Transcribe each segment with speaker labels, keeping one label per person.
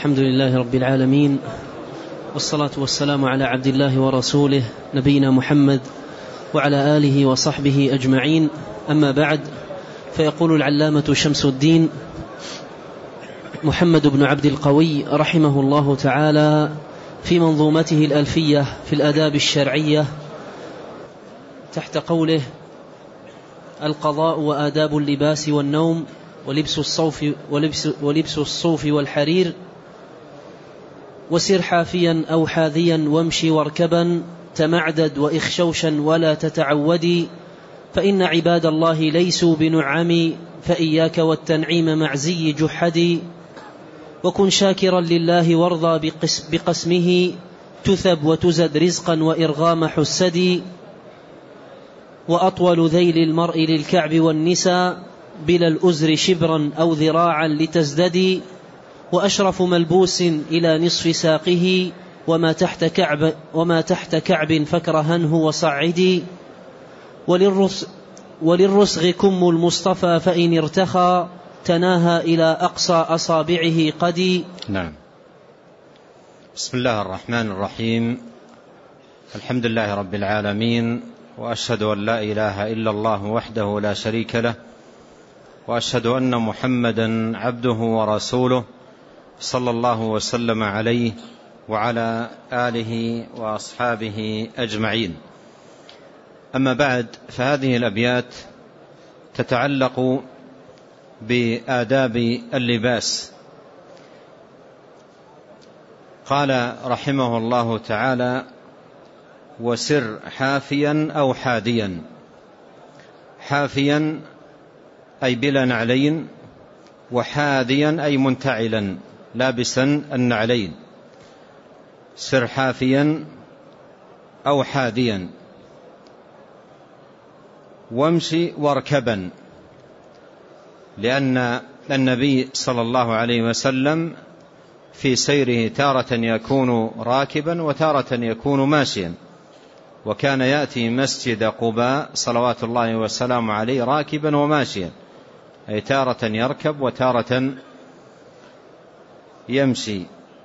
Speaker 1: الحمد لله رب العالمين، والصلاة والسلام على عبد الله ورسوله نبينا محمد وعلى آله وصحبه أجمعين. أما بعد، فيقول العلامة شمس الدين محمد بن عبد القوي رحمه الله تعالى في منظومته الألفية في الآداب الشرعية تحت قوله: القضاء وآداب اللباس والنوم ولبس الصوف والحرير، وسر حافيا أو حاذيا وامشي واركبا، تمعدد وإخشوشا ولا تتعودي، فإن عباد الله ليسوا بنعم، فإياك والتنعيم مع زي جحدي، وكن شاكرا لله وارضى بقسمه، تثب وتزد رزقا وإرغام حسدي، وأطول ذيل المرء للكعب والنساء، بلا الأزر شبرا أو ذراعا لتزددي، وأشرف ملبوس إلى نصف ساقه، وما تحت كعب فاكرهنه وصعدي، وللرسغ كم المصطفى فإن ارتخى، تناهى إلى أقصى أصابعه قدي.
Speaker 2: نعم. بسم الله الرحمن الرحيم. الحمد لله رب العالمين، وأشهد أن لا إله إلا الله وحده لا شريك له، وأشهد أن محمدا عبده ورسوله، صلى الله وسلم عليه وعلى آله وأصحابه أجمعين. أما بعد، فهذه الأبيات تتعلق بآداب اللباس. قال رحمه الله تعالى: وسر حافيا أو حاديا. حافيا أي بلا نعلين، وحاديا أي منتعلا لابسا النعلين. سر حافيا أو حاديا، وامشي واركبا، لأن النبي صلى الله عليه وسلم في سيره تارة يكون راكبا وتارة يكون ماشيا، وكان يأتي مسجد قباء صلوات الله وسلامه عليه راكبا وماشيا، أي تارة يركب وتارة يمشي.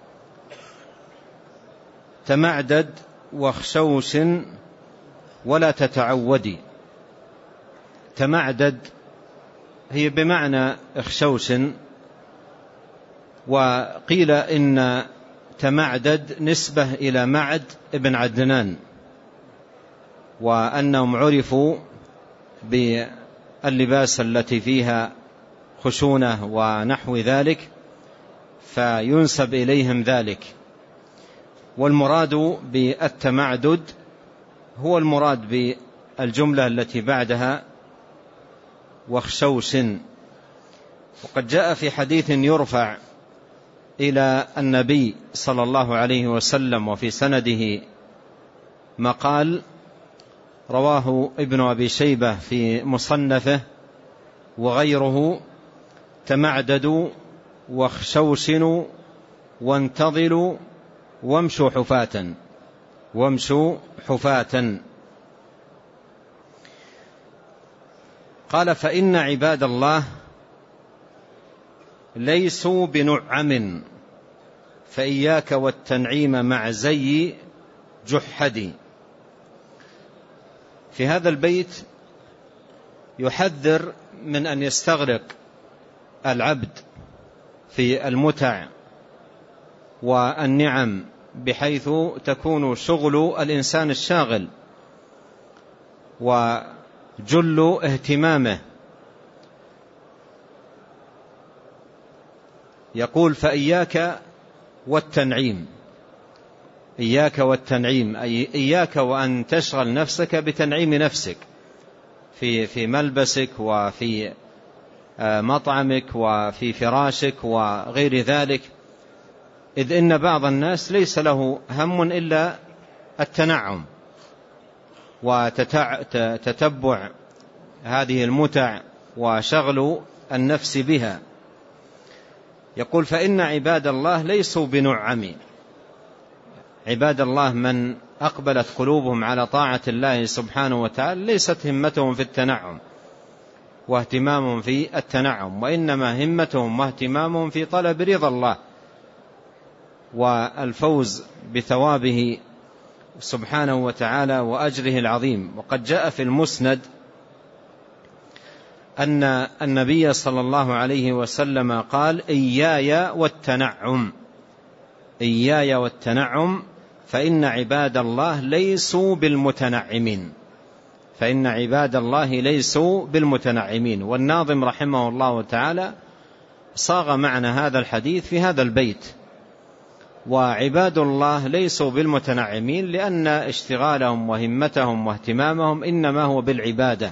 Speaker 2: تمعدد واخشوش ولا تتعودي. تمعدد هي بمعنى اخشوش، وقيل إن تمعدد نسبة إلى معد ابن عدنان، وأنهم عرفوا باللباس التي فيها خشونة ونحو ذلك، فينسب إليهم ذلك. والمراد بالتمعدد هو المراد بالجملة التي بعدها واخشوش. وقد جاء في حديث يرفع إلى النبي صلى الله عليه وسلم وفي سنده مقال، رواه ابن أبي شيبة في مصنفه وغيره: تمعددوا واخشوشنوا وانتظلوا وامشوا حفاة. وامشوا حفاة. قال: فإن عباد الله ليسوا بنعم، فإياك والتنعيم مع زي جحدي. في هذا البيت يحذر من أن يستغرق العبد في المتع والنعم، بحيث تكون شغل الإنسان الشاغل وجل اهتمامه. يقول: فإياك والتنعيم. إياك والتنعيم أي إياك وأن تشغل نفسك بتنعيم نفسك في ملبسك وفي مطعمك وفي فراشك وغير ذلك، إذ إن بعض الناس ليس له هم إلا التنعم وتتبع هذه المتع وشغل النفس بها. يقول: فإن عباد الله ليسوا بنعم. عباد الله من أقبلت قلوبهم على طاعة الله سبحانه وتعالى ليست همتهم في التنعم واهتمامهم في التنعم، وإنما همتهم واهتمامهم في طلب رضا الله والفوز بثوابه سبحانه وتعالى وأجره العظيم. وقد جاء في المسند أن النبي صلى الله عليه وسلم قال: إياي والتنعم، إياي والتنعم فإن عباد الله ليسوا بالمتنعمين، فإن عباد الله ليسوا بالمتنعمين. والناظم رحمه الله تعالى صاغ معنى هذا الحديث في هذا البيت: وعباد الله ليسوا بالمتنعمين، لأن اشتغالهم وهمتهم واهتمامهم إنما هو بالعبادة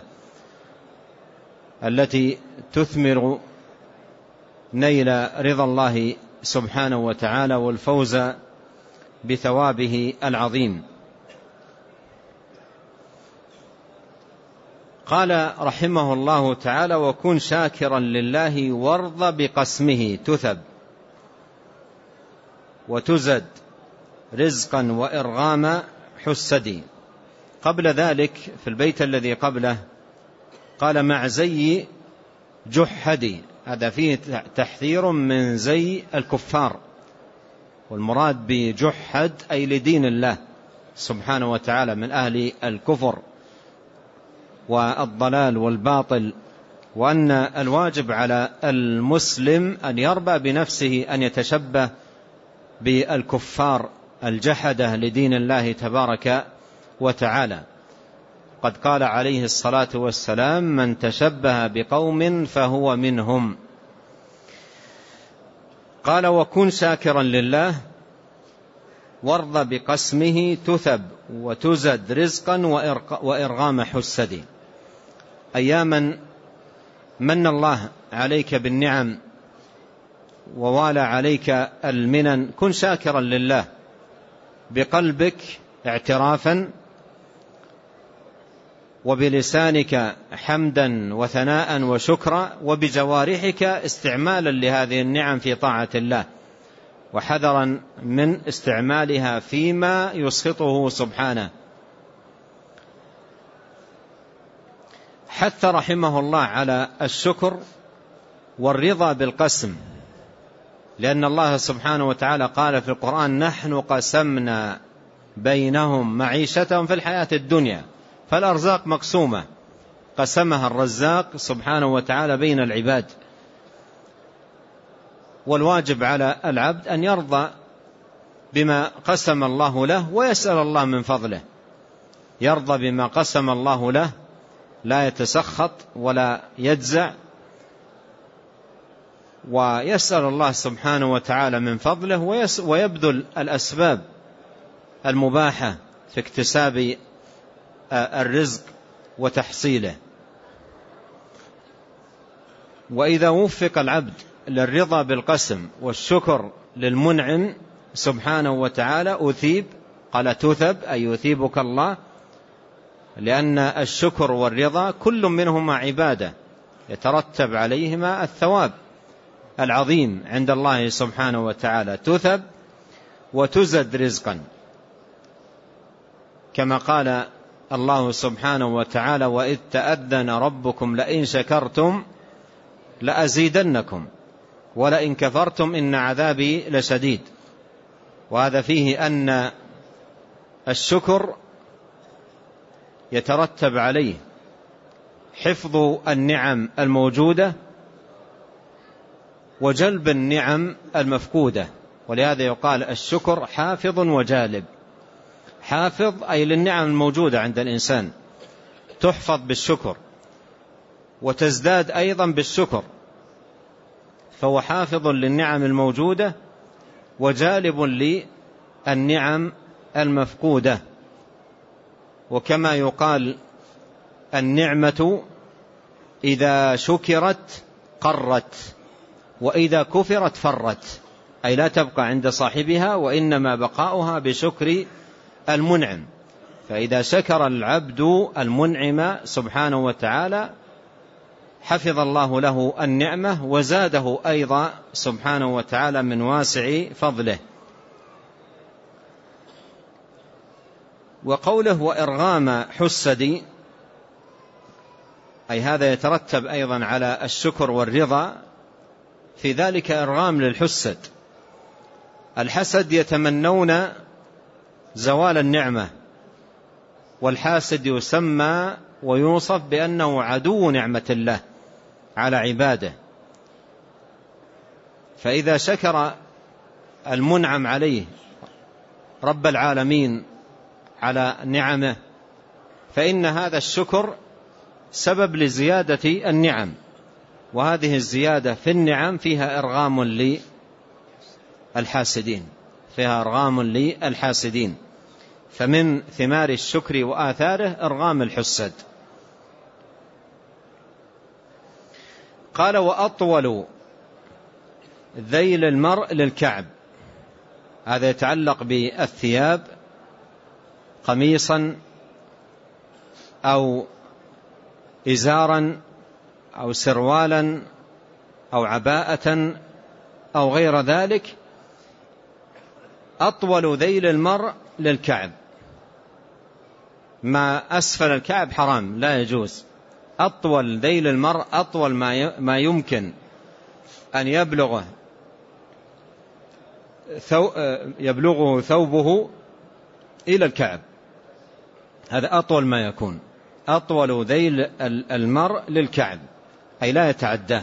Speaker 2: التي تثمر نيل رضا الله سبحانه وتعالى والفوز بثوابه العظيم. قال رحمه الله تعالى: وكن شاكرا لله وارض بقسمه تثب وتزد رزقا وإرغام حسدي. قبل ذلك في البيت الذي قبله قال: مع زي جحدي، هذا فيه تحذير من زي الكفار، والمراد بجحد أي لدين الله سبحانه وتعالى من أهل الكفر والضلال والباطل، وأن الواجب على المسلم أن يربى بنفسه أن يتشبه بالكفار الجحدة لدين الله تبارك وتعالى. قد قال عليه الصلاة والسلام: من تشبه بقوم فهو منهم. قال: وكن شاكرا لله وارض بقسمه تثب وتزد رزقا وإرغام حسدي. أياما من الله عليك بالنعم ووالى عليك المنن، كن شاكرا لله بقلبك اعترافا، وبلسانك حمدا وثناء وشكرا، وبجوارحك استعمالا لهذه النعم في طاعة الله، وحذرا من استعمالها فيما يسخطه سبحانه. حث رحمه الله على الشكر والرضا بالقسم، لأن الله سبحانه وتعالى قال في القرآن: نحن قسمنا بينهم معيشتهم في الحياة الدنيا. فالأرزاق مقسومة، قسمها الرزاق سبحانه وتعالى بين العباد، والواجب على العبد أن يرضى بما قسم الله له ويسأل الله من فضله، يرضى بما قسم الله له، لا يتسخط ولا يجزع، ويسأل الله سبحانه وتعالى من فضله، ويبذل الأسباب المباحة في اكتساب الرزق وتحصيله. وإذا وفق العبد للرضا بالقسم والشكر للمنعم سبحانه وتعالى أثيب، قال تثب أي يثيبك الله، لأن الشكر والرضا كل منهما عبادة يترتب عليهما الثواب العظيم عند الله سبحانه وتعالى. تثب وتزد رزقا، كما قال الله سبحانه وتعالى: وإذ تأذن ربكم لئن شكرتم لأزيدنكم ولئن كفرتم إن عذابي لشديد. وهذا فيه أن الشكر يترتب عليه حفظ النعم الموجودة وجلب النعم المفقودة، ولهذا يقال الشكر حافظ وجالب. حافظ أي للنعم الموجودة عند الإنسان، تحفظ بالشكر وتزداد أيضا بالشكر، فهو حافظ للنعم الموجودة وجالب للنعم المفقودة. وكما يقال: النعمة إذا شكرت قرت وإذا كفرت فرت، أي لا تبقى عند صاحبها، وإنما بقاؤها بشكر المنعم. فإذا شكر العبد المنعم سبحانه وتعالى حفظ الله له النعمة وزاده أيضا سبحانه وتعالى من واسع فضله. وقوله وإرغام حسدي، أي هذا يترتب أيضا على الشكر والرضا، في ذلك إرغام للحسد الحسد يتمنون زوال النعمة، والحاسد يسمى ويوصف بأنه عدو نعمة الله على عباده. فإذا شكر المنعم عليه رب العالمين على نعمه فإن هذا الشكر سبب لزيادة النعم، وهذه الزيادة في النعم فيها إرغام للحاسدين، فمن ثمار الشكر وآثاره إرغام الحسد. قال: وأطول ذيل المرء للكعب. هذا يتعلق بالثياب، قميصا أو إزارا أو سروالا أو عباءة أو غير ذلك. أطول ذيل المرء للكعب، ما أسفل الكعب حرام لا يجوز. أطول ذيل المرء، أطول ما يمكن أن يبلغه ثوبه إلى الكعب، هذا أطول ما يكون. أطول ذيل المرء للكعب، أي لا يتعداه،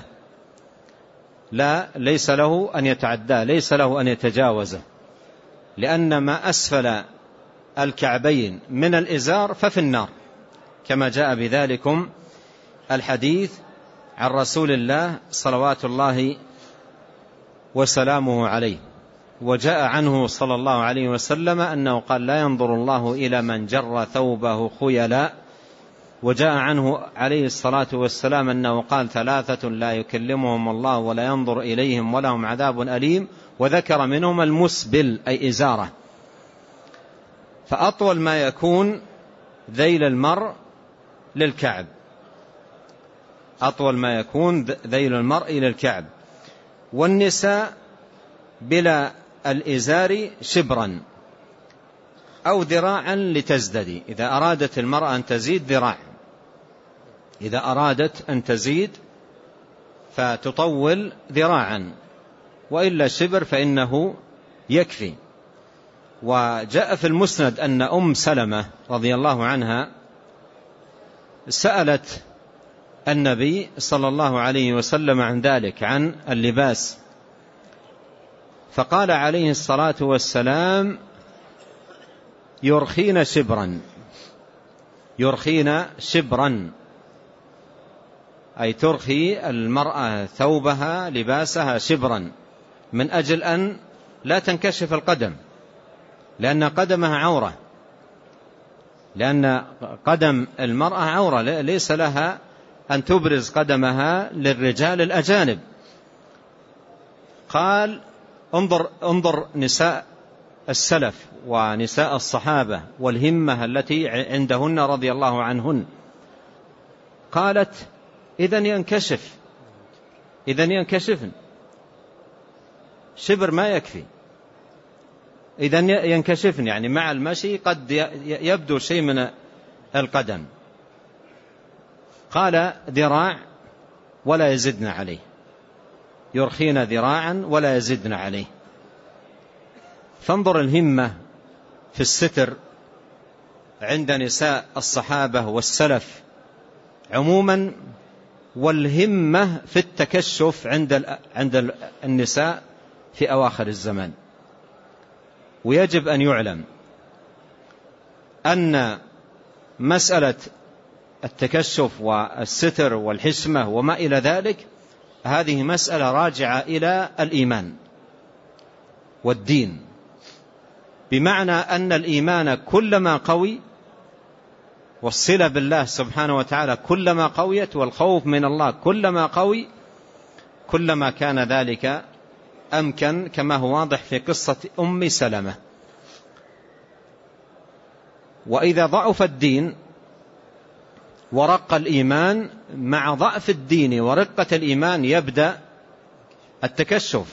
Speaker 2: ليس له أن يتعداه، ليس له أن يتجاوزه، لأن ما أسفل الكعبين من الإزار ففي النار، كما جاء بذلكم الحديث عن رسول الله صلوات الله وسلامه عليه. وجاء عنه صلى الله عليه وسلم أنه قال: لا ينظر الله إلى من جر ثوبه خيلا. وجاء عنه عليه الصلاة والسلام أنه قال: 3 لا يكلمهم الله ولا ينظر إليهم ولهم عذاب أليم، وذكر منهم المسبل أي إزارة. فأطول ما يكون ذيل المرء للكعب، أطول ما يكون ذيل المرء للكعب. والنساء بلا الإزار شبرا أو ذراعا لتزدد، إذا أرادت المرأة أن تزيد ذراع، إذا أرادت أن تزيد فتطول ذراعا، وإلا شبر فإنه يكفي. وجاء في المسند أن أم سلمة رضي الله عنها سألت النبي صلى الله عليه وسلم عن ذلك، عن اللباس، فقال عليه الصلاة والسلام: يرخين شبرا، أي ترخي المرأة ثوبها لباسها شبرا، من أجل أن لا تنكشف القدم، لأن قدمها عورة، لأن قدم المرأة عورة، ليس لها أن تبرز قدمها للرجال الأجانب. قال: انظر نساء السلف ونساء الصحابة والهمة التي عندهن رضي الله عنهن. قالت: إذن ينكشفن، شبر ما يكفي، إذن ينكشفن، يعني مع المشي قد يبدو شيء من القدم. قال: ذراع ولا يزدن عليه، يرخين ذراعا ولا يزدن عليه. فانظر الهمة في الستر عند نساء الصحابة والسلف عموما، والهمة في التكشف عند النساء في أواخر الزمان. ويجب أن يعلم أن مسألة التكشف والستر والحشمة وما إلى ذلك، هذه مسألة راجعة إلى الإيمان والدين، بمعنى أن الإيمان كلما قوي، والصلة بالله سبحانه وتعالى كلما قويت، والخوف من الله كلما قوي، كلما كان ذلك أمكن، كما هو واضح في قصة أم سلمة. وإذا ضعف الدين ورق الإيمان، مع ضعف الدين ورقة الإيمان يبدأ التكشف.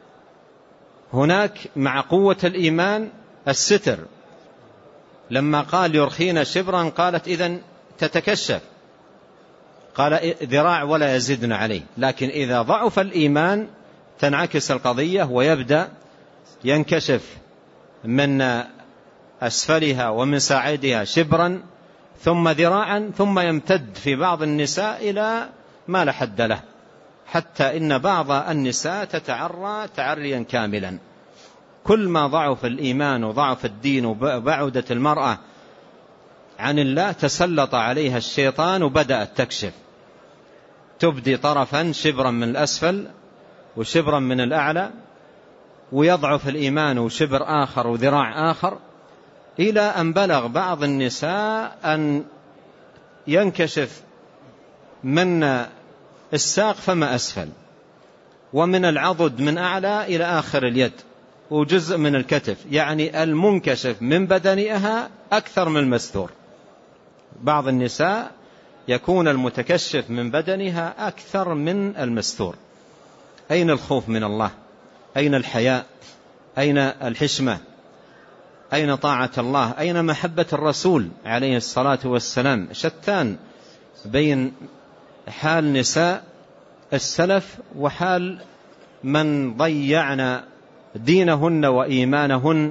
Speaker 2: هناك مع قوة الإيمان الستر، لما قال يرخين شبرا قالت إذن تتكشف، قال ذراع ولا يزدن عليه. لكن إذا ضعف الإيمان تنعكس القضية ويبدأ ينكشف من أسفلها ومن ساعدها شبرا ثم ذراعا ثم يمتد في بعض النساء إلى ما لا حد له، حتى إن بعض النساء تتعرى تعريا كاملا. كل ما ضعف الإيمان وضعف الدين وبعدت المرأة عن الله تسلط عليها الشيطان وبدأت تكشف، تبدي طرفا شبرا من الأسفل وشبرا من الأعلى، ويضعف الإيمان وشبر آخر وذراع آخر، إلى أن بلغ بعض النساء أن ينكشف من الساق فما أسفل، ومن العضد من أعلى إلى آخر اليد، وجزء من الكتف، يعني المنكشف من بدنها أكثر من المستور. بعض النساء يكون المتكشف من بدنها أكثر من المستور. أين الخوف من الله؟ أين الحياء؟ أين الحشمة؟ أين طاعة الله؟ أين محبة الرسول عليه الصلاة والسلام؟ شتان بين حال نساء السلف وحال من ضيعنا دينهن وإيمانهن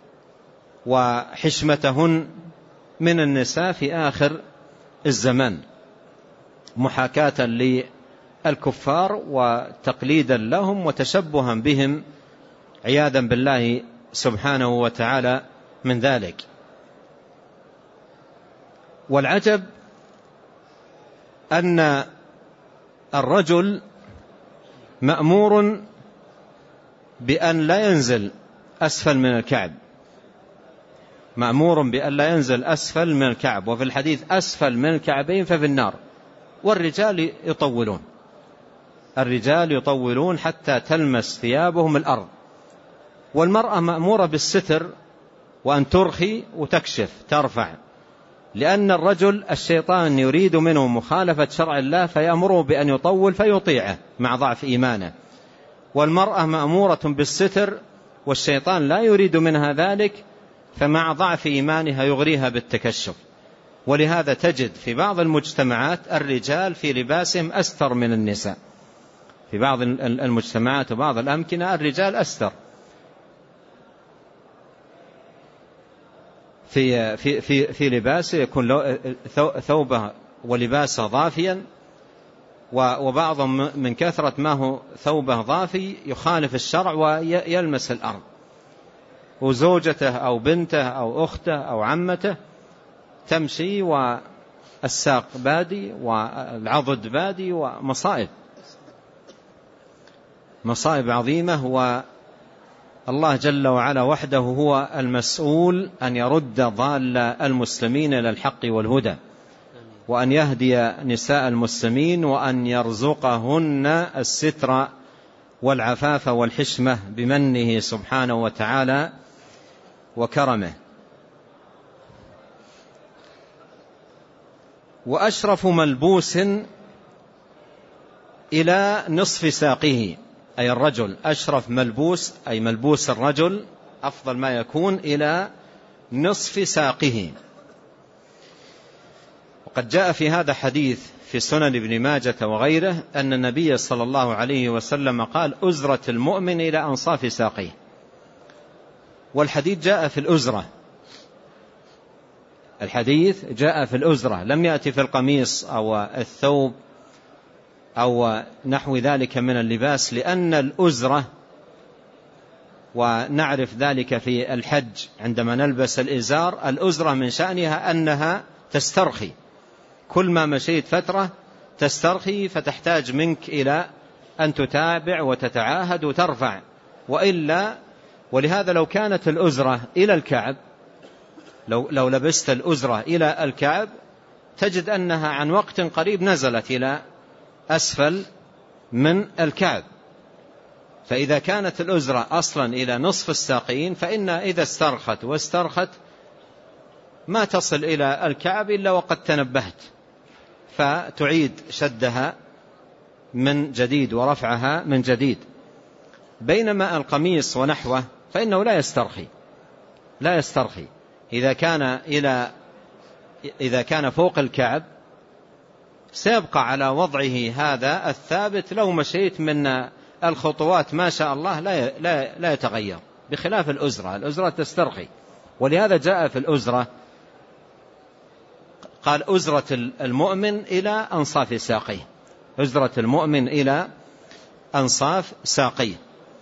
Speaker 2: وحشمتهن من النساء في آخر الزمان، محاكاة للكفار وتقليدا لهم وتشبها بهم عياذا بالله سبحانه وتعالى من ذلك. والعجب أن الرجل مأمور بأن لا ينزل أسفل من الكعب، مأمور بأن لا ينزل أسفل من الكعب، وفي الحديث أسفل من الكعبين ففي النار. والرجال يطولون، الرجال يطولون حتى تلمس ثيابهم الأرض، والمرأة مأمورة بالستر وأن ترخي وتكشف ترفع، لأن الرجل الشيطان يريد منه مخالفة شرع الله فيأمره بأن يطول فيطيعه مع ضعف إيمانه، والمرأة مأمورة بالستر والشيطان لا يريد منها ذلك، فمع ضعف إيمانها يغريها بالتكشف. ولهذا تجد في بعض المجتمعات الرجال في لباسهم أستر من النساء، في بعض المجتمعات وبعض الأمكنة الرجال أستر في لباسه، يكون ثوبه ولباسه ضافيا، وبعضهم من كثرة ما هو ثوبه ضافي يخالف الشرع ويلمس الأرض، وزوجته أو بنته أو أخته أو عمته تمشي والساق بادي والعضد بادي، ومصائب عظيمة. والله جل وعلا وحده هو المسؤول أن يرد ضال المسلمين إلى الحق والهدى، وأن يهدي نساء المسلمين، وأن يرزقهن الستر والعفاف والحشمة بمنه سبحانه وتعالى وكرمه. وأشرف ملبوس إلى نصف ساقه، أي الرجل أشرف ملبوس، أي ملبوس الرجل أفضل ما يكون إلى نصف ساقه. وقد جاء في هذا حديث في سنن ابن ماجة وغيره أن النبي صلى الله عليه وسلم قال: أزرة المؤمن إلى أنصاف ساقيه. والحديث جاء في الأزرة، الحديث جاء في الأزرة، لم يأتي في القميص أو الثوب أو نحو ذلك من اللباس، لأن الأزرة، ونعرف ذلك في الحج عندما نلبس الإزار، الأزرة من شأنها أنها تسترخي، كل ما مشيت فترة تسترخي، فتحتاج منك إلى أن تتابع وتتعاهد وترفع، وإلا. ولهذا لو كانت الأزرة إلى الكعب، لو لبست الأزرة إلى الكعب تجد أنها عن وقت قريب نزلت إلى أسفل من الكعب. فإذا كانت الأزرة أصلا إلى نصف الساقين، فإن إذا استرخت واسترخت ما تصل إلى الكعب إلا وقد تنبهت، فتعيد شدها من جديد ورفعها من جديد. بينما القميص ونحوه فإنه لا يسترخي إذا كان فوق الكعب سيبقى على وضعه هذا الثابت، لو مشيت من الخطوات ما شاء الله لا يتغير، بخلاف الأزرة. الأزرة تسترخي، ولهذا جاء في الأزرة قال أزرة المؤمن إلى أنصاف ساقيه، أزرة المؤمن إلى أنصاف ساقيه.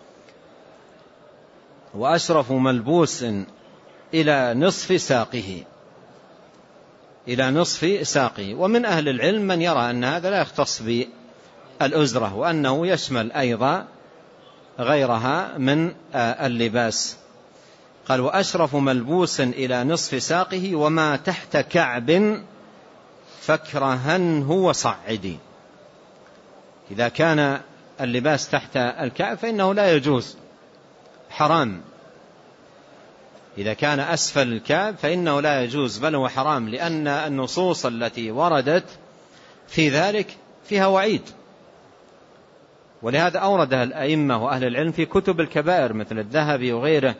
Speaker 2: وأشرف ملبوس إلى نصف ساقه، إلى نصف ساقه. ومن أهل العلم من يرى أن هذا لا يختص بالأزرة، وأنه يشمل أيضا غيرها من اللباس. قال وأشرف ملبوس إلى نصف ساقه وما تحت كعب فاكرهنه وصعدي. إذا كان اللباس تحت الكعب فإنه لا يجوز، حرام. إذا كان أسفل الكعب فإنه لا يجوز، بل هو حرام، لأن النصوص التي وردت في ذلك فيها وعيد. ولهذا أوردها الأئمة وأهل العلم في كتب الكبائر مثل الذهبي وغيره،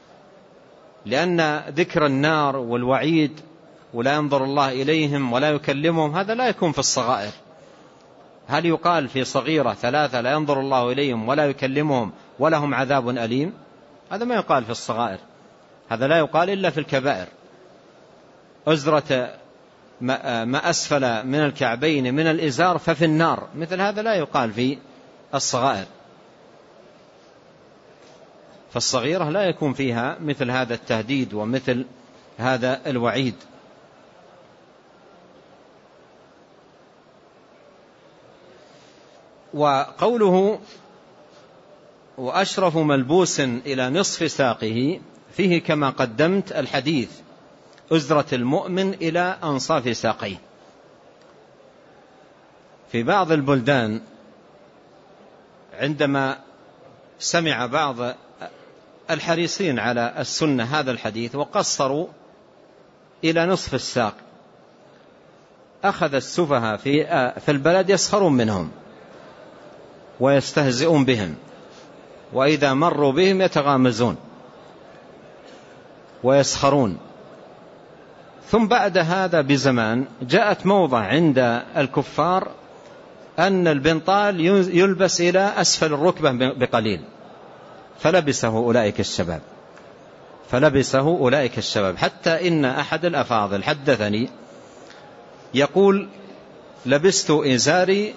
Speaker 2: لأن ذكر النار والوعيد ولا ينظر الله إليهم ولا يكلمهم هذا لا يكون في الصغائر. هل يقال في صغيرة 3 لا ينظر الله إليهم ولا يكلمهم ولهم عذاب أليم؟ هذا ما يقال في الصغائر، هذا لا يقال إلا في الكبائر. أزرة ما أسفل من الكعبين من الإزار ففي النار، مثل هذا لا يقال في الصغائر. فالصغيرة لا يكون فيها مثل هذا التهديد ومثل هذا الوعيد. وقوله وأشرف ملبوس إلى نصف ساقه فيه كما قدمت الحديث أزرة المؤمن إلى أنصاف ساقيه. في بعض البلدان عندما سمع بعض الحريصين على السنة هذا الحديث وقصروا إلى نصف الساق، أخذ السفهاء في البلد يسخرون منهم ويستهزئون بهم، وإذا مروا بهم يتغامزون ويسخرون. ثم بعد هذا بزمان جاءت موضة عند الكفار أن البنطال يلبس إلى أسفل الركبة بقليل، فلبسه أولئك الشباب، حتى إن أحد الأفاضل حدثني يقول لبست إزاري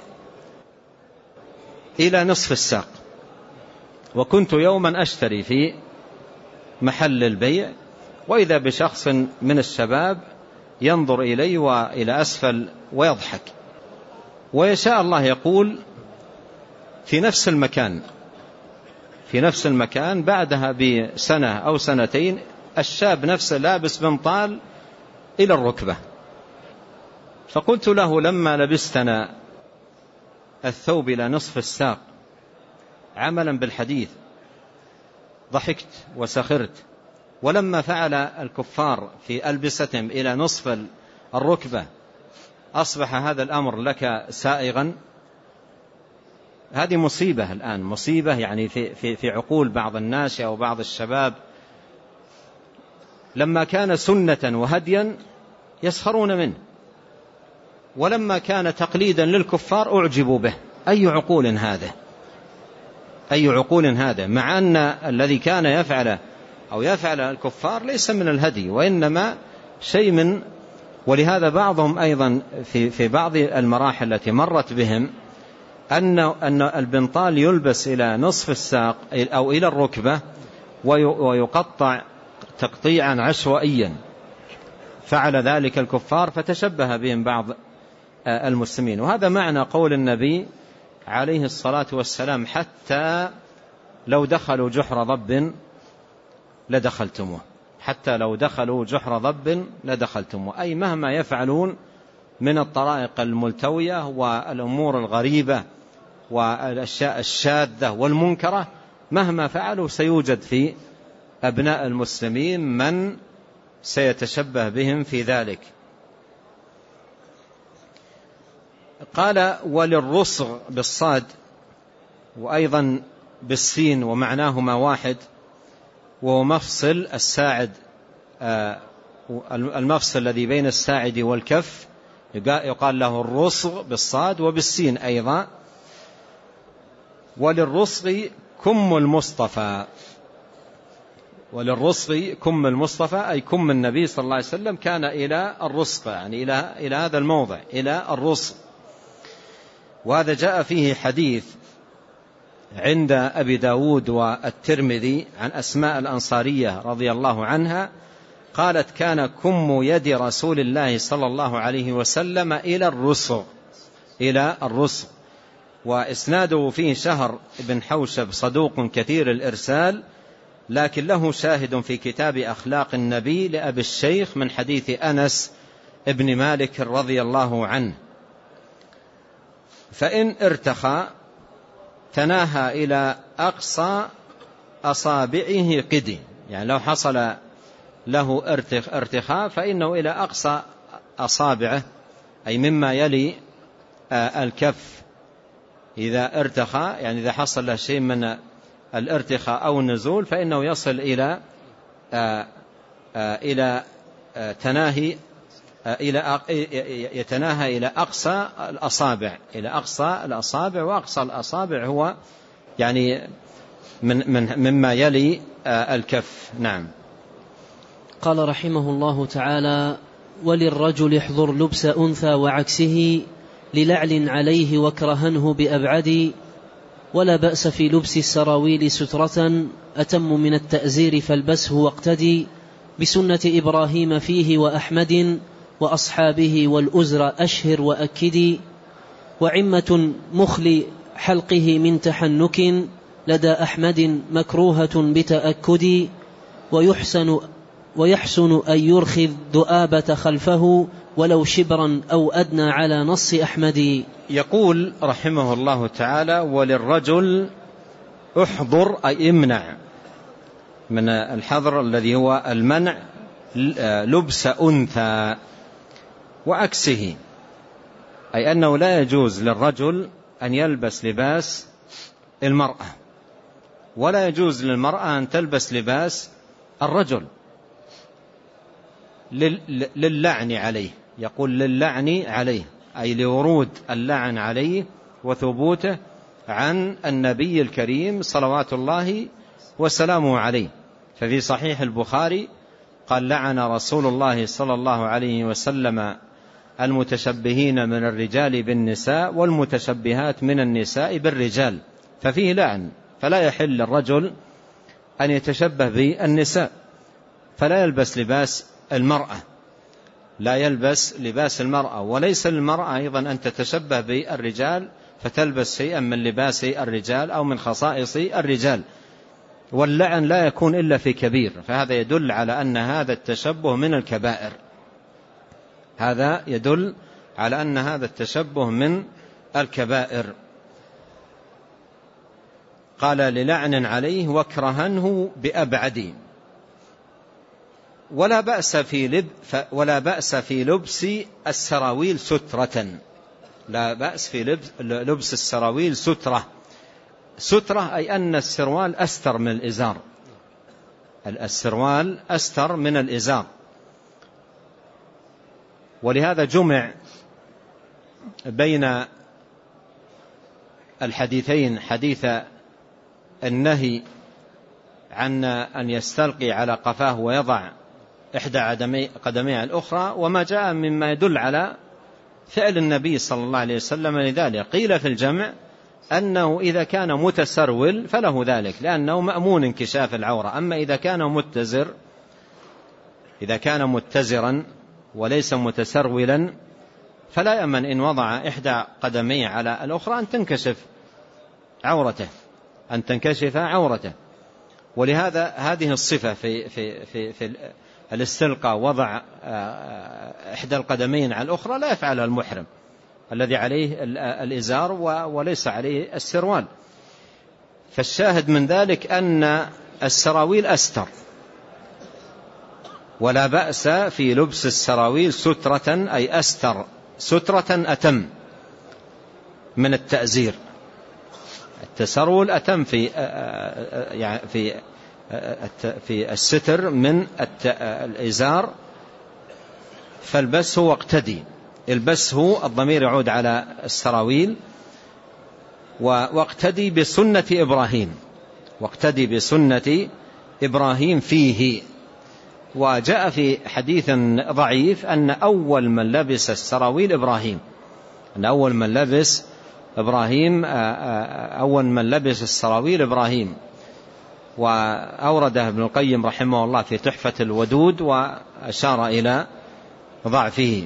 Speaker 2: إلى نصف الساق، وكنت يوما أشتري في محل البيع، وإذا بشخص من الشباب ينظر إلي وإلى أسفل ويضحك، ويشاء الله يقول في نفس المكان بعدها بسنة أو سنتين الشاب نفسه لابس بنطال إلى الركبة. فقلت له لما لبستنا الثوب إلى نصف الساق عملا بالحديث ضحكت وسخرت، ولما فعل الكفار في ألبستهم إلى نصف الركبة أصبح هذا الأمر لك سائغا. هذه مصيبة الآن، مصيبة يعني في عقول بعض الناس أو بعض الشباب. لما كان سنة وهديا يسخرون منه، ولما كان تقليدا للكفار أعجبوا به. أي عقول هذا، مع أن الذي كان يفعل الكفار ليس من الهدي وإنما شيء من. ولهذا بعضهم أيضا في بعض المراحل التي مرت بهم أن البنطال يلبس إلى نصف الساق أو إلى الركبة ويقطع تقطيعا عشوائيا، فعل ذلك الكفار فتشبه بهم بعض المسلمين. وهذا معنى قول النبي عليه الصلاة والسلام حتى لو دخلوا جحر ضب لدخلتموه، أي مهما يفعلون من الطرائق الملتوية والأمور الغريبة والأشياء الشاذة والمنكرة، مهما فعلوا سيوجد في أبناء المسلمين من سيتشبه بهم في ذلك. قال وللرصغ بالصاد وأيضا بالسين ومعناهما واحد، وهو مفصل الساعد، المفصل الذي بين الساعد والكف يقال له الرصغ بالصاد وبالسين أيضا. وللرصغ كم المصطفى، وللرسغ كم المصطفى أي كم النبي صلى الله عليه وسلم كان إلى الرسغ، يعني إلى هذا الموضع، إلى الرسغ. وهذا جاء فيه حديث عند أبي داود والترمذي عن أسماء الأنصارية رضي الله عنها قالت كان كم يد رسول الله صلى الله عليه وسلم إلى الرسغ. وإسناده فيه شهر بن حوشب صدوق كثير الإرسال، لكن له شاهد في كتاب أخلاق النبي لأبي الشيخ من حديث أنس ابن مالك رضي الله عنه. فإن ارتخى تناهى إلى أقصى أصابعه قدي، يعني لو حصل له ارتخاء فإنه إلى أقصى أصابعه، أي مما يلي الكف إذا ارتخى، يعني إذا حصل له شيء من الارتخاء أو النزول فإنه يصل يتناهى إلى أقصى الأصابع، وأقصى الأصابع هو يعني مما يلي الكف. نعم.
Speaker 1: قال رحمه الله تعالى: وللرجل احضر لبس أنثى وعكسه للعل عليه وكرهنه بأبعد، ولا بأس في لبس السراويل سترة أتم من التأزير فالبسه واقتدي، بسنة إبراهيم فيه وأحمد وأصحابه والأزر أشهر وأكدي، وعمة مخل حلقه من تحنك لدى أحمد مكروهة بتأكد، ويحسن أن يرخي الذؤابة خلفه ولو شبرا أو أدنى على نص أحمد.
Speaker 2: يقول رحمه الله تعالى: وللرجل احضر أي امنع، من الحظر الذي هو المنع، لبس أنثى وعكسه، أي أنه لا يجوز للرجل أن يلبس لباس المرأة، ولا يجوز للمرأة أن تلبس لباس الرجل للعن عليه. يقول للعن عليه، أي لورود اللعن عليه وثبوته عن النبي الكريم صلوات الله وسلامه عليه. ففي صحيح البخاري قال: لعن رسول الله صلى الله عليه وسلم المتشبهين من الرجال بالنساء والمتشبهات من النساء بالرجال. ففيه لعن، فلا يحل للرجل أن يتشبه بالنساء، فلا يلبس لباس المرأة، لا يلبس لباس المرأة. وليس للمرأة أيضا أن تتشبه بالرجال فتلبس شيئا من لباس الرجال أو من خصائص الرجال. واللعن لا يكون إلا في كبير، فهذا يدل على أن هذا التشبه من الكبائر، هذا يدل على أن هذا التشبه من الكبائر. قال: للعن عليه وكرهنه بأبعد، ولا بأس في لبس السراويل سترة، لا بأس في لبس السراويل سترة أي أن السروال أستر من الإزار، السروال أستر من الإزار. ولهذا جمع بين الحديثين، حديث النهي عن أن يستلقي على قفاه ويضع إحدى قدميه الأخرى، وما جاء مما يدل على فعل النبي صلى الله عليه وسلم لذلك. قيل في الجمع أنه إذا كان متسرول فله ذلك، لأنه مأمون انكشاف العورة. أما إذا كان متزرا وليس متسرولا فلا يأمن إن وضع إحدى قدميه على الأخرى أن تنكشف عورته. ولهذا هذه الصفة في الاستلقاء، وضع إحدى القدمين على الأخرى، لا يفعلها المحرم الذي عليه الإزار وليس عليه السروال. فالشاهد من ذلك أن السراويل أستر، ولا بأس في لبس السراويل سترة أي أستر، سترة أتم من التأزير. التسرول أتم في الستر من الإزار. فالبسه واقتدي، البسه الضمير يعود على السراويل، واقتدي بسنة إبراهيم، واقتدي بسنة إبراهيم فيه. وجاء في حديث ضعيف أن أول من لبس السراويل إبراهيم، أن أول من لبس السراويل إبراهيم. وأورده ابن القيم رحمه الله في تحفة الودود وأشار إلى ضعفه.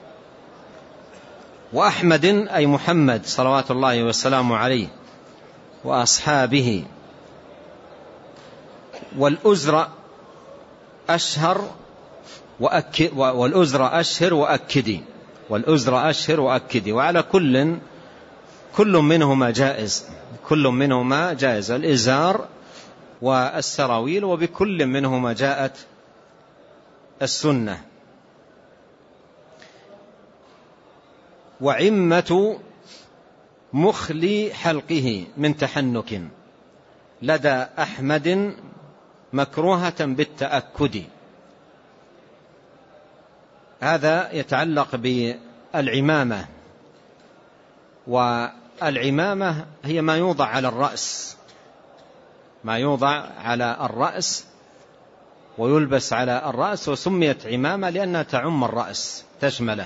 Speaker 2: وأحمد أي محمد صلوات الله والسلام عليه وأصحابه. والأزر أشهر وأكدي. وعلى كل منهما جائز الإزار والسراويل، وبكل منهما جاءت السنة. وعمة مخلي حلقه من تحنك لدى أحمد مكروهة بالتأكد. هذا يتعلق بالعمامة، والعمامة هي ما يوضع على الرأس ويلبس على الرأس، وسميت عمامة لأنها تعم الرأس تشمله.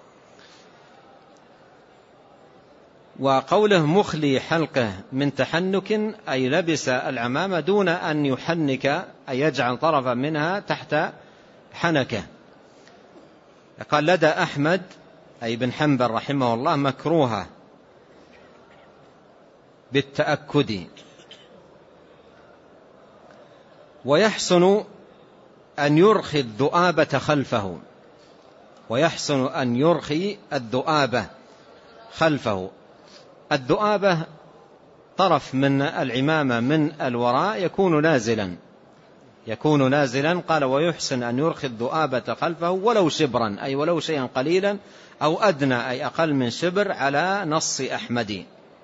Speaker 2: وقوله مخلي حلقه من تحنك أي لبس العمامة دون أن يحنك، أي يجعل طرفا منها تحت حنكه. قال لدى أحمد أي بن حنبل رحمه الله مكروهة بالتأكد. ويحسن أن يرخي الذؤابة خلفه. الذؤابة طرف من العمامة من الوراء يكون نازلا. قال ويحسن أن يرخي الذؤابة خلفه ولو شبرا، أي ولو شيئا قليلا، أو أدنى أي أقل من شبر، على نص أحمد.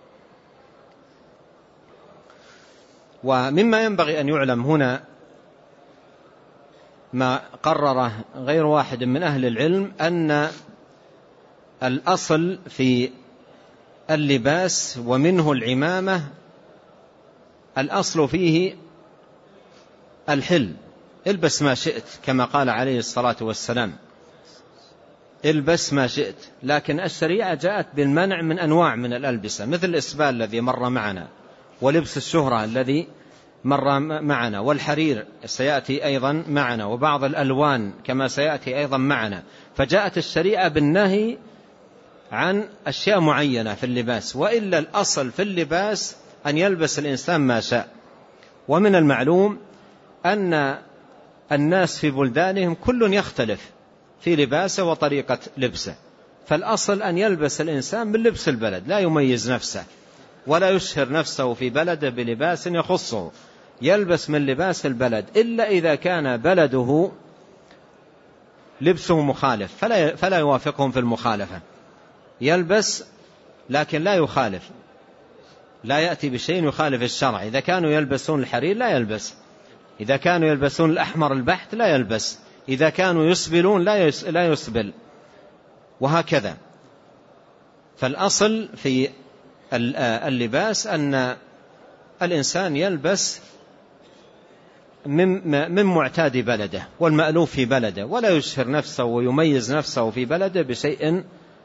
Speaker 2: ومما ينبغي أن يعلم هنا ما قرره غير واحد من أهل العلم، أن الأصل في اللباس ومنه العمامة الأصل فيه الحل، البس ما شئت كما قال عليه الصلاة والسلام، البس ما شئت. لكن الشريعة جاءت بالمنع من أنواع من الألبسة، مثل الإسبال الذي مر معنا، ولبس الشهرة الذي مر معنا، والحرير سيأتي أيضا معنا، وبعض الألوان كما سيأتي أيضا معنا. فجاءت الشريعة بالنهي عن أشياء معينة في اللباس، وإلا الأصل في اللباس أن يلبس الإنسان ما شاء. ومن المعلوم أن الناس في بلدانهم كل يختلف في لباسه وطريقة لبسه، فالأصل أن يلبس الإنسان من لبس البلد، لا يميز نفسه ولا يشهر نفسه في بلده بلباس يخصه، يلبس من لباس البلد، إلا إذا كان بلده لبسه مخالف فلا يوافقهم في المخالفة، يلبس لكن لا يخالف، لا يأتي بشيء يخالف الشرع. إذا كانوا يلبسون الحرير لا يلبس، إذا كانوا يلبسون الأحمر البحت لا يلبس، إذا كانوا يسبلون لا يسبل، وهكذا. فالأصل في اللباس أن الإنسان يلبس من معتاد بلده والمألوف في بلده، ولا يشهر نفسه ويميز نفسه في بلده بشيء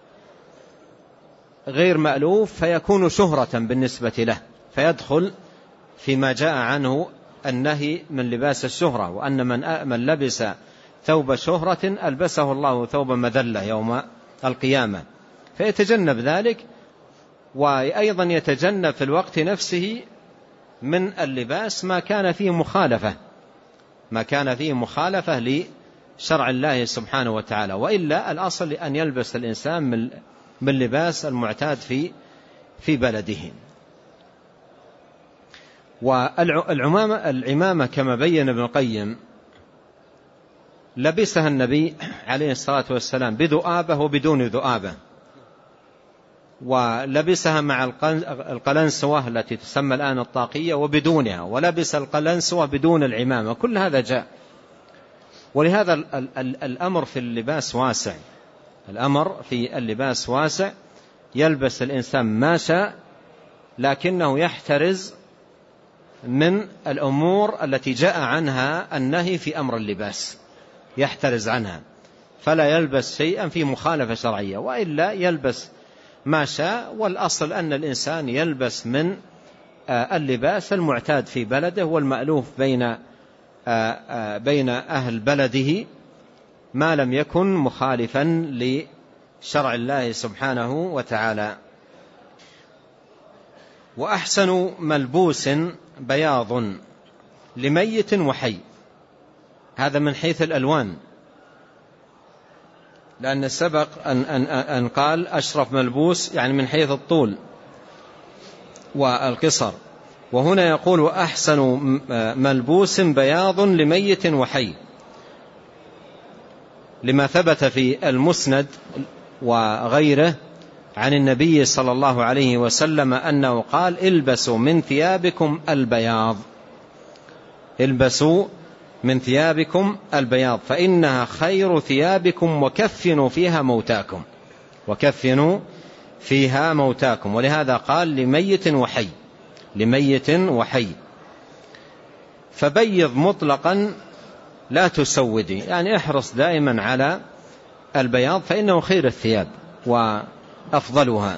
Speaker 2: غير مألوف فيكون شهرة بالنسبة له، فيدخل فيما جاء عنه النهي من لباس الشهرة، وأن من لبس ثوب شهرة ألبسه الله ثوب مذلة يوم القيامة، فيتجنب ذلك. وأيضا يتجنب في الوقت نفسه من اللباس ما كان فيه مخالفة لشرع الله سبحانه وتعالى، وإلا الأصل أن يلبس الإنسان من لباس المعتاد في بلده. والعمامة كما بين ابن القيم لبسها النبي عليه الصلاة والسلام بذؤابة وبدون ذؤابة، ولبسها مع القلنسوة التي تسمى الآن الطاقية وبدونها، ولبس القلنسوة بدون العمامة، كل هذا جاء. ولهذا الأمر في اللباس واسع، يلبس الإنسان ما شاء، لكنه يحترز من الأمور التي جاء عنها النهي في أمر اللباس، يحترز عنها، فلا يلبس شيئا في مخالفة شرعية، وإلا يلبس ما شاء. والأصل أن الإنسان يلبس من اللباس المعتاد في بلده والمألوف بين أهل بلده، ما لم يكن مخالفا لشرع الله سبحانه وتعالى. وأحسن ملبوس بياض لميت وحي، هذا من حيث الألوان، لأن سبق أن قال أشرف ملبوس يعني من حيث الطول والقصر، وهنا يقول أحسن ملبوس بياض لميت وحي، لما ثبت في المسند وغيره عن النبي صلى الله عليه وسلم أنه قال البسوا من ثيابكم البياض، البسوا من ثيابكم البياض فإنها خير ثيابكم وكفنوا فيها موتاكم، وكفنوا فيها موتاكم. ولهذا قال لميت وحي، لميت وحي. فبيض مطلقا لا تسودي، يعني احرص دائما على البياض فإنه خير الثياب وأفضلها،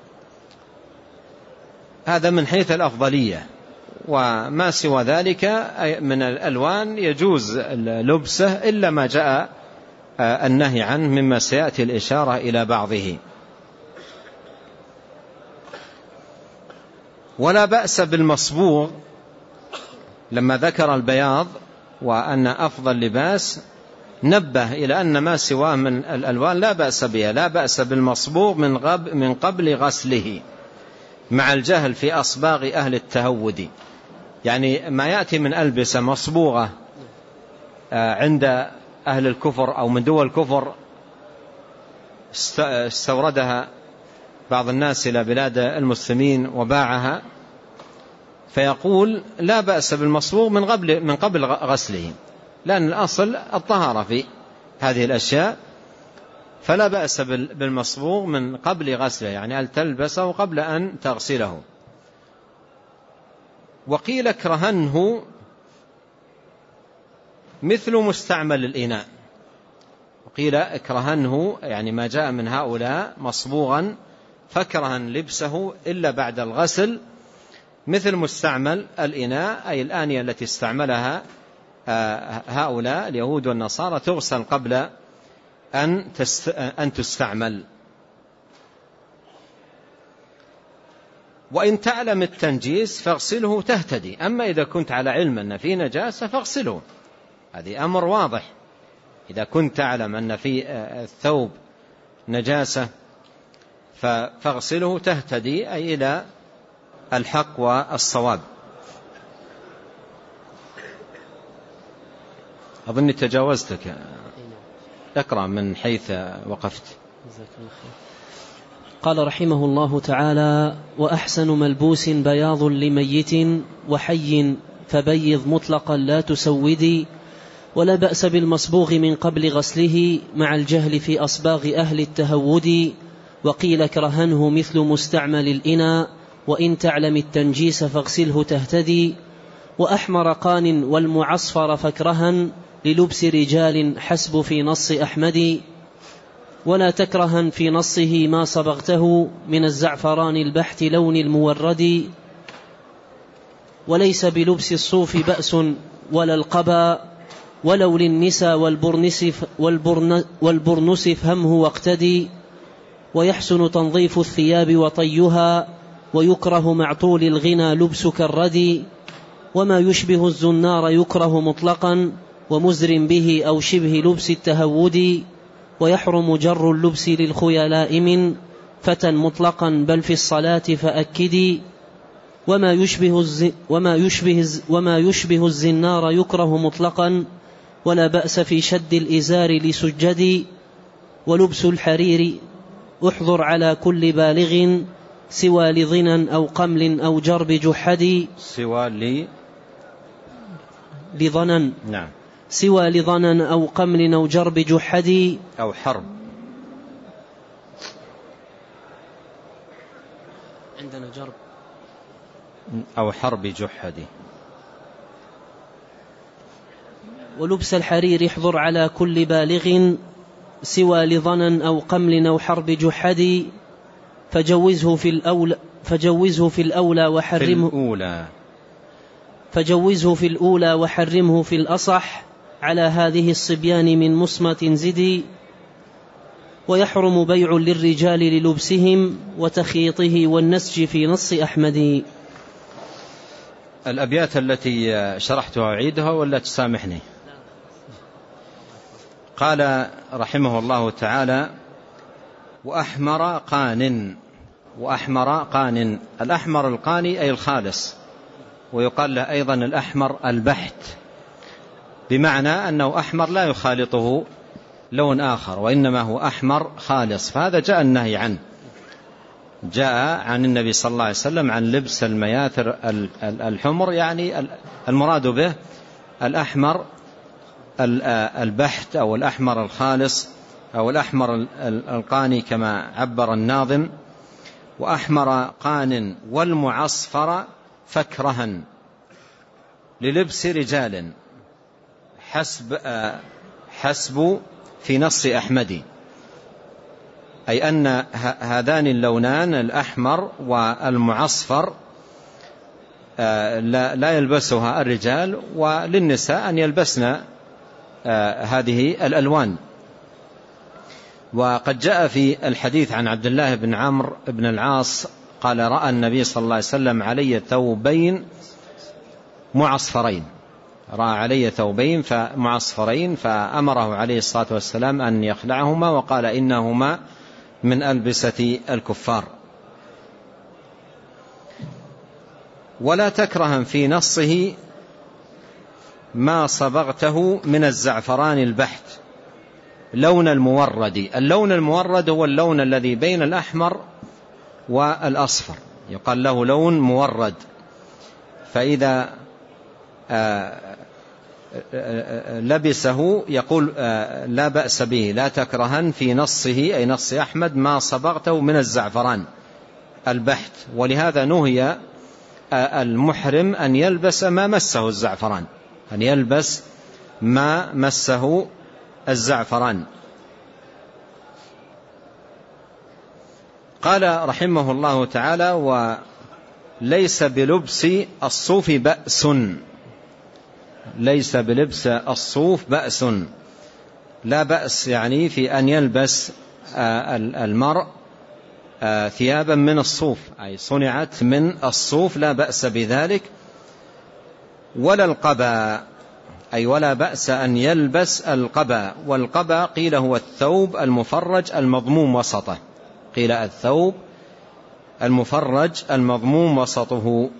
Speaker 2: هذا من حيث الأفضلية. وما سوى ذلك من الألوان يجوز لبسه إلا ما جاء النهي عنه مما سيأتي الإشارة إلى بعضه. ولا بأس بالمصبوغ، لما ذكر البياض وأن أفضل لباس نبه إلى أن ما سواه من الألوان لا بأس بها، لا بأس بالمصبوغ من قبل غسله، مع الجهل في أصباغ أهل التهود، يعني ما يأتي من ألبسة مصبوغة عند أهل الكفر أو من دول الكفر استوردها بعض الناس إلى بلاد المسلمين وباعها، فيقول لا بأس بالمصبوغ من قبل غسله، لأن الأصل الطهارة في هذه الأشياء، فلا بأس بالمصبوغ من قبل غسله، يعني أن تلبسه قبل أن تغسله. وقيل اكرهنه مثل مستعمل الإناء، وقيل اكرهنه يعني ما جاء من هؤلاء مصبوغا فكرهن لبسه إلا بعد الغسل مثل مستعمل الإناء، أي الآنية التي استعملها هؤلاء اليهود والنصارى تغسل قبل أن تستعمل. وإن تعلم التنجيس فاغسله تهتدي، أما إذا كنت على علم أن في نجاسة فاغسله، هذه أمر واضح. إذا كنت تعلم أن في الثوب نجاسة فاغسله تهتدي، أي إلى الحق والصواب. أظني تجاوزتك، اقرأ من حيث وقفت.
Speaker 1: قال رحمه الله تعالى: وأحسن ملبوس بياض لميت وحي فبيض مطلقا لا تسودي، ولا بأس بالمصبوغ من قبل غسله مع الجهل في أصباغ أهل التهود. وقيل كرهنه مثل مستعمل الإناء، وإن تعلم التنجيس فاغسله تهتدي. وأحمر قان والمعصفر فكرها للبس رجال حسب في نص أحمد. ولا تكرها في نصه ما صبغته من الزعفران البحت لون المورد. وليس بلبس الصوف بأس ولا القبا، ولو للنسى والبرنس فهمه واقتدي. ويحسن تنظيف الثياب وطيها، ويكره مع طول الغنى لبس كالردي. وما يشبه الزنار يكره مطلقا، ومزر به أو شبه لبس التهود. ويحرم جر اللبس للخيلاء من فتى مطلقا بل في الصلاة فأكدي. وما يشبه الزنار يكره مطلقا، ولا بأس في شد الإزار لسجد. ولبس الحرير احضر على كل بالغ، سوى لظنا أو قمل أو جرب جحد. لظنا،
Speaker 2: نعم،
Speaker 1: سوى لظنا أو قمل أو جرب جحد
Speaker 2: أو حرب.
Speaker 1: عندنا جرب
Speaker 2: أو حرب جحد.
Speaker 1: ولبس الحرير احضر على كل بالغ سوى لظنن أو قمل أو حرب جحدي فجوزه في الأولى وحرمه في الأصح على هذه الصبيان من مصمة زدي ويحرم بيع للرجال للبسهم وتخييطه والنسج في نص أحمد.
Speaker 2: الأبيات التي شرحتها أعيدها ولا تسامحني؟ قال رحمه الله تعالى: وأحمر قان. الأحمر القاني أي الخالص، ويقال له أيضا الأحمر البحت، بمعنى أنه أحمر لا يخالطه لون آخر، وإنما هو أحمر خالص. فهذا جاء النهي عنه، جاء عن النبي صلى الله عليه وسلم عن لبس المياثر الحمر، يعني المراد به الأحمر البحت أو الأحمر الخالص أو الأحمر القاني كما عبر الناظم. وأحمر قان والمعصفر فكرها للبس رجال حسب في نص أحمد، أي أن هذان اللونان الأحمر والمعصفر لا يلبسها الرجال، وللنساء أن يلبسن هذه الألوان. وقد جاء في الحديث عن عبد الله بن عمرو بن العاص قال: رأى النبي صلى الله عليه وسلم علي ثوبين معصفرين، رأى علي ثوبين معصفرين، فأمره عليه الصلاة والسلام أن يخلعهما، وقال: إنهما من ألبسة الكفار. ولا تكرها في نصه ما صبغته من الزعفران البحت لون المورد. اللون المورد هو اللون الذي بين الأحمر والأصفر، يقال له لون مورد. فإذا لبسه يقول لا بأس به، لا تكرهن في نصه أي نص أحمد ما صبغته من الزعفران البحت. ولهذا نهي المحرم أن يلبس ما مسه الزعفران، أن يلبس ما مسه الزعفران. قال رحمه الله تعالى: وليس بلبس الصوف بأس. ليس بلبس الصوف بأس، لا بأس يعني في أن يلبس المرء ثيابا من الصوف، أي صنعت من الصوف، لا بأس بذلك. ولا القبا، أي ولا بأس أن يلبس القبا. والقبا قيل هو الثوب المفرج المضموم وسطه، قيل الثوب المفرج المضموم وسطه.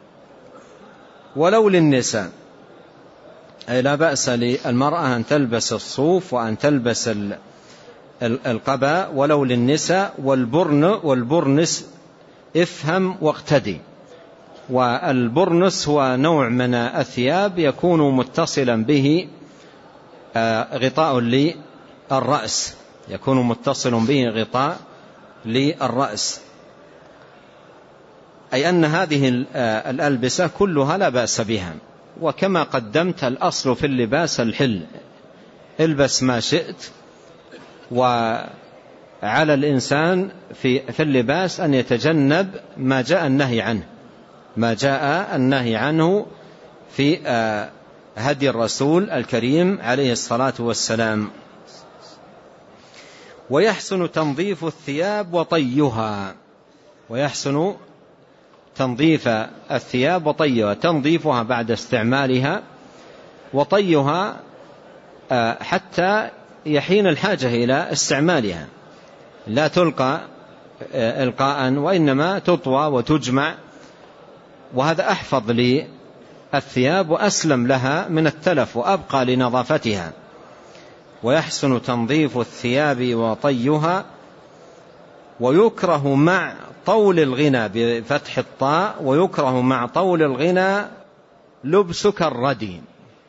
Speaker 2: ولو للنساء، أي لا بأس للمرأة أن تلبس الصوف وأن تلبس القبا ولو للنساء. والبرنس افهم واقتدي. والبرنس هو نوع من الثياب يكون متصلا به غطاء للرأس، يكون متصل به غطاء للرأس، أي أن هذه الألبسة كلها لا بأس بها. وكما قدمت الأصل في اللباس الحل، البس ما شئت، وعلى الإنسان في اللباس أن يتجنب ما جاء النهي عنه، ما جاء النهي عنه في هدي الرسول الكريم عليه الصلاة والسلام. ويحسن تنظيف الثياب وطيها. ويحسن تنظيف الثياب وطيها، تنظيفها بعد استعمالها، وطيها حتى يحين الحاجة إلى استعمالها، لا تلقى إلقاء، وإنما تطوى وتجمع، وهذا أحفظ للثياب وأسلم لها من التلف وأبقى لنظافتها. ويحسن تنظيف الثياب وطيها. ويكره مع طول الغنى بفتح الطاء، ويكره مع طول الغنى لبس كالردي.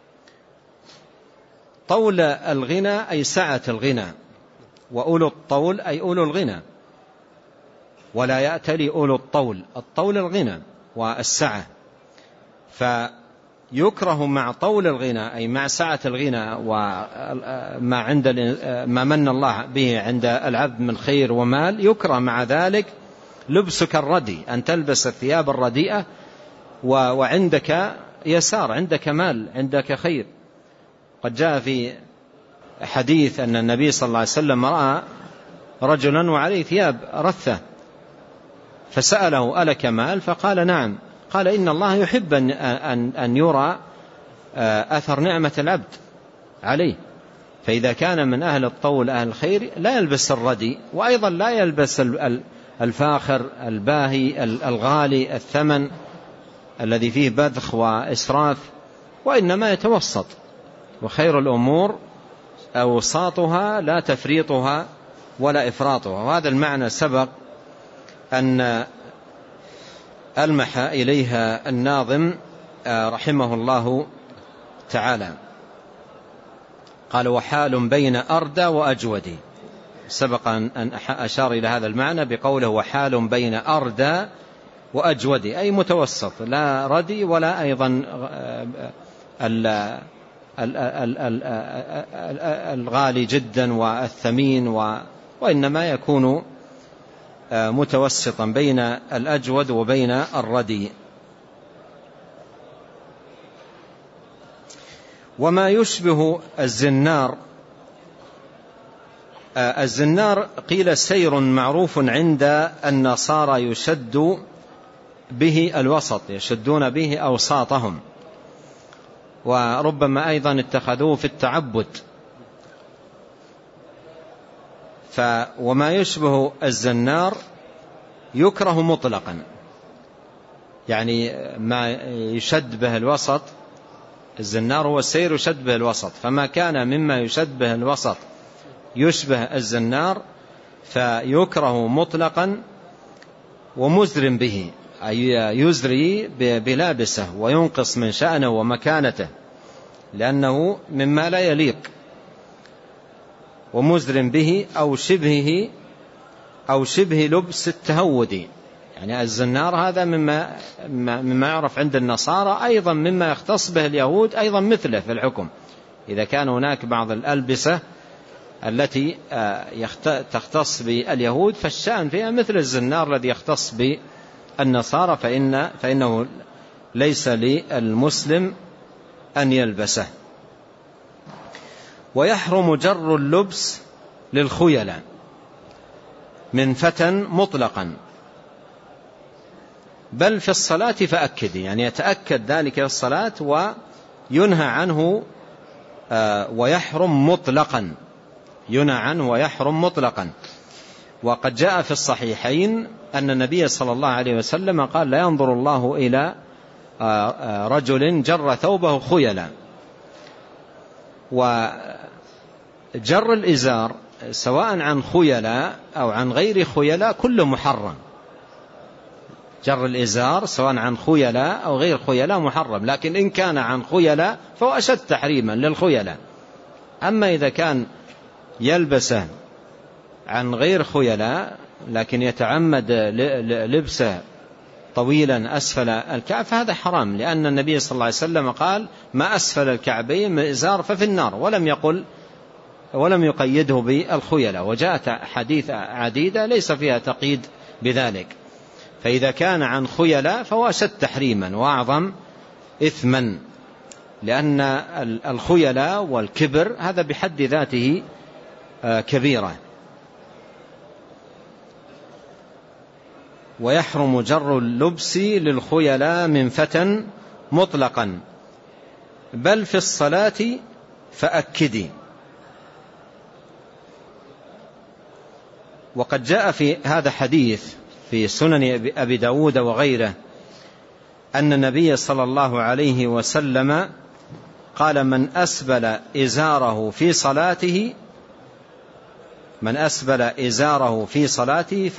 Speaker 2: طول الغنى أي سعة الغنى، وأولو الطول أي أولو الغنى، ولا يأتلي أولو الطول. الطول الغنى والسعة، يكره مع طول الغنى أي مع سعة الغنى وما ما من الله به عند العبد من خير ومال، يكره مع ذلك لبسك الردي، أن تلبس الثياب الرديئة وعندك يسار، عندك مال، عندك خير. قد جاء في حديث أن النبي صلى الله عليه وسلم رأى رجلا وعليه ثياب رثة فسأله ألك مال؟ فقال نعم. قال إن الله يحب أن يرى أثر نعمة العبد عليه، فإذا كان من أهل الطول أهل الخير لا يلبس الردي، وأيضا لا يلبس الفاخر الباهي الغالي الثمن الذي فيه بذخ وإسراف، وإنما يتوسط، وخير الأمور أوساطها لا تفريطها ولا إفراطها. وهذا المعنى سبق أن ألمح إليها الناظم رحمه الله تعالى. قال وحال بين أردى وأجودي، سبق أن أشار إلى هذا المعنى بقوله وحال بين أردى وأجودي، أي متوسط، لا ردي ولا أيضا الغالي جدا والثمين، وإنما يكون متوسطا بين الأجود وبين الردي. وما يشبه الزنار، الزنار قيل سير معروف عند النصارى يشد به الوسط، يشدون به أوساطهم، وربما أيضا اتخذوه في التعبد. وما يشبه الزنار يكره مطلقا، يعني ما يشد به الوسط، الزنار هو السير يشد به الوسط، فما كان مما يشد به الوسط يشبه الزنار فيكره مطلقا ومزر به، أي يزري بلابسه وينقص من شأنه ومكانته لأنه مما لا يليق، ومزر به أو شبه لبس التهودي. يعني الزنار هذا مما يعرف عند النصارى، أيضا مما يختص به اليهود أيضا مثله في الحكم. إذا كان هناك بعض الألبسة التي تختص باليهود فالشأن فيها مثل الزنار الذي يختص بالنصارى، فإنه ليس للمسلم أن يلبسه. ويحرم جر اللبس للخيلاء من فتى مطلقا، بل في الصلاة فأكد، يعني يتأكد ذلك في الصلاة وينهى عنه ويحرم مطلقا، ينهى عنه ويحرم مطلقا. وقد جاء في الصحيحين أن النبي صلى الله عليه وسلم قال لا ينظر الله إلى رجل جر ثوبه خيلا. وجر الإزار سواء عن خيلاء أو عن غير خيلاء كله محرم، جر الإزار سواء عن خيلاء أو غير خيلاء محرم، لكن إن كان عن خيلاء فهو أشد تحريما للخيلاء. أما إذا كان يلبسه عن غير خيلاء لكن يتعمد لبسه طويلا أسفل الكعب فهذا حرام، لأن النبي صلى الله عليه وسلم قال ما أسفل الكعبين من إزار ففي النار، ولم يقيده بالخيلاء. وجاءت حديث عديدة ليس فيها تقييد بذلك، فإذا كان عن خيلاء فهو أشد تحريما وأعظم إثما، لأن الخيلاء والكبر هذا بحد ذاته كبيرة. ويحرم جر اللبس للخيلاء من فتى مطلقا، بل في الصلاة فأكدي. وقد جاء في هذا حديث في سنن أبي داود وغيره أن النبي صلى الله عليه وسلم قال من أسبل إزاره في صلاته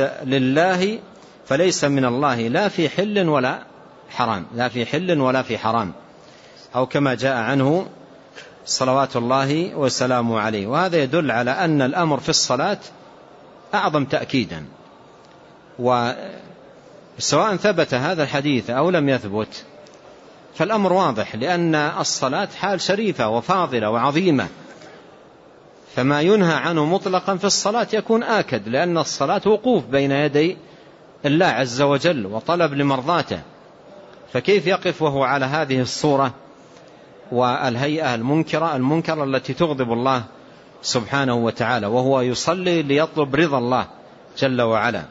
Speaker 2: فليس من الله لا في حل ولا في حرام، أو كما جاء عنه صلوات الله وسلامه عليه. وهذا يدل على أن الأمر في الصلاة أعظم تأكيدا، وسواء ثبت هذا الحديث أو لم يثبت فالأمر واضح، لأن الصلاة حال شريفة وفاضلة وعظيمة، فما ينهى عنه مطلقا في الصلاة يكون آكد، لأن الصلاة وقوف بين يدي الله عز وجل وطلب لمرضاته، فكيف يقف وهو على هذه الصورة والهيئة المنكرة التي تغضب الله سبحانه وتعالى، وهو يصلي ليطلب رضا الله جل وعلا.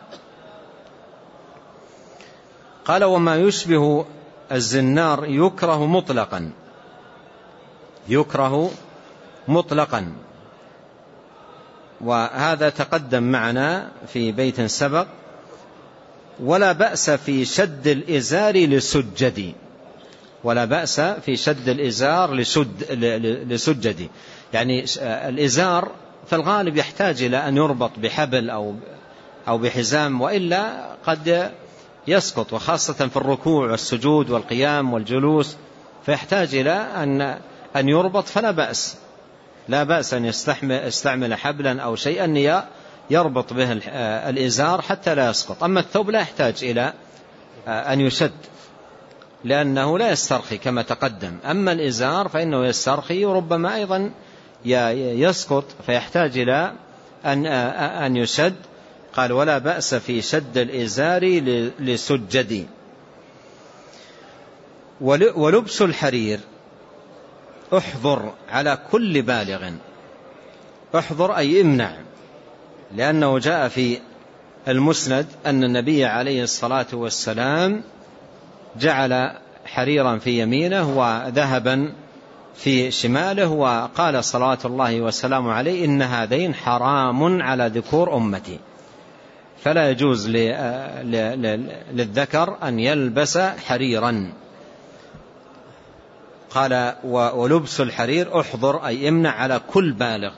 Speaker 2: قال: وما يشبه الزنار يكره مطلقا، وهذا تقدم معنا في بيت سبق. ولا بأس في شد الإزار لسجدي، ولا بأس في شد الإزار لسجدي، يعني الإزار في الغالب يحتاج إلى أن يربط بحبل أو بحزام، وإلا قد يسقط، وخاصة في الركوع والسجود والقيام والجلوس، فيحتاج إلى أن يربط، فلا بأس، لا بأس أن يستعمل حبلا أو شيئا يربط به الإزار حتى لا يسقط. أما الثوب لا يحتاج إلى أن يشد، لأنه لا يسترخي كما تقدم. أما الإزار فإنه يسترخي وربما أيضا يسقط، فيحتاج إلى أن يشد. قال: ولا بأس في شد الإزار لسجدي. ولبس الحرير احضر على كل بالغ، احضر أي امنع، لأنه جاء في المسند أن النبي عليه الصلاة والسلام جعل حريرا في يمينه وذهبا في شماله، وقال صلوات الله وسلامه عليه: إن هذين حرام على ذكور أمتي، فلا يجوز للذكر أن يلبس حريرا. قال: ولبس الحرير احضر أي امنع على كل بالغ،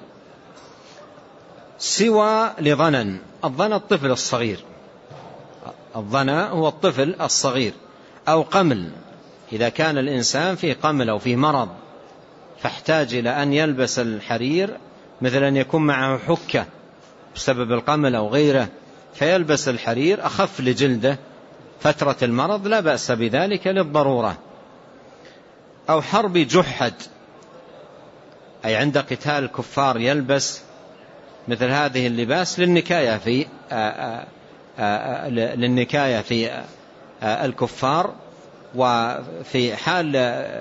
Speaker 2: سوى لظنن. الظن الطفل الصغير، الظن هو الطفل الصغير، أو قمل، إذا كان الإنسان في قمل أو في مرض فاحتاج إلى أن يلبس الحرير، مثل أن يكون معه حكة بسبب القمل أو غيره، فيلبس الحرير أخف لجلده فترة المرض، لا بأس بذلك للضرورة. أو حرب جحد، أي عند قتال الكفار يلبس مثل هذه اللباس للنكاية في الكفار، وفي حال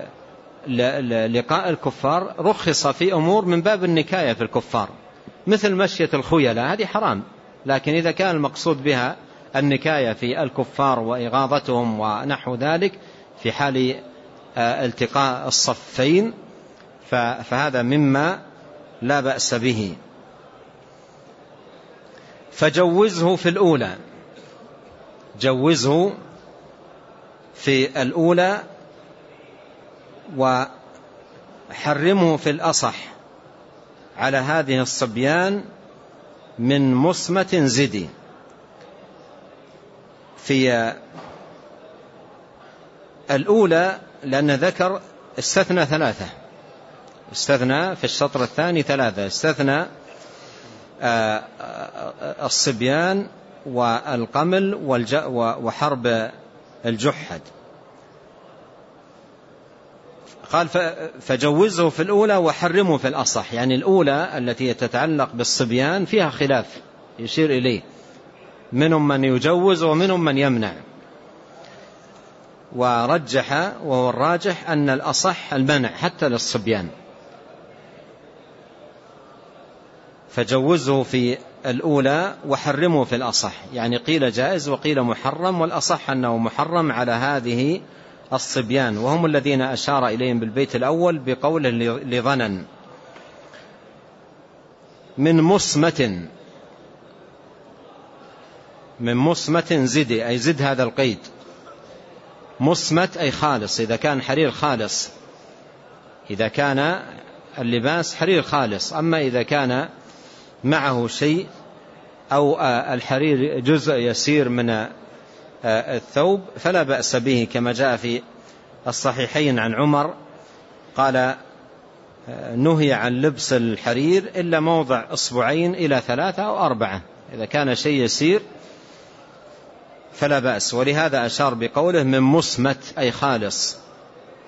Speaker 2: لقاء الكفار رخص في أمور من باب النكاية في الكفار، مثل مشية الخيلاء، هذه حرام، لكن إذا كان المقصود بها النكاية في الكفار وإغاظتهم ونحو ذلك في حال التقاء الصفين فهذا مما لا بأس به. فجوزه في الأولى، جوزه في الأولى، وحرمه في الأصح على هذه الصبيان من مصمة زدي. في الأولى لأن ذكر استثنى ثلاثة، استثنى في الشطر الثاني ثلاثة، استثنى الصبيان والقمل وحرب الجحد. قال: فجوزه في الأولى وحرمه في الأصح، يعني الأولى التي تتعلق بالصبيان فيها خلاف يشير إليه، منهم من يجوز ومنهم من يمنع، ورجح وهو الراجح أن الأصح المنع حتى للصبيان. فجوزه في الأولى وحرمه في الأصح، يعني قيل جائز وقيل محرم، والأصح أنه محرم على هذه الصبيان، وهم الذين أشار إليهم بالبيت الأول بقوله لظنن. من مصمة زدي، أي زد هذا القيد، مصمت أي خالص، إذا كان حرير خالص، إذا كان اللباس حرير خالص. أما إذا كان معه شيء أو الحرير جزء يسير من الثوب فلا بأس به، كما جاء في الصحيحين عن عمر قال: نهي عن لبس الحرير إلا موضع أصبعين إلى 3 أو 4، إذا كان شيء يسير فلا بأس. ولهذا أشار بقوله من مصمت أي خالص.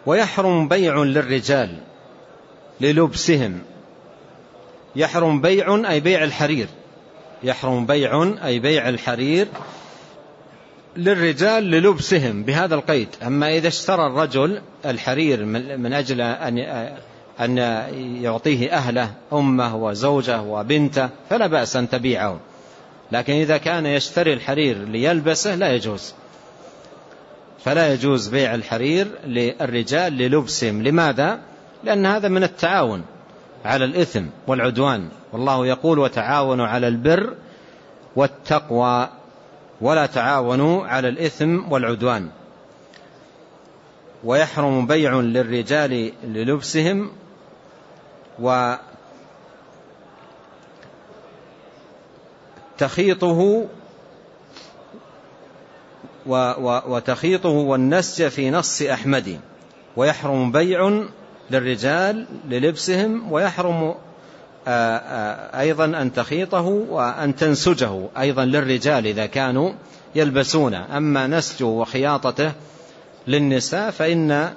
Speaker 2: ويحرم بيع للرجال للبسهم. يحرم بيع أي بيع الحرير، يحرم بيع أي بيع الحرير للرجال للبسهم بهذا القيد. أما إذا اشترى الرجل الحرير من أجل أن يعطيه أهله أمه وزوجه وبنته فلا بأس أن تبيعه، لكن إذا كان يشتري الحرير ليلبسه لا يجوز، فلا يجوز بيع الحرير للرجال للبسهم. لماذا؟ لأن هذا من التعاون على الإثم والعدوان، والله يقول وتعاونوا على البر والتقوى ولا تعاونوا على الإثم والعدوان. ويحرم بيع للرجال للبسهم وتخيطه والنسج في نص أحمد. ويحرم بيع للرجال للبسهم، ويحرم أيضا أن تخيطه وأن تنسجه أيضا للرجال إذا كانوا يلبسون. أما نسجه وخياطته للنساء فإن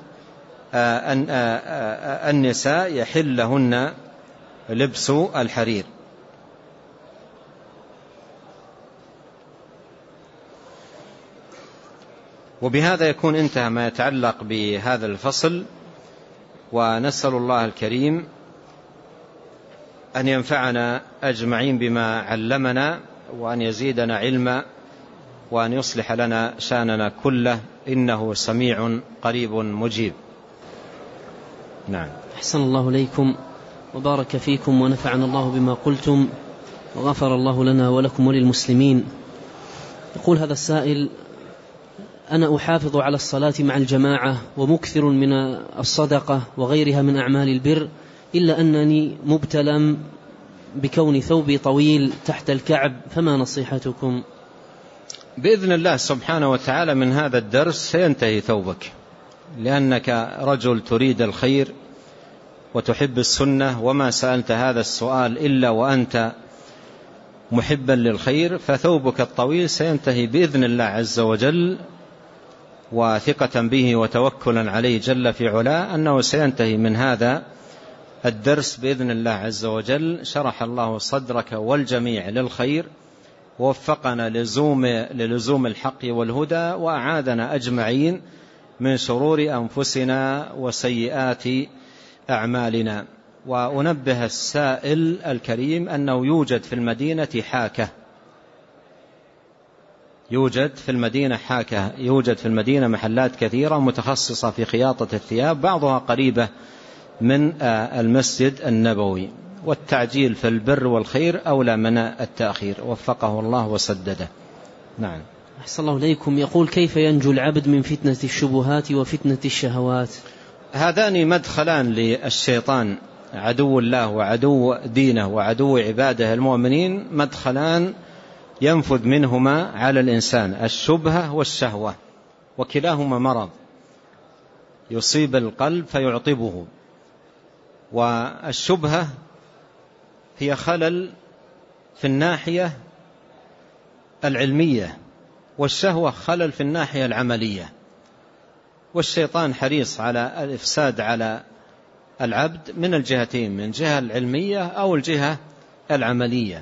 Speaker 2: النساء يحل لهن لبس الحرير. وبهذا يكون انتهى ما يتعلق بهذا الفصل، ونسأل الله الكريم أن ينفعنا أجمعين بما علمنا، وأن يزيدنا علما، وأن يصلح لنا شأننا كله، إنه سميع قريب مجيب. نعم.
Speaker 1: أحسن الله إليكم وبارك فيكم ونفعنا الله بما قلتم، وغفر الله لنا ولكم وللمسلمين. يقول هذا السائل: أنا أحافظ على الصلاة مع الجماعة ومكثر من الصدقة وغيرها من أعمال البر، إلا أنني مبتلى بكون ثوبي طويل تحت الكعب، فما نصيحتكم؟
Speaker 2: بإذن الله سبحانه وتعالى من هذا الدرس سينتهي ثوبك، لأنك رجل تريد الخير وتحب السنة، وما سألت هذا السؤال إلا وأنت محبا للخير، فثوبك الطويل سينتهي بإذن الله عز وجل، وثقة به وتوكلا عليه جل في علاه أنه سينتهي من هذا الدرس بإذن الله عز وجل. شرح الله صدرك والجميع للخير، ووفقنا للزوم الحق والهدى، وأعاذنا أجمعين من شرور أنفسنا وسيئات أعمالنا. وأنبه السائل الكريم أنه يوجد في المدينة حاكة، يوجد في المدينة محلات كثيرة متخصصة في خياطة الثياب، بعضها قريبة من المسجد النبوي، والتعجيل في البر والخير أولى من التأخير، وفقه الله وسدده. نعم.
Speaker 1: أحسن الله إليكم. يقول: كيف ينجو العبد من فتنة الشبهات وفتنة الشهوات؟
Speaker 2: هذان مدخلان للشيطان عدو الله وعدو دينه وعدو عباده المؤمنين، مدخلان ينفذ منهما على الإنسان: الشبهة والشهوة، وكلاهما مرض يصيب القلب فيعطبه. والشبهة هي خلل في الناحية العلمية، والشهوة خلل في الناحية العملية، والشيطان حريص على الإفساد على العبد من الجهتين، من الجهة العلمية أو الجهة العملية.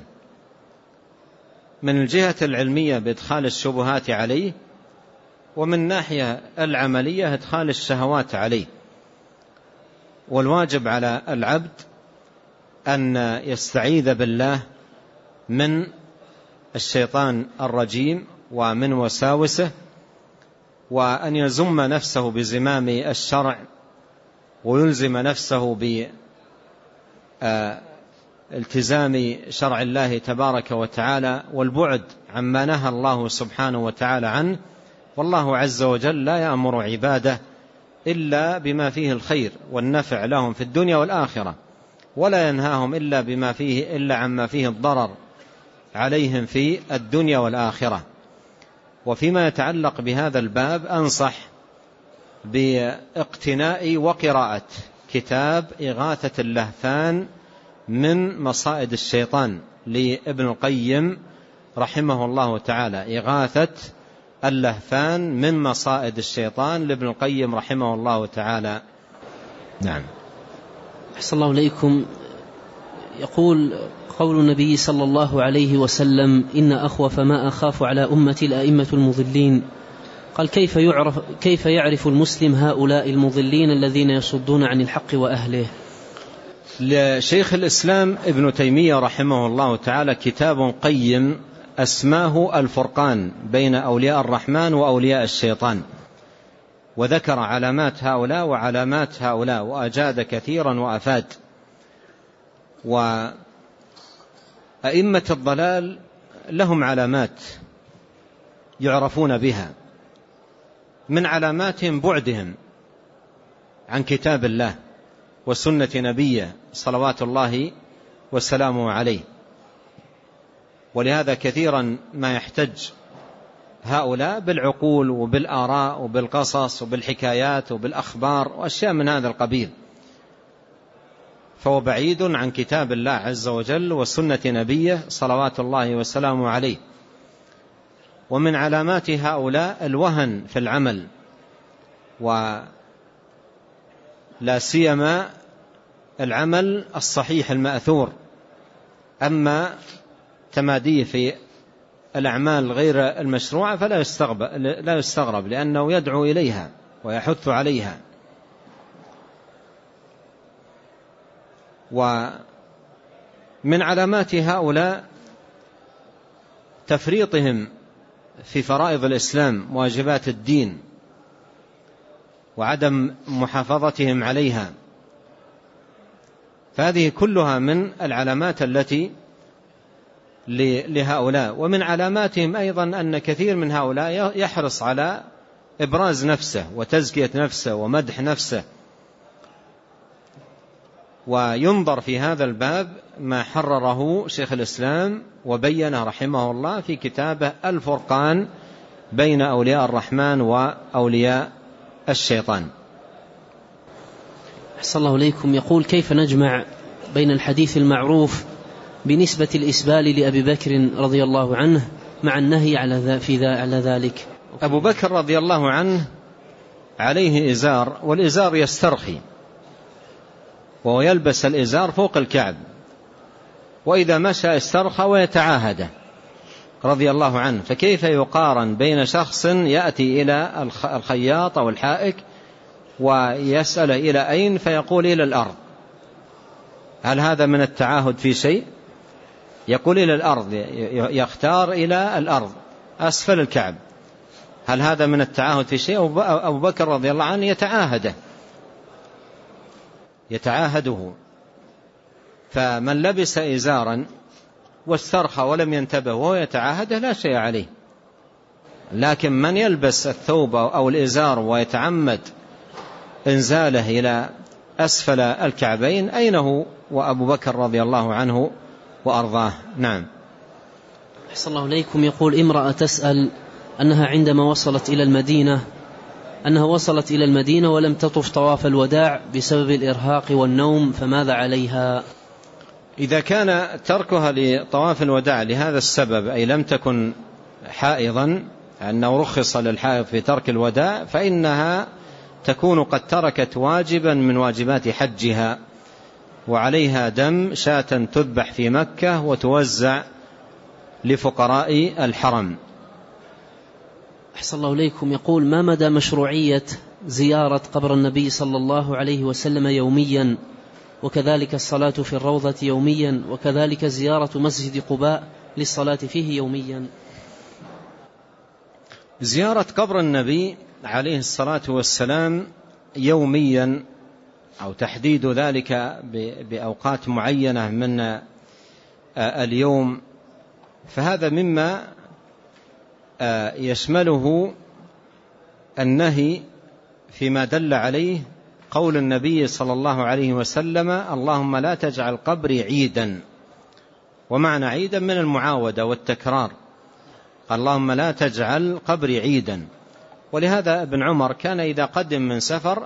Speaker 2: من الجهة العلمية بإدخال الشبهات عليه، ومن الناحية العملية إدخال الشهوات عليه. والواجب على العبد أن يستعيذ بالله من الشيطان الرجيم ومن وساوسه، وأن يزم نفسه بزمام الشرع، ويلزم نفسه بالتزام شرع الله تبارك وتعالى، والبعد عما نهى الله سبحانه وتعالى عنه. والله عز وجل لا يأمر عباده إلا بما فيه الخير والنفع لهم في الدنيا والآخرة، ولا ينهاهم إلا عما فيه الضرر عليهم في الدنيا والآخرة. وفيما يتعلق بهذا الباب أنصح باقتناء وقراءة كتاب إغاثة اللهفان من مصائد الشيطان لابن القيم رحمه الله تعالى. إغاثة اللهفان من مصائد الشيطان لابن القيم رحمه الله تعالى. نعم.
Speaker 1: أحسن الله إليكم. يقول قول النبي صلى الله عليه وسلم: إن أخوف ما أخاف على أمتي الأئمة المضلين. قال: كيف يعرف المسلم هؤلاء المضلين الذين يصدون عن الحق وأهله؟
Speaker 2: لشيخ الإسلام ابن تيمية رحمه الله تعالى كتاب قيم أسماه الفرقان بين أولياء الرحمن وأولياء الشيطان، وذكر علامات هؤلاء وعلامات هؤلاء، وأجاد كثيرا وأفاد. وأئمة الضلال لهم علامات يعرفون بها، من علاماتهم بعدهم عن كتاب الله وسنة نبيه صلوات الله والسلام عليه. ولهذا كثيرا ما يحتج هؤلاء بالعقول وبالآراء وبالقصص وبالحكايات وبالأخبار وأشياء من هذا القبيل، فهو بعيد عن كتاب الله عز وجل وسنة نبيه صلوات الله والسلام عليه. ومن علامات هؤلاء الوهن في العمل، ولا سيما العمل الصحيح المأثور. أما تماديه في الأعمال غير المشروعة فلا يستغرب لأنه يدعو إليها ويحث عليها. ومن علامات هؤلاء تفريطهم في فرائض الإسلام واجبات الدين وعدم محافظتهم عليها، فهذه كلها من العلامات التي لهؤلاء. ومن علاماتهم أيضا أن كثير من هؤلاء يحرص على إبراز نفسه وتزكية نفسه ومدح نفسه، وينظر في هذا الباب ما حرره شيخ الإسلام وبينه رحمه الله في كتابه الفرقان بين أولياء الرحمن وأولياء الشيطان.
Speaker 1: أحسن الله إليكم. يقول: كيف نجمع بين الحديث المعروف بنسبة الإسبال لأبي بكر رضي الله عنه مع النهي على ذلك؟
Speaker 2: أبو بكر رضي الله عنه عليه إزار، والإزار يسترخي، وهو يلبس الإزار فوق الكعب، وإذا مشى استرخى ويتعاهده رضي الله عنه. فكيف يقارن بين شخص يأتي إلى الخياط أو الحائك ويسأل إلى أين فيقول إلى الأرض؟ هل هذا من التعاهد في شيء؟ يقول إلى الأرض، يختار إلى الأرض أسفل الكعب. هل هذا من التعاهد في شيء؟ أبو بكر رضي الله عنه يتعاهده. فمن لبس إزارا واسترخى ولم ينتبه وهو يتعاهده لا شيء عليه، لكن من يلبس الثوب أو الإزار ويتعمد انزاله إلى أسفل الكعبين، أين هو وأبو بكر رضي الله عنه وأرضاه؟ نعم.
Speaker 1: أحسن الله إليكم. يقول: امرأة تسأل أنها عندما وصلت إلى المدينة ولم تطف طواف الوداع بسبب الإرهاق والنوم، فماذا عليها؟
Speaker 2: إذا كان تركها لطواف الوداع لهذا السبب، أي لم تكن حائضا، أنه رخص للحائض في ترك الوداع، فإنها تكون قد تركت واجبا من واجبات حجها، وعليها دم شاة تذبح في مكة وتوزع لفقراء الحرم.
Speaker 1: أحسن الله إليكم. يقول: ما مدى مشروعية زيارة قبر النبي صلى الله عليه وسلم يوميا، وكذلك الصلاة في الروضة يوميا، وكذلك زيارة مسجد قباء للصلاة فيه يوميا؟
Speaker 2: زيارة قبر النبي عليه الصلاة والسلام يوميا، أو تحديد ذلك بأوقات معينة من اليوم، فهذا مما يشمله النهي فيما دل عليه قول النبي صلى الله عليه وسلم: اللهم لا تجعل قبري عيدا. ومعنى عيدا من المعاودة والتكرار، قال: اللهم لا تجعل قبري عيدا. ولهذا ابن عمر كان إذا قدم من سفر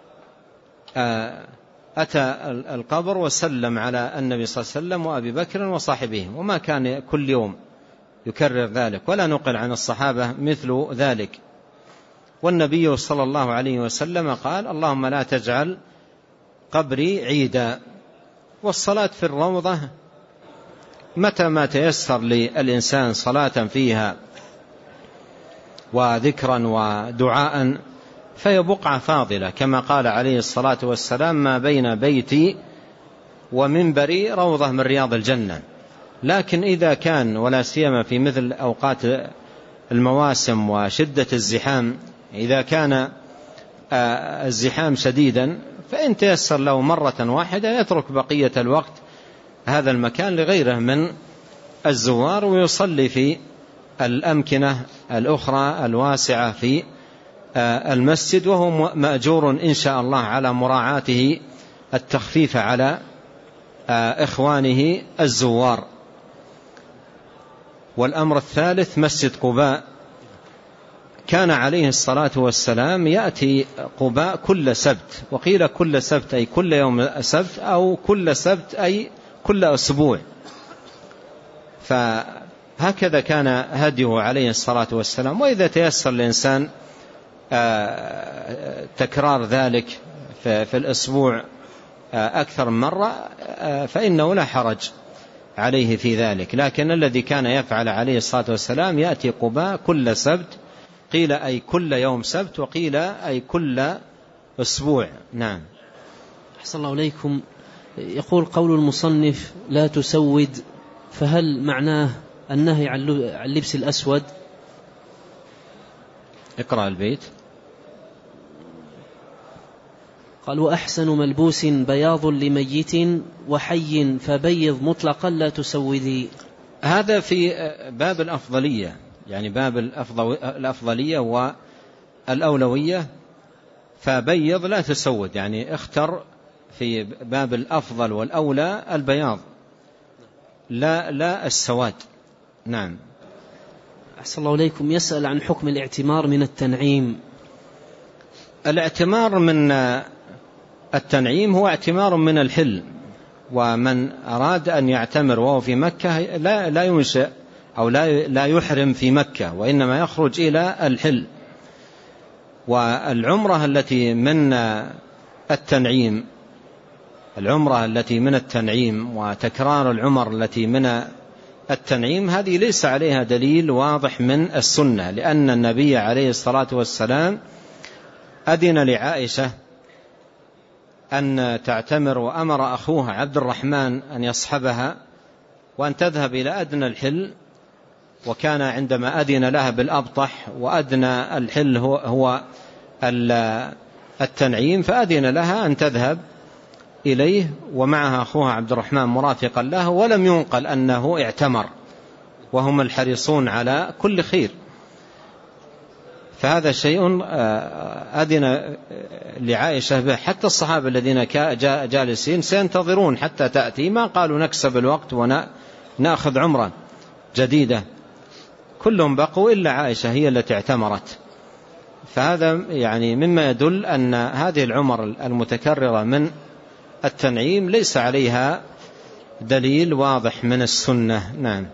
Speaker 2: أتى القبر وسلم على النبي صلى الله عليه وسلم وأبي بكر وصاحبهم، وما كان كل يوم يكرر ذلك، ولا نقل عن الصحابة مثل ذلك. والنبي صلى الله عليه وسلم قال: اللهم لا تجعل قبري عيدا. والصلاة في الروضة متى ما تيسر للإنسان صلاة فيها وذكرا ودعاء فهي بقعة فاضلة، كما قال عليه الصلاة والسلام: ما بين بيتي ومنبري روضة من رياض الجنة. لكن إذا كان ولا سيما في مثل أوقات المواسم وشدة الزحام، إذا كان الزحام شديدا فإن تيسر له مرة واحدة يترك بقية الوقت هذا المكان لغيره من الزوار ويصلي في الأمكنة الأخرى الواسعة في المسجد، وهو مأجور إن شاء الله على مراعاته التخفيف على إخوانه الزوار. والأمر الثالث مسجد قباء، كان عليه الصلاة والسلام يأتي قباء كل سبت، وقيل كل سبت أي كل يوم سبت، أو كل سبت أي كل أسبوع، فهكذا كان هديه عليه الصلاة والسلام. وإذا تيسر الإنسان تكرار ذلك في الأسبوع أكثر من مرة فإنه لا حرج عليه في ذلك. لكن الذي كان يفعل عليه الصلاة والسلام يأتي قباء كل سبت، قيل أي كل يوم سبت، وقيل أي كل أسبوع. نعم.
Speaker 1: أحسن الله إليكم. يقول قول المصنف لا تسود، فهل معناه النهي عن اللبس الأسود؟
Speaker 2: اقرأ البيت.
Speaker 1: قال: وأحسن ملبوس بياض لميت وحي فبيض مطلقا لا تسودي.
Speaker 2: هذا في باب الأفضلية، يعني باب الأفضلية والأولوية، فبيض لا تسود، يعني اختر في باب الأفضل والأولى البياض لا السواد. نعم.
Speaker 1: أحسن الله إليكم. يسأل عن حكم الاعتمار من التنعيم.
Speaker 2: الاعتمار من التنعيم هو اعتمار من الحل، ومن أراد أن يعتمر وهو في مكة لا ينشأ أو لا يحرم في مكة، وإنما يخرج إلى الحل. والعمرة التي من التنعيم، العمرة التي من التنعيم وتكرار العمر التي من التنعيم، هذه ليس عليها دليل واضح من السنة، لأن النبي عليه الصلاة والسلام أذن لعائشة أن تعتمر، وأمر أخوها عبد الرحمن أن يصحبها وأن تذهب إلى أدنى الحل، وكان عندما أذن لها بالأبطح، وأدنى الحل هو التنعيم، فأذن لها أن تذهب إليه ومعها أخوها عبد الرحمن مرافقا له، ولم ينقل أنه اعتمر، وهم الحريصون على كل خير. فهذا شيء أذن لعائشة به. حتى الصحابة الذين جالسين سينتظرون حتى تأتي، ما قالوا نكسب الوقت ونأخذ عمرة جديدة، كلهم بقوا إلا عائشة هي التي اعتمرت. فهذا يعني مما يدل أن هذه العمر المتكررة من التنعيم ليس عليها دليل واضح من السنة. نعم.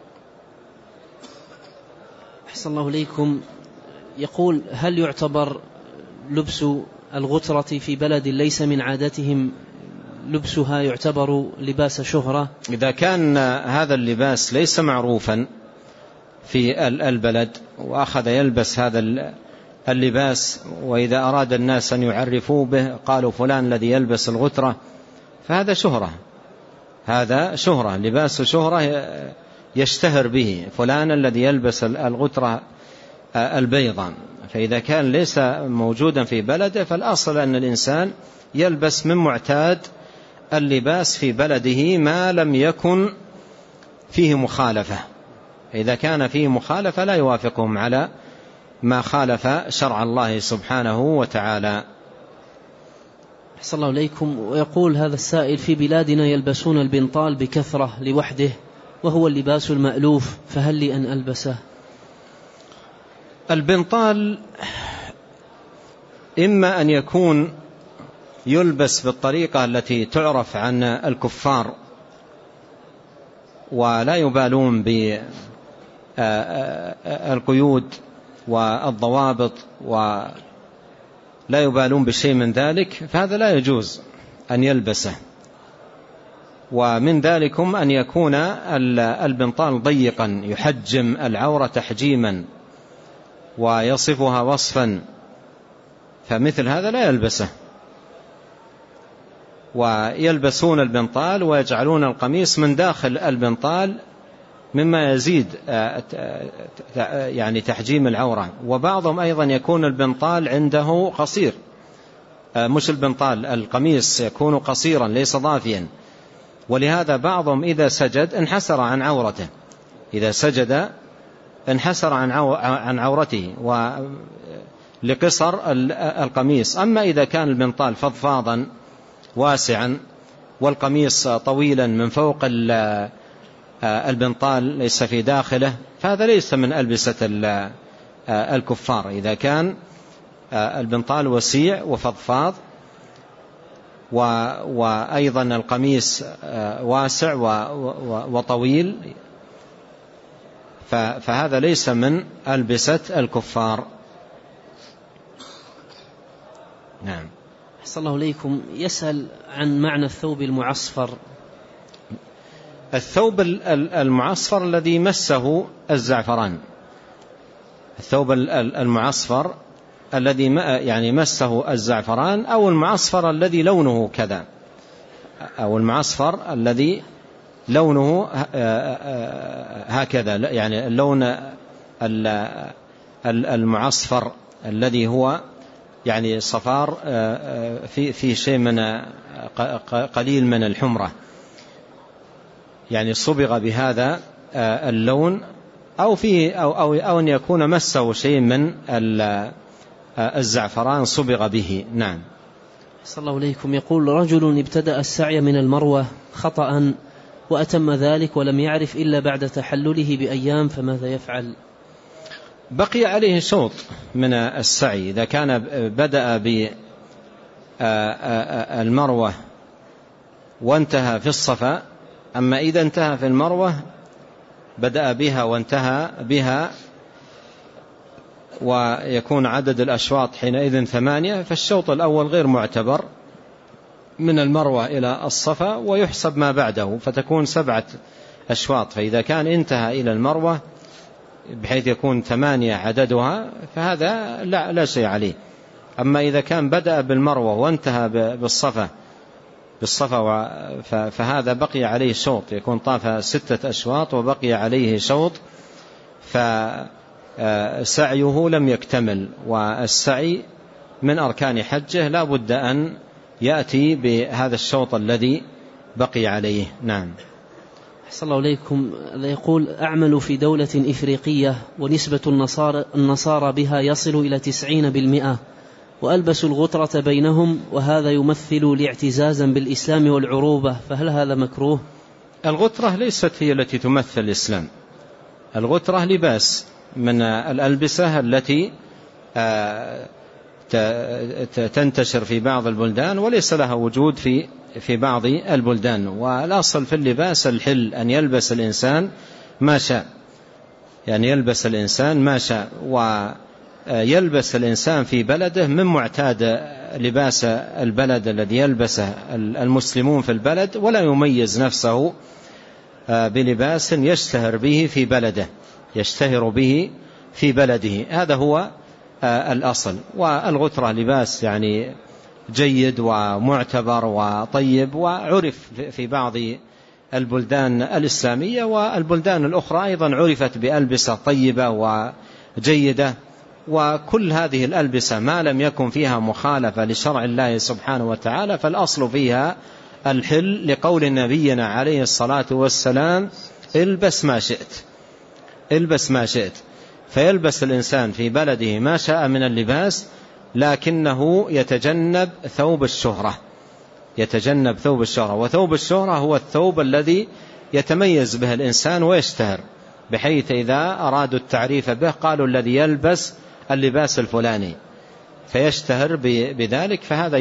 Speaker 1: أحسن الله إليكم. يقول: هل يعتبر لبس الغترة في بلد ليس من عادتهم لبسها يعتبر لباس شهرة؟
Speaker 2: إذا كان هذا اللباس ليس معروفا في البلد وأخذ يلبس هذا اللباس، وإذا أراد الناس أن يعرفوه به قالوا فلان الذي يلبس الغترة، فهذا شهرة، هذا شهرة، لباس شهرة يشتهر به، فلان الذي يلبس الغترة البيضاء. فإذا كان ليس موجودا في بلده فالأصل أن الإنسان يلبس من معتاد اللباس في بلده ما لم يكن فيه مخالفة. إذا كان فيه مخالفة لا يوافقهم على ما خالف شرع الله سبحانه وتعالى.
Speaker 1: أحسن الله إليكم. ويقول هذا السائل: في بلادنا يلبسون البنطال بكثرة لوحده وهو اللباس المألوف، فهل لي أن ألبسه؟
Speaker 2: البنطال إما أن يكون يلبس بالطريقة التي تعرف عن الكفار ولا يبالون القيود والضوابط ولا يبالون بشيء من ذلك، فهذا لا يجوز أن يلبسه. ومن ذلكم أن يكون البنطال ضيقا يحجم العورة تحجيما ويصفها وصفا، فمثل هذا لا يلبسه. ويلبسون البنطال ويجعلون القميص من داخل البنطال مما يزيد يعني تحجيم العورة. وبعضهم أيضا يكون البنطال عنده قصير، مش البنطال، القميص يكون قصيرا ليس ضافيا، ولهذا بعضهم إذا سجد انحسر عن عورته، إذا سجد انحسر عن عورته لقصر القميص. أما إذا كان البنطال فضفاضا واسعا والقميص طويلا من فوق البنطال ليس في داخله، فهذا ليس من ألبسة الكفار. إذا كان البنطال وسيع وفضفاض وأيضا القميص واسع وطويل، فهذا ليس من ألبسة الكفار. نعم.
Speaker 1: أحسن الله إليكم. يسأل عن معنى الثوب المعصفر.
Speaker 2: الثوب المعصفر الذي مسه الزعفران، الثوب المعصفر الذي يعني مسه الزعفران، أو المعصفر الذي لونه كذا، أو المعصفر الذي لونه هكذا، يعني اللون المعصفر الذي هو يعني صفار في شيء من قليل من الحمرة، يعني صبغ بهذا اللون، أو أن يكون مسه شيء من الزعفران صبغ به. نعم.
Speaker 1: صلى الله عليكم. يقول رجل ابتدأ السعي من المروة خطأ وأتم ذلك ولم يعرف إلا بعد تحلله بأيام، فماذا يفعل؟
Speaker 2: بقي عليه شوط من السعي إذا كان بدأ بالمروة وانتهى في الصفا. أما إذا انتهى في المروة بدأ بها وانتهى بها ويكون عدد الأشواط حينئذ 8، فالشوط الأول غير معتبر من المروة إلى الصفا، ويحسب ما بعده فتكون 7 أشواط. فإذا كان انتهى إلى المروة بحيث يكون 8 عددها فهذا لا شيء عليه. أما إذا كان بدأ بالمروة وانتهى بالصفا فهذا بقي عليه شوط، يكون طاف 6 أشواط وبقي عليه شوط، فسعيه لم يكتمل. والسعي من أركان حجه لا بد أن يأتي بهذا الشوط الذي بقي عليه. نعم.
Speaker 1: أحسن الله إليكم. يقول أعمل في دولة إفريقية ونسبة النصارى بها يصل إلى 90%، وألبس الغترة بينهم، وهذا يمثل الاعتزازا بالإسلام والعروبة، فهل هذا مكروه؟
Speaker 2: الغترة ليست هي التي تمثل الإسلام، الغترة لباس من الألبسة التي تنتشر في بعض البلدان وليس لها وجود في بعض البلدان. والأصل في اللباس الحل، أن يلبس الإنسان ما شاء، يعني يلبس الإنسان ما شاء، ويلبس الإنسان في بلده من معتاد لباس البلد الذي يلبسه المسلمون في البلد، ولا يميز نفسه بلباس يشتهر به في بلده. هذا هو الأصل. والغترة لباس يعني جيد ومعتبر وطيب، وعرف في بعض البلدان الإسلامية، والبلدان الأخرى أيضا عرفت بألبسة طيبة وجيدة. وكل هذه الألبسة ما لم يكن فيها مخالفة لشرع الله سبحانه وتعالى فالأصل فيها الحل، لقول نبينا عليه الصلاة والسلام البس ما شئت. فيلبس الإنسان في بلده ما شاء من اللباس، لكنه يتجنب ثوب الشهرة. وثوب الشهرة هو الثوب الذي يتميز به الإنسان ويشتهر، بحيث إذا أرادوا التعريف به قالوا الذي يلبس اللباس الفلاني فيشتهر بذلك، فهذا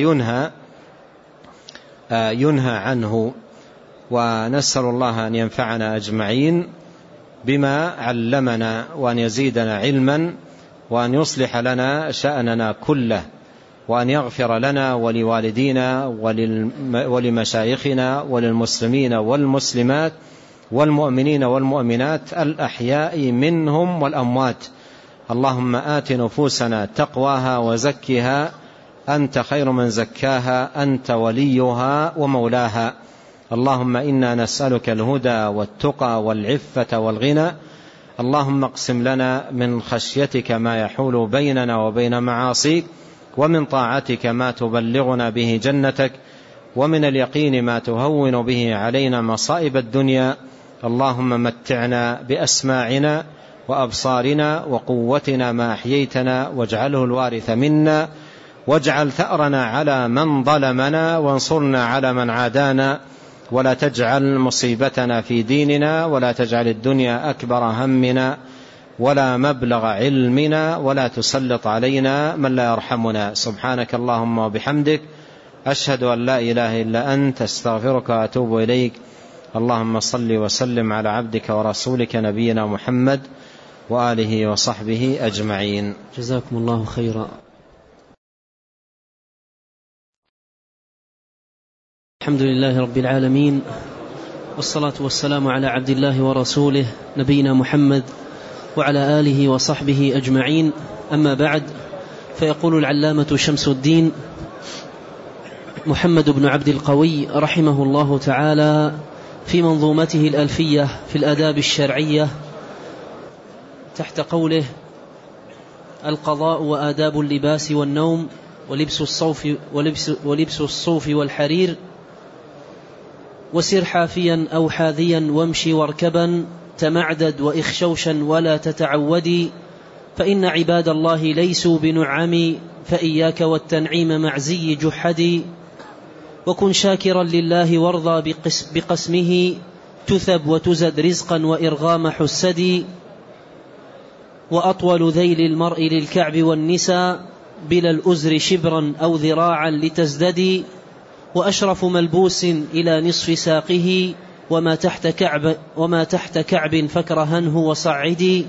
Speaker 2: ينهى عنه. ونسأل الله أن ينفعنا أجمعين بما علمنا، وأن يزيدنا علما، وأن يصلح لنا شأننا كله، وأن يغفر لنا ولوالدينا ولمشايخنا وللمسلمين والمسلمات والمؤمنين والمؤمنات الأحياء منهم والأموات. اللهم آت نفوسنا تقواها وزكها أنت خير من زكاها، أنت وليها ومولاها. اللهم إنا نسألك الهدى والتقى والعفة والغنى. اللهم اقسم لنا من خشيتك ما يحول بيننا وبين معاصيك، ومن طاعتك ما تبلغنا به جنتك، ومن اليقين ما تهون به علينا مصائب الدنيا. اللهم متعنا بأسماعنا وأبصارنا وقوتنا ما أحييتنا، واجعله الوارث منا، واجعل ثأرنا على من ظلمنا، وانصرنا على من عادانا، ولا تجعل مصيبتنا في ديننا، ولا تجعل الدنيا أكبر همنا ولا مبلغ علمنا، ولا تسلط علينا من لا يرحمنا. سبحانك اللهم وبحمدك، أشهد أن لا إله إلا أنت، استغفرك وأتوب إليك. اللهم صل وسلم على عبدك ورسولك نبينا محمد وآله وصحبه أجمعين.
Speaker 1: جزاكم الله خيرا. الحمد لله رب العالمين، والصلاة والسلام على عبد الله ورسوله نبينا محمد وعلى آله وصحبه أجمعين. أما بعد، فيقول العلامة شمس الدين محمد بن عبد القوي رحمه الله تعالى في منظومته الألفية في الآداب الشرعية تحت قوله: القضاء وآداب اللباس والنوم ولبس الصوف والحرير، وسر حافيا أو حاذيا وامشي واركبا، تمعدد وإخشوشا ولا تتعودي، فإن عباد الله ليسوا بنعم، فإياك والتنعيم مع زي جحدي، وكن شاكرا لله وارضى بقسمه، تثب وتزد رزقا وإرغام حسدي، وأطول ذيل المرء للكعب والنساء، بلا الأزر شبرا أو ذراعا لتزددي، وأشرف ملبوس إلى نصف ساقه، وما تحت كعب فاكرهنه وصعدي،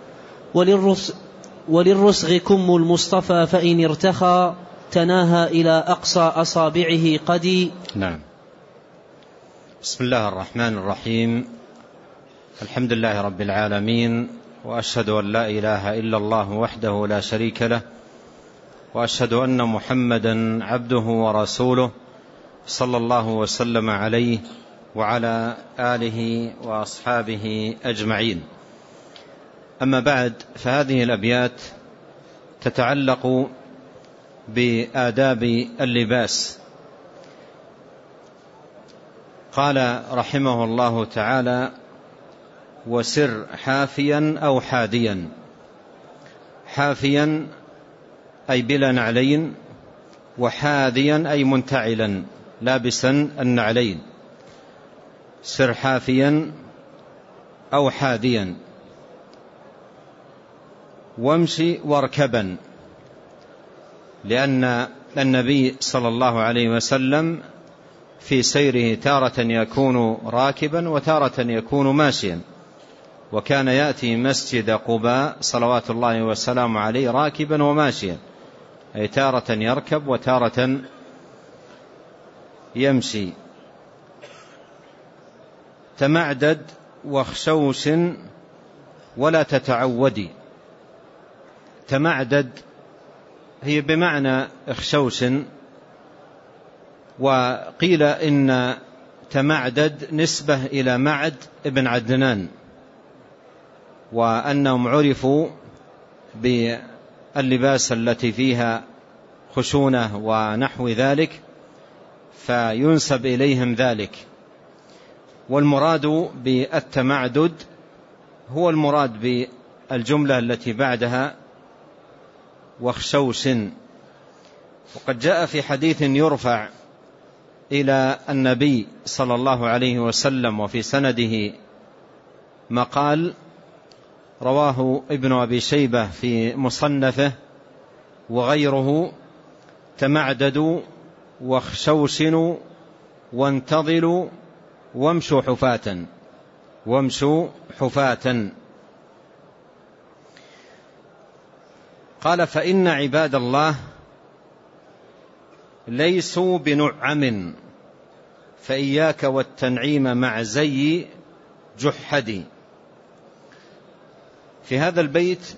Speaker 1: وللرسغ كم المصطفى فإن ارتخى، تناهى إلى أقصى أصابعه قدي.
Speaker 2: نعم. بسم الله الرحمن الرحيم. الحمد لله رب العالمين، وأشهد أن لا إله إلا الله وحده لا شريك له، وأشهد أن محمدا عبده ورسوله، صلى الله وسلم عليه وعلى آله وأصحابه أجمعين. أما بعد، فهذه الأبيات تتعلق بآداب اللباس. قال رحمه الله تعالى: وسر حافيا أو حاديا. حافيا أي بلا نعلين، وحاذيا أي منتعلا لابسا النعلين. سر حافيا أو حاذيا. وامشي واركبا، لأن النبي صلى الله عليه وسلم في سيره تارة يكون راكبا وتارة يكون ماشيا، وكان يأتي مسجد قباء صلوات الله وسلامه عليه راكبا وماشيا، أي تارة يركب وتارة يمشي. تمعدد واخشوش ولا تتعودي. تمعدد هي بمعنى اخشوش، وقيل إن تمعدد نسبة إلى معد ابن عدنان، وأنهم عرفوا باللباس التي فيها خشونة ونحو ذلك، فينسب إليهم ذلك. والمراد بالتمعدد هو المراد بالجملة التي بعدها واخشوش. وقد جاء في حديث يرفع إلى النبي صلى الله عليه وسلم وفي سنده مقال رواه ابن أبي شيبة في مصنفه وغيره: تمعددوا واخشوشنوا وانتظلوا وامشوا حفاة. وامشوا حفاة. قال فإن عباد الله ليسوا بنعم فإياك والتنعيم مع زي جحدي. في هذا البيت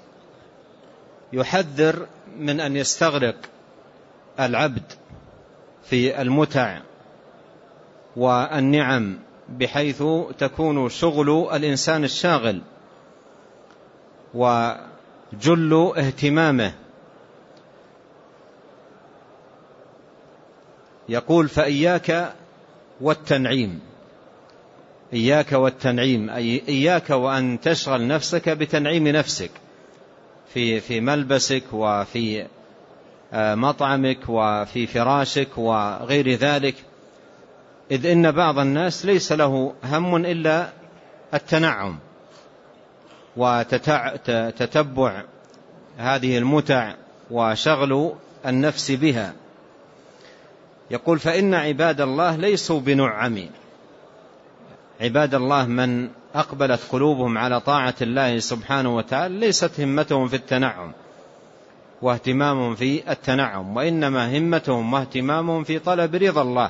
Speaker 2: يحذر من أن يستغرق العبد في المتع والنعم بحيث تكون شغل الإنسان الشاغل وجل اهتمامه. يقول فإياك والتنعيم، إياك والتنعيم أي إياك وأن تشغل نفسك بتنعيم نفسك في ملبسك وفي مطعمك وفي فراشك وغير ذلك، إذ إن بعض الناس ليس له هم إلا التنعم وتتبع هذه المتع وشغل النفس بها. يقول فإن عباد الله ليسوا بنعم. عباد الله من أقبلت قلوبهم على طاعة الله سبحانه وتعالى ليست همتهم في التنعم واهتمامهم في التنعم، وإنما همتهم واهتمامهم في طلب رضا الله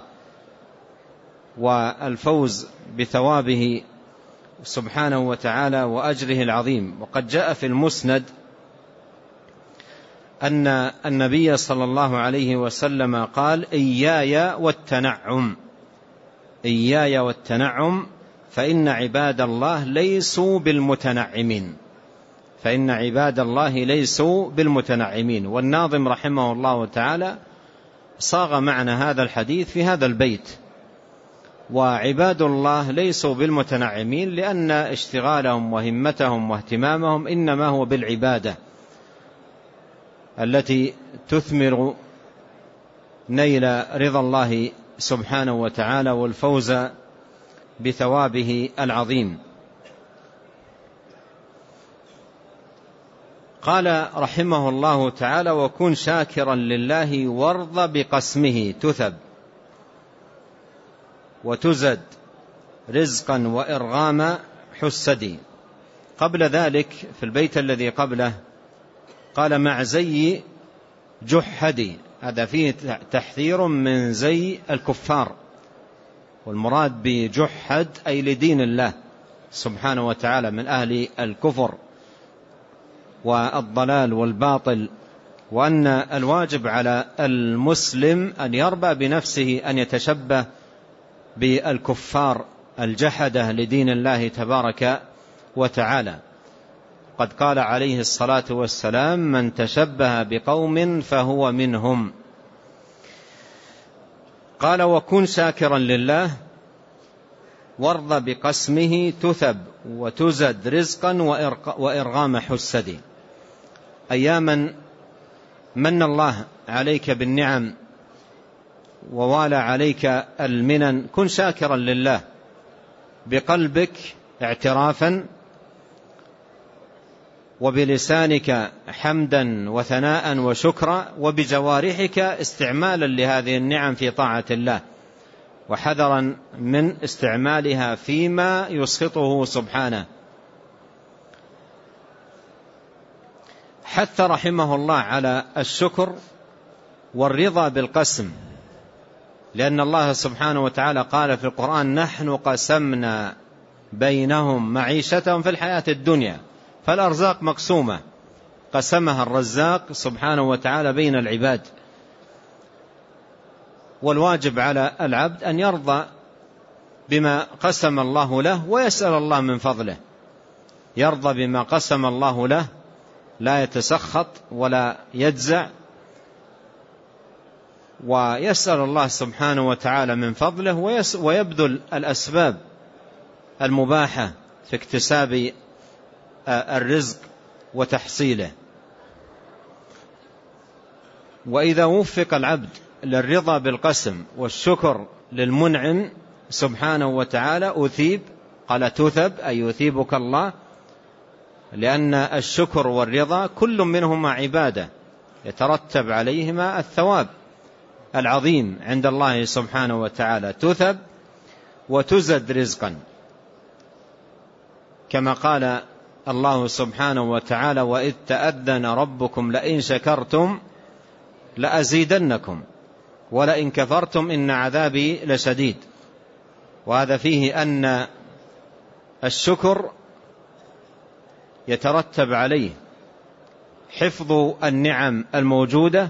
Speaker 2: والفوز بثوابه سبحانه وتعالى وأجره العظيم. وقد جاء في المسند أن النبي صلى الله عليه وسلم قال إياي والتنعم، إياي والتنعم فإن عباد الله ليسوا بالمتنعمين، فإن عباد الله ليسوا بالمتنعمين. والناظم رحمه الله تعالى صاغ معنى هذا الحديث في هذا البيت، وعباد الله ليسوا بالمتنعمين لأن اشتغالهم وهمتهم واهتمامهم إنما هو بالعبادة التي تثمر نيل رضا الله سبحانه وتعالى والفوز بثوابه العظيم. قال رحمه الله تعالى وكن شاكرا لله وارض بقسمه تثب وتزد رزقا وإرغام حسدي. قبل ذلك في البيت الذي قبله قال مع زي جحدي، هذا فيه تحذير من زي الكفار، والمراد بجحد أي لدين الله سبحانه وتعالى من أهل الكفر والضلال والباطل، وأن الواجب على المسلم أن يربى بنفسه أن يتشبه بالكفار الجحدة لدين الله تبارك وتعالى. قد قال عليه الصلاة والسلام من تشبه بقوم فهو منهم. قال وكن شاكرا لله وارض بقسمه تثب وتزد رزقا وإرغام حسد. أياما من الله عليك بالنعم ووالى عليك المنن كن شاكرا لله بقلبك اعترافا، وبلسانك حمدا وثناء وشكرا، وبجوارحك استعمالا لهذه النعم في طاعة الله، وحذرا من استعمالها فيما يسخطه سبحانه. حث رحمه الله على الشكر والرضا بالقسم، لأن الله سبحانه وتعالى قال في القرآن نحن قسمنا بينهم معيشتهم في الحياة الدنيا، فالأرزاق مقسومة قسمها الرزاق سبحانه وتعالى بين العباد، والواجب على العبد أن يرضى بما قسم الله له ويسأل الله من فضله، يرضى بما قسم الله له لا يتسخط ولا يجزع، ويسأل الله سبحانه وتعالى من فضله ويبذل الأسباب المباحة في اكتساب الرزق وتحصيله. وإذا وفق العبد للرضا بالقسم والشكر للمنعم سبحانه وتعالى أثيب، قال تثب أي يثيبك الله، لأن الشكر والرضا كل منهما عبادة يترتب عليهما الثواب العظيم عند الله سبحانه وتعالى. تثب وتزد رزقا، كما قال الله سبحانه وتعالى: وإذ تأذن ربكم لئن شكرتم لأزيدنكم ولئن كفرتم إن عذابي لشديد. وهذا فيه أن الشكر يترتب عليه حفظ النعم الموجودة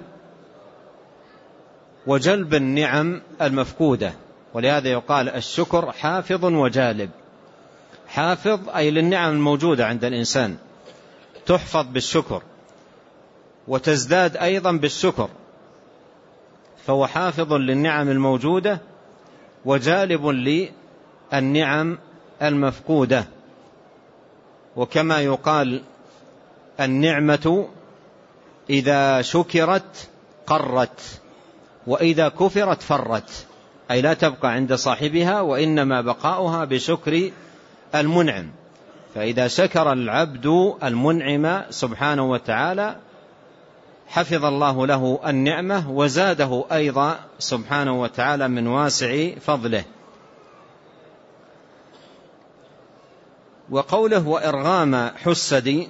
Speaker 2: وجلب النعم المفقودة، ولهذا يقال الشكر حافظ وجالب. حافظ أي للنعم الموجودة عند الإنسان، تحفظ بالشكر وتزداد أيضا بالشكر، فهو حافظ للنعم الموجودة وجالب للنعم المفقودة. وكما يقال: النعمة إذا شكرت قرت وإذا كفرت فرت، أي لا تبقى عند صاحبها وإنما بقاؤها بشكر المنعم. فإذا شكر العبد المنعم سبحانه وتعالى حفظ الله له النعمة وزاده أيضا سبحانه وتعالى من واسع فضله. وقوله: وإرغام حسدي،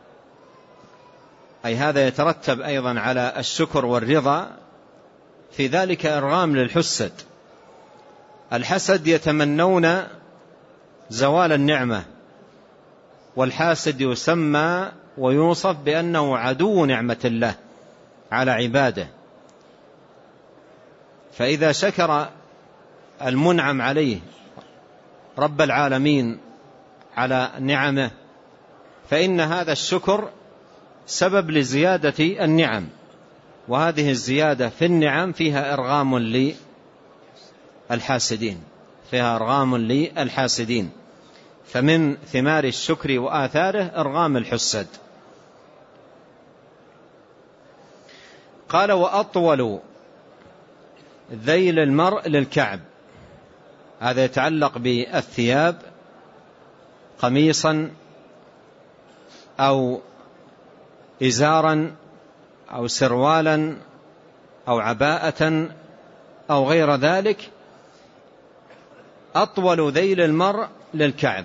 Speaker 2: أي هذا يترتب أيضا على الشكر والرضا، في ذلك إرغام للحسد. الحسد يتمنون زوال النعمة، والحاسد يسمى ويوصف بأنه عدو نعمة الله على عباده. فإذا شكر المنعم عليه رب العالمين على نعمه فإن هذا الشكر سبب لزيادة النعم، وهذه الزيادة في النعم فيها إرغام للحاسدين، فيها إرغام للحاسدين. فمن ثمار الشكر وآثاره إرغام الحسد. قال: وأطول ذيل المرء للكعب، هذا يتعلق بالثياب، قميصا أو إزارا أو سروالا أو عباءة أو غير ذلك. أطول ذيل المرء للكعب،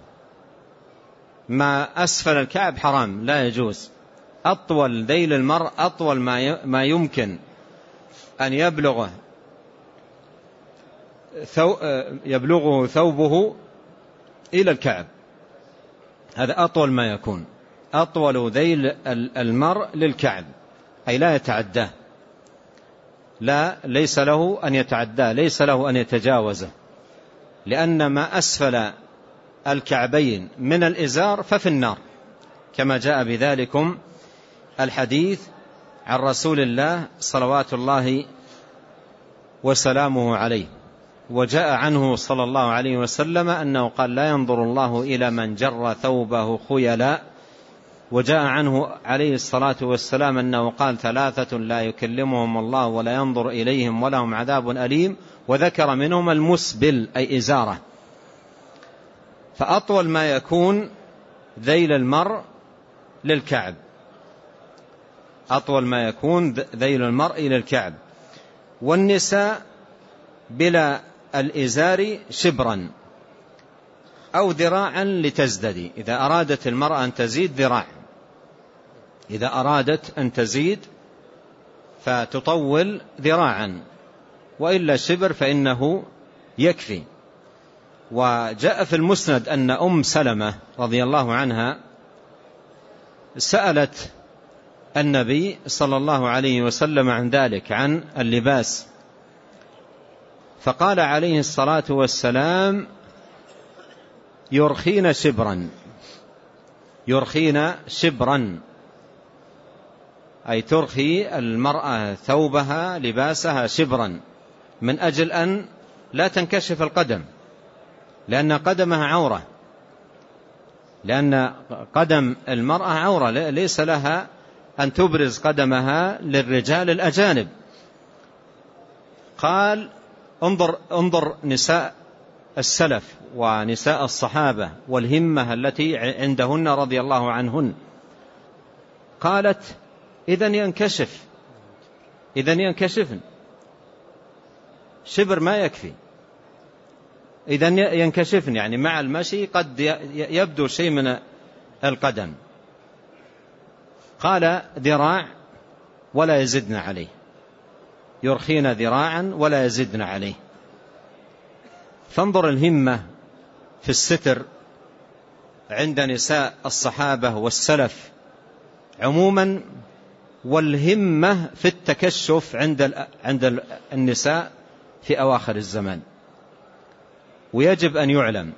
Speaker 2: ما أسفل الكعب حرام لا يجوز. أطول ذيل المرء أطول ما يمكن أن يبلغه ثوبه إلى الكعب، هذا أطول ما يكون. أطول ذيل المرء للكعب، أي لا يتعداه، ليس له أن يتعداه، ليس له أن يتجاوزه، لأن ما أسفل الكعبين من الإزار ففي النار، كما جاء بذلكم الحديث عن رسول الله صلوات الله وسلامه عليه. وجاء عنه صلى الله عليه وسلم أنه قال: لا ينظر الله إلى من جر ثوبه خيلاء. وجاء عنه عليه الصلاة والسلام أنه قال: 3 لا يكلمهم الله ولا ينظر إليهم ولهم عذاب أليم، وذكر منهم المسبل أي إزارة. فأطول ما يكون ذيل المرء للكعب، أطول ما يكون ذيل المرء للكعب. والنساء بلا الإزار شبرا أو ذراعا لتزدد، إذا أرادت المرأة أن تزيد ذراع، إذا أرادت أن تزيد فتطول ذراعا، وإلا شبر فإنه يكفي. وجاء في المسند أن أم سلمة رضي الله عنها سألت النبي صلى الله عليه وسلم عن ذلك، عن اللباس، فقال عليه الصلاة والسلام: يرخين شبرا، يرخين شبرا، أي ترخي المرأة ثوبها لباسها شبرا، من أجل أن لا تنكشف القدم، لأن قدمها عورة، لأن قدم المرأة عورة، ليس لها أن تبرز قدمها للرجال الأجانب. قال: انظر نساء السلف ونساء الصحابة والهمة التي عندهن رضي الله عنهن. قالت: إذن ينكشفن، شبر ما يكفي. إذن ينكشفن، يعني مع المشي قد يبدو شيء من القدم. قال ذراع ولا يزدن عليه، يرخين ذراعا ولا يزدن عليه. فانظر الهمة في الستر عند نساء الصحابة والسلف عموما، والهمة في التكشف عند النساء في أواخر الزمان. ويجب أن يعلم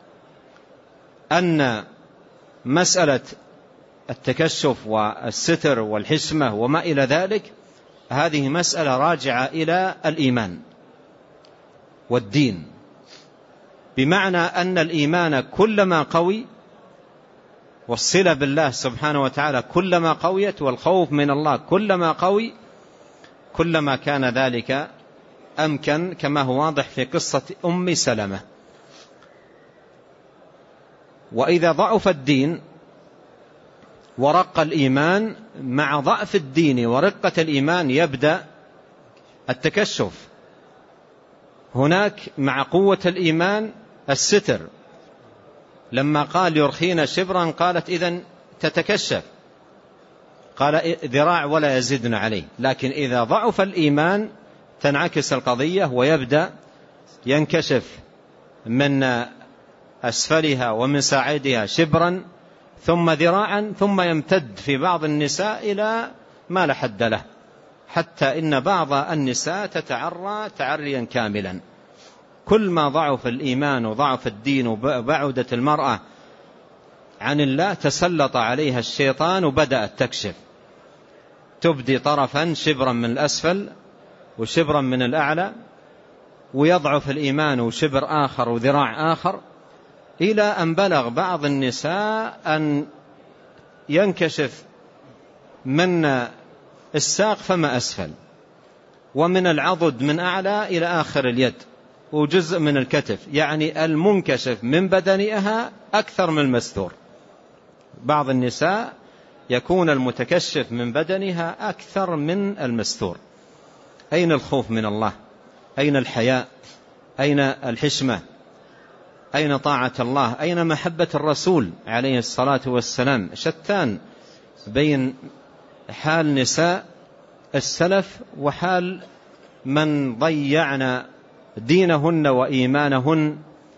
Speaker 2: أن مسألة التكشف والستر والحشمة وما إلى ذلك هذه مسألة راجعة إلى الإيمان والدين، بمعنى أن الإيمان كلما قوي والصلة بالله سبحانه وتعالى كلما قويت والخوف من الله كلما قوي كلما كان ذلك أمكن، كما هو واضح في قصة أم سلمة. وإذا ضعف الدين ورق الإيمان، مع ضعف الدين ورقة الإيمان يبدأ التكشف. هناك مع قوة الإيمان الستر، لما قال يرخين شبرا قالت إذن تتكشف، قال ذراع ولا يزدن عليه. لكن إذا ضعف الإيمان تنعكس القضية ويبدأ ينكشف من أسفلها ومن ساعدها شبرا ثم ذراعا ثم يمتد في بعض النساء إلى ما لا حد له، حتى إن بعض النساء تتعرى تعريا كاملا. كل ما ضعف الإيمان وضعف الدين وبعدت المرأة عن الله تسلط عليها الشيطان وبدأت تكشف، تبدي طرفا شبرا من الأسفل وشبرا من الأعلى، ويضعف الإيمان وشبر آخر وذراع آخر، إلى أن بلغ بعض النساء أن ينكشف من الساق فما أسفل، ومن العضد من أعلى إلى آخر اليد، وجزء من الكتف، يعني المنكشف من بدنها أكثر من المستور. بعض النساء يكون المتكشف من بدنها أكثر من المستور. أين الخوف من الله؟ أين الحياء؟ أين الحشمة؟ أين طاعة الله؟ أين محبة الرسول عليه الصلاة والسلام؟ شتان بين حال نساء السلف وحال من ضيعنا دينهن وإيمانهن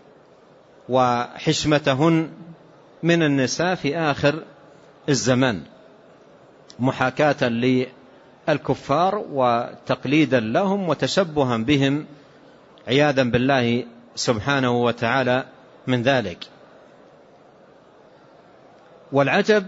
Speaker 2: وحشمتهن من النساء في آخر الزمان، محاكاة للكفار وتقليدا لهم وتشبها بهم عياذا بالله سبحانه وتعالى من ذلك. والعجب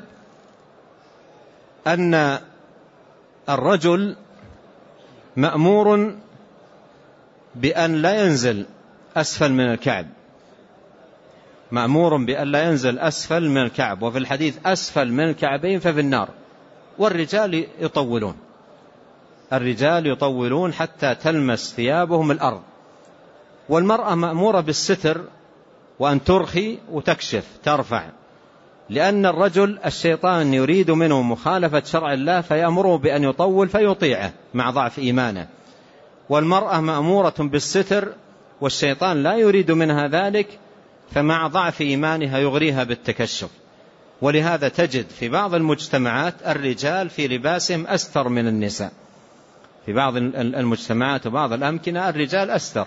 Speaker 2: أن الرجل مأمور بأن لا ينزل أسفل من الكعب، مأمور بأن لا ينزل أسفل من الكعب، وفي الحديث أسفل من الكعبين ففي النار. والرجال يطولون، الرجال يطولون حتى تلمس ثيابهم الأرض، والمرأة مأمورة بالستر وأن ترخي وتكشف ترفع، لأن الرجل الشيطان يريد منه مخالفة شرع الله فيأمره بأن يطول فيطيعه مع ضعف إيمانه، والمرأة مأمورة بالستر والشيطان لا يريد منها ذلك، فمع ضعف إيمانها يغريها بالتكشف. ولهذا تجد في بعض المجتمعات الرجال في لباسهم أستر من النساء، في بعض المجتمعات وبعض الأمكنة الرجال أستر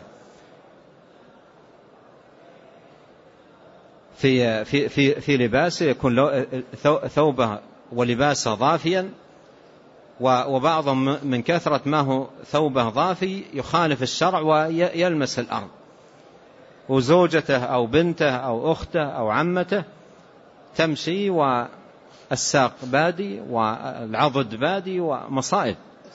Speaker 2: في لباسه، يكون ثوبه ولباسه ضافيا، وبعضهم من كثرة ما هو ثوبه ضافي يخالف الشرع ويلمس الأرض، وزوجته أو بنته أو أخته أو عمته تمشي والساق بادي والعضد بادي، ومصائب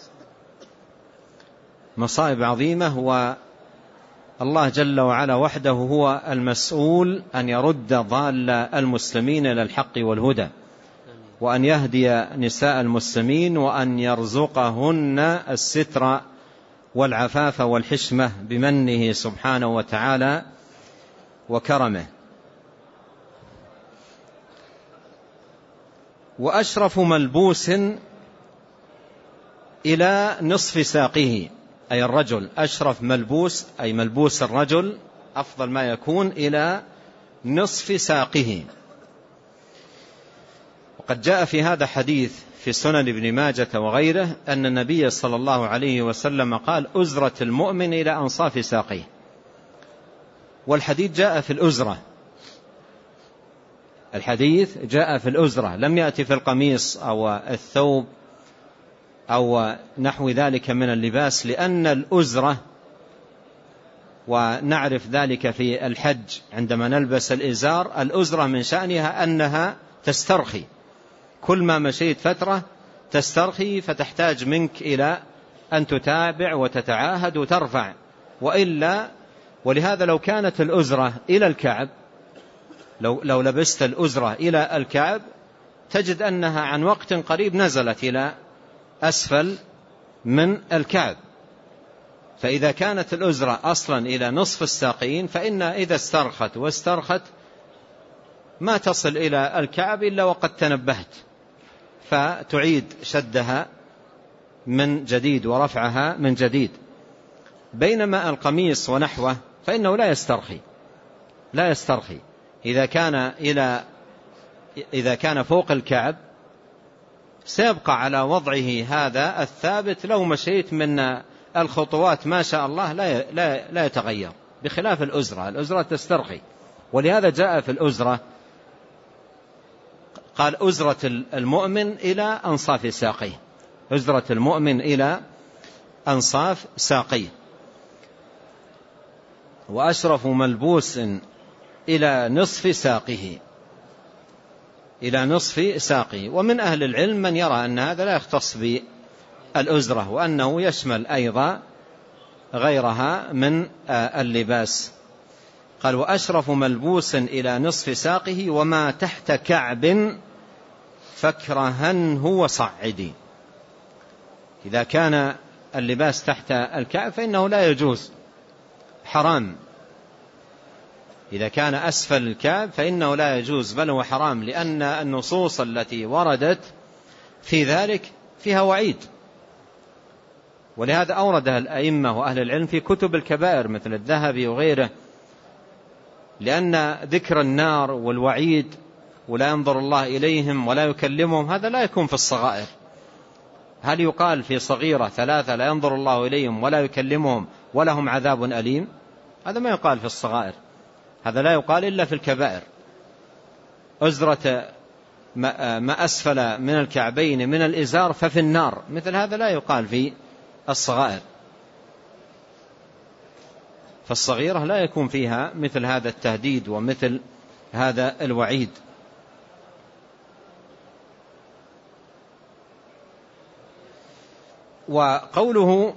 Speaker 2: عظيمة. والله جل وعلا وحده هو المسؤول أن يرد ضال المسلمين إلى الحق والهدى، وأن يهدي نساء المسلمين، وأن يرزقهن الستر والعفاف والحشمة بمنه سبحانه وتعالى وكرمه. وأشرف ملبوس إلى نصف ساقه، أي الرجل أشرف ملبوس، أي ملبوس الرجل أفضل ما يكون إلى نصف ساقه. وقد جاء في هذا حديث في سنن ابن ماجة وغيره أن النبي صلى الله عليه وسلم قال: أزرة المؤمن إلى أنصاف ساقيه. والحديث جاء في الأزرة، الحديث جاء في الأزرة، لم يأتي في القميص أو الثوب أو نحو ذلك من اللباس، لأن الأزرة، ونعرف ذلك في الحج عندما نلبس الإزار، الأزرة من شأنها أنها تسترخي، كل ما مشيت فترة تسترخي، فتحتاج منك إلى أن تتابع وتتعاهد وترفع، وإلا. ولهذا لو كانت الأزرة إلى الكعب، لو لبست الأزرة إلى الكعب، تجد أنها عن وقت قريب نزلت إلى أسفل من الكعب. فإذا كانت الأزرة أصلا إلى نصف الساقين، فإن إذا استرخت واسترخت ما تصل إلى الكعب إلا وقد تنبهت، فتعيد شدها من جديد ورفعها من جديد. بينما القميص ونحوه فإنه لا يسترخي إذا كان فوق الكعب سيبقى على وضعه هذا الثابت، لو مشيت من الخطوات ما شاء الله لا يتغير، بخلاف الأزرة تسترخي. ولهذا جاء في الأزرة قال: أزرة المؤمن إلى أنصاف ساقيه، أزرة المؤمن إلى أنصاف ساقيه. وأشرف ملبوس إلى نصف ساقه، إلى نصف ساقه. ومن أهل العلم من يرى أن هذا لا يختص بالأزرة، وأنه يشمل أيضا غيرها من اللباس. قال: وأشرف ملبوس إلى نصف ساقه وما تحت كعب فاكرهنه وصعدي. إذا كان اللباس تحت الكعب فإنه لا يجوز، حرام. إذا كان أسفل الكعب فإنه لا يجوز، بل هو حرام، لأن النصوص التي وردت في ذلك فيها وعيد. ولهذا أوردها الأئمة وأهل العلم في كتب الكبائر مثل الذهبي وغيره، لأن ذكر النار والوعيد ولا ينظر الله إليهم ولا يكلمهم هذا لا يكون في الصغائر. هل يقال في صغيرة 3 لا ينظر الله إليهم ولا يكلمهم ولهم عذاب أليم؟ هذا ما يقال في الصغائر، هذا لا يقال إلا في الكبائر. أزرة ما أسفل من الكعبين من الإزار ففي النار، مثل هذا لا يقال في الصغائر. فالصغيرة لا يكون فيها مثل هذا التهديد ومثل هذا الوعيد. وقوله: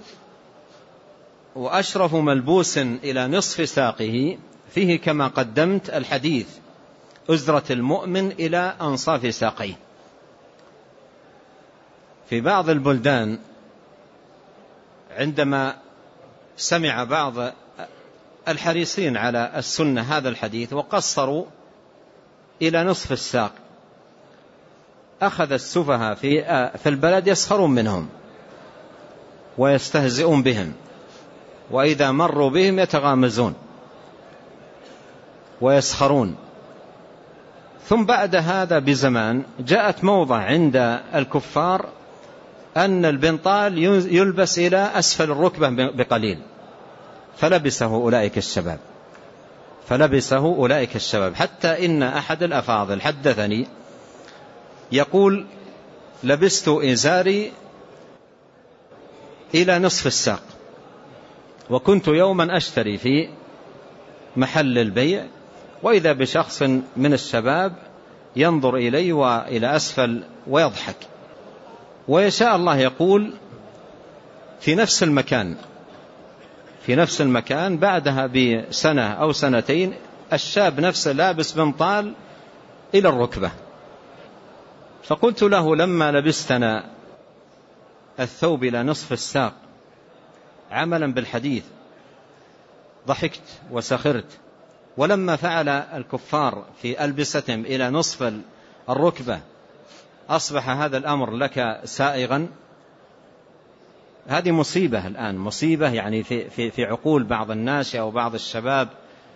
Speaker 2: وأشرف ملبوس إلى نصف ساقه، فيه كما قدمت الحديث: أزرة المؤمن إلى أنصاف ساقيه. في بعض البلدان عندما سمع بعض الحريصين على السنة هذا الحديث وقصروا إلى نصف الساق، أخذ السفهاء في البلد يسخرون منهم ويستهزئون بهم، وإذا مروا بهم يتغامزون ويسخرون. ثم بعد هذا بزمان جاءت موضة عند الكفار أن البنطال يلبس إلى أسفل الركبة بقليل، فلبسه أولئك الشباب، حتى إن أحد الأفاضل حدثني يقول: لبست إزاري إلى نصف الساق، وكنت يوما أشتري في محل البيع، وإذا بشخص من الشباب ينظر إلي وإلى أسفل ويضحك، ويشاء الله يقول في نفس المكان بعدها بسنة أو سنتين الشاب نفسه لابس بنطال إلى الركبة. فقلت له: لما لبستنا الثوب إلى نصف الساق عملا بالحديث ضحكت وسخرت، ولما فعل الكفار في ألبستهم إلى نصف الركبة أصبح هذا الأمر لك سائغا. هذه مصيبة الآن، مصيبة يعني في عقول بعض الناس أو بعض الشباب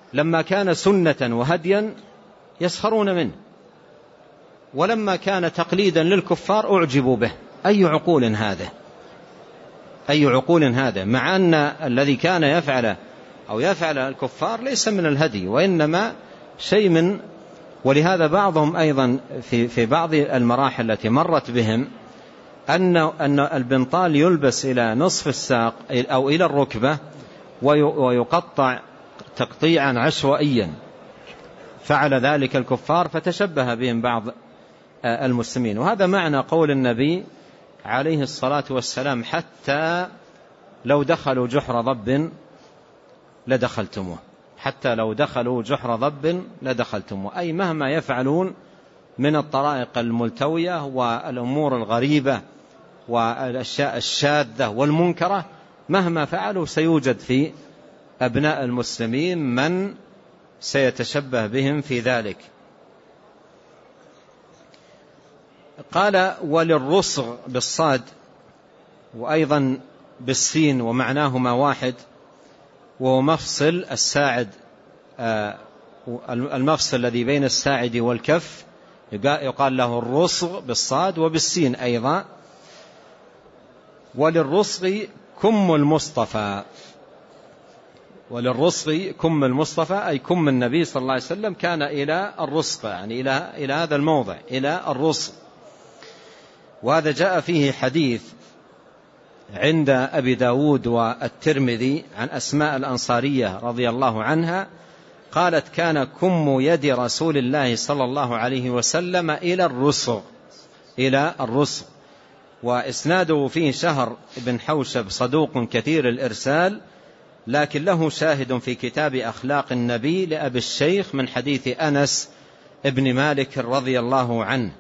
Speaker 2: لما كان سنة وهديا يسخرون منه، ولما كان تقليدا للكفار أعجبوا به. أي عقول هذا؟ أي عقول هذا؟ مع أن الذي كان يفعل الكفار ليس من الهدي، وإنما شيء من، ولهذا بعضهم أيضا في بعض المراحل التي مرت بهم أن البنطال يلبس إلى نصف الساق أو إلى الركبة ويقطع تقطيعا عشوائيا، فعل ذلك الكفار فتشبه بهم بعض المسلمين. وهذا معنى قول النبي عليه الصلاة والسلام: حتى لو دخلوا جحر ضب لدخلتموه. حتى لو دخلوا جحر ضب لدخلتموه، أي مهما يفعلون من الطرائق الملتوية والأمور الغريبة والأشياء الشاذة والمنكرة، مهما فعلوا سيوجد في أبناء المسلمين من سيتشبه بهم في ذلك. قال: وللرصغ بالصاد وأيضا بالسين ومعناهما واحد، وهو مفصل الساعد، المفصل الذي بين الساعد والكف يقال له الرصغ بالصاد وبالسين أيضا. وللرصغ كم المصطفى، وللرصغ كم المصطفى أي كم النبي صلى الله عليه وسلم كان إلى الرصغ، يعني إلى هذا الموضع، إلى الرصغ. وهذا جاء فيه حديث عند أبي داود والترمذي عن أسماء الأنصارية رضي الله عنها قالت: كان كم يد رسول الله صلى الله عليه وسلم إلى الرصغ. وإسناده فيه شهر بن حوشب صدوق كثير الإرسال، لكن له شاهد في كتاب أخلاق النبي لأبي الشيخ من حديث أنس ابن مالك رضي الله عنه: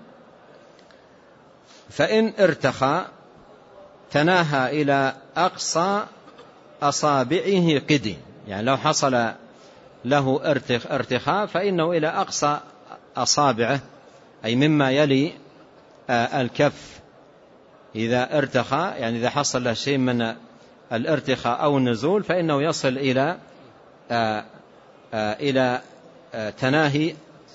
Speaker 2: فإن ارتخى تناهى إلى أقصى أصابعه قدي، يعني لو حصل له ارتخاء فإنه إلى أقصى أصابعه، أي مما يلي الكف. إذا ارتخى يعني إذا حصل له شيء من الارتخاء أو النزول فإنه يصل إلى تناهي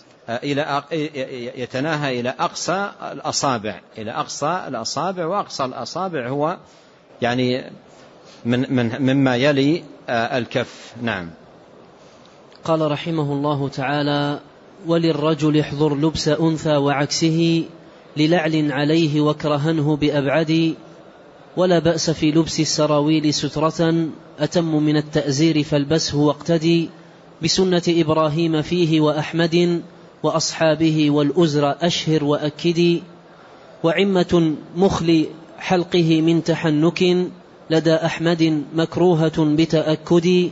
Speaker 2: يتناهى إلى أقصى الأصابع، وأقصى الأصابع هو يعني مما يلي الكف. نعم.
Speaker 1: قال رحمه الله تعالى: وللرجل احضر لبس أنثى وعكسه للعل عليه وكرهنه بأبعد، ولا بأس في لبس السراويل سترة أتم من التأزير فالبسه واقتدي، بسنة إبراهيم فيه وأحمد وأصحابه والأزر أشهر وأكدي، وعمة مخل حلقه من تحنك لدى أحمد مكروهة بتأكد،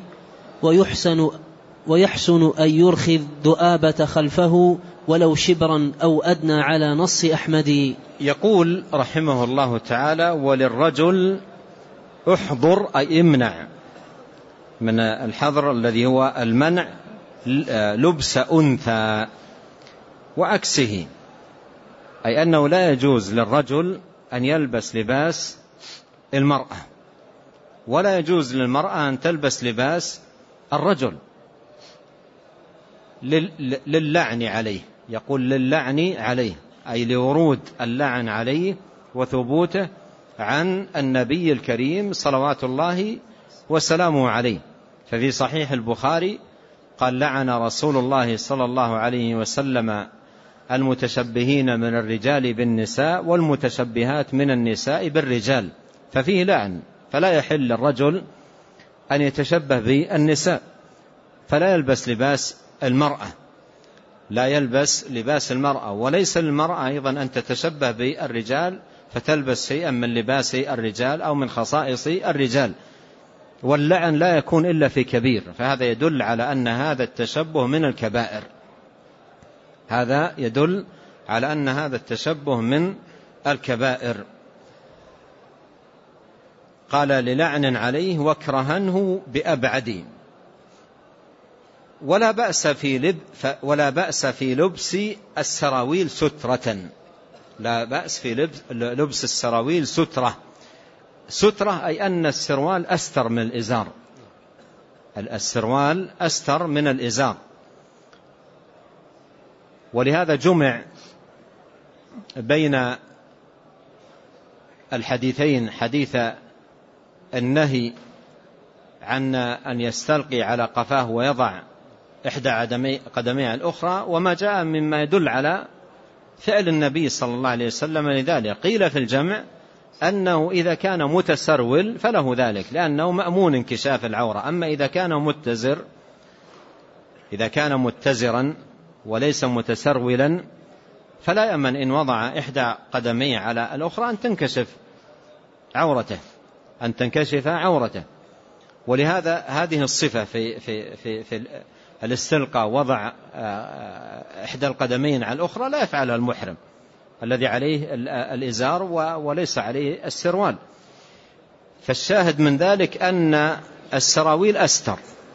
Speaker 1: ويحسن أن يرخي الذؤابة خلفه ولو شبرا أو أدنى على نص أحمد.
Speaker 2: يقول رحمه الله تعالى: وللرجل احضر أي امنع، من الحظر الذي هو المنع، لبس أنثى وعكسه، أي أنه لا يجوز للرجل أن يلبس لباس المرأة، ولا يجوز للمرأة أن تلبس لباس الرجل، للعن عليه. يقول للعن عليه، أي لورود اللعن عليه وثبوته عن النبي الكريم صلوات الله وسلامه عليه. ففي صحيح البخاري قال: لعن رسول الله صلى الله عليه وسلم المتشبهين من الرجال بالنساء والمتشبهات من النساء بالرجال. ففيه لعن، فلا يحل للرجل أن يتشبه بالنساء، فلا يلبس لباس المرأة، لا يلبس لباس المرأة. وليس للمرأة أيضا أن تتشبه بالرجال فتلبس شيئا من لباس الرجال أو من خصائص الرجال. واللعن لا يكون إلا في كبير، فهذا يدل على أن هذا التشبه من الكبائر، هذا يدل على أن هذا التشبه من الكبائر. قال: للعن عليه وكرهنه بأبعد، ولا بأس في لبس السراويل سترة، لا بأس في لبس السراويل سترة أي أن السروال أستر من الإزار، السروال أستر من الإزار. ولهذا جمع بين الحديثين، حديث النهي عن أن يستلقي على قفاه ويضع إحدى قدميه الأخرى، وما جاء مما يدل على فعل النبي صلى الله عليه وسلم لذلك. قيل في الجمع أنه إذا كان متسرول فله ذلك، لأنه مأمون انكشاف العورة. أما إذا كان متزرا وليس متسرولا فلا يأمن إن وضع إحدى قدميه على الأخرى أن تنكشف عورته. ولهذا هذه الصفة في الاستلقاء، وضع إحدى القدمين على الأخرى، لا يفعلها المحرم الذي عليه الإزار وليس عليه السروال. فالشاهد من ذلك أن السراويل أستر،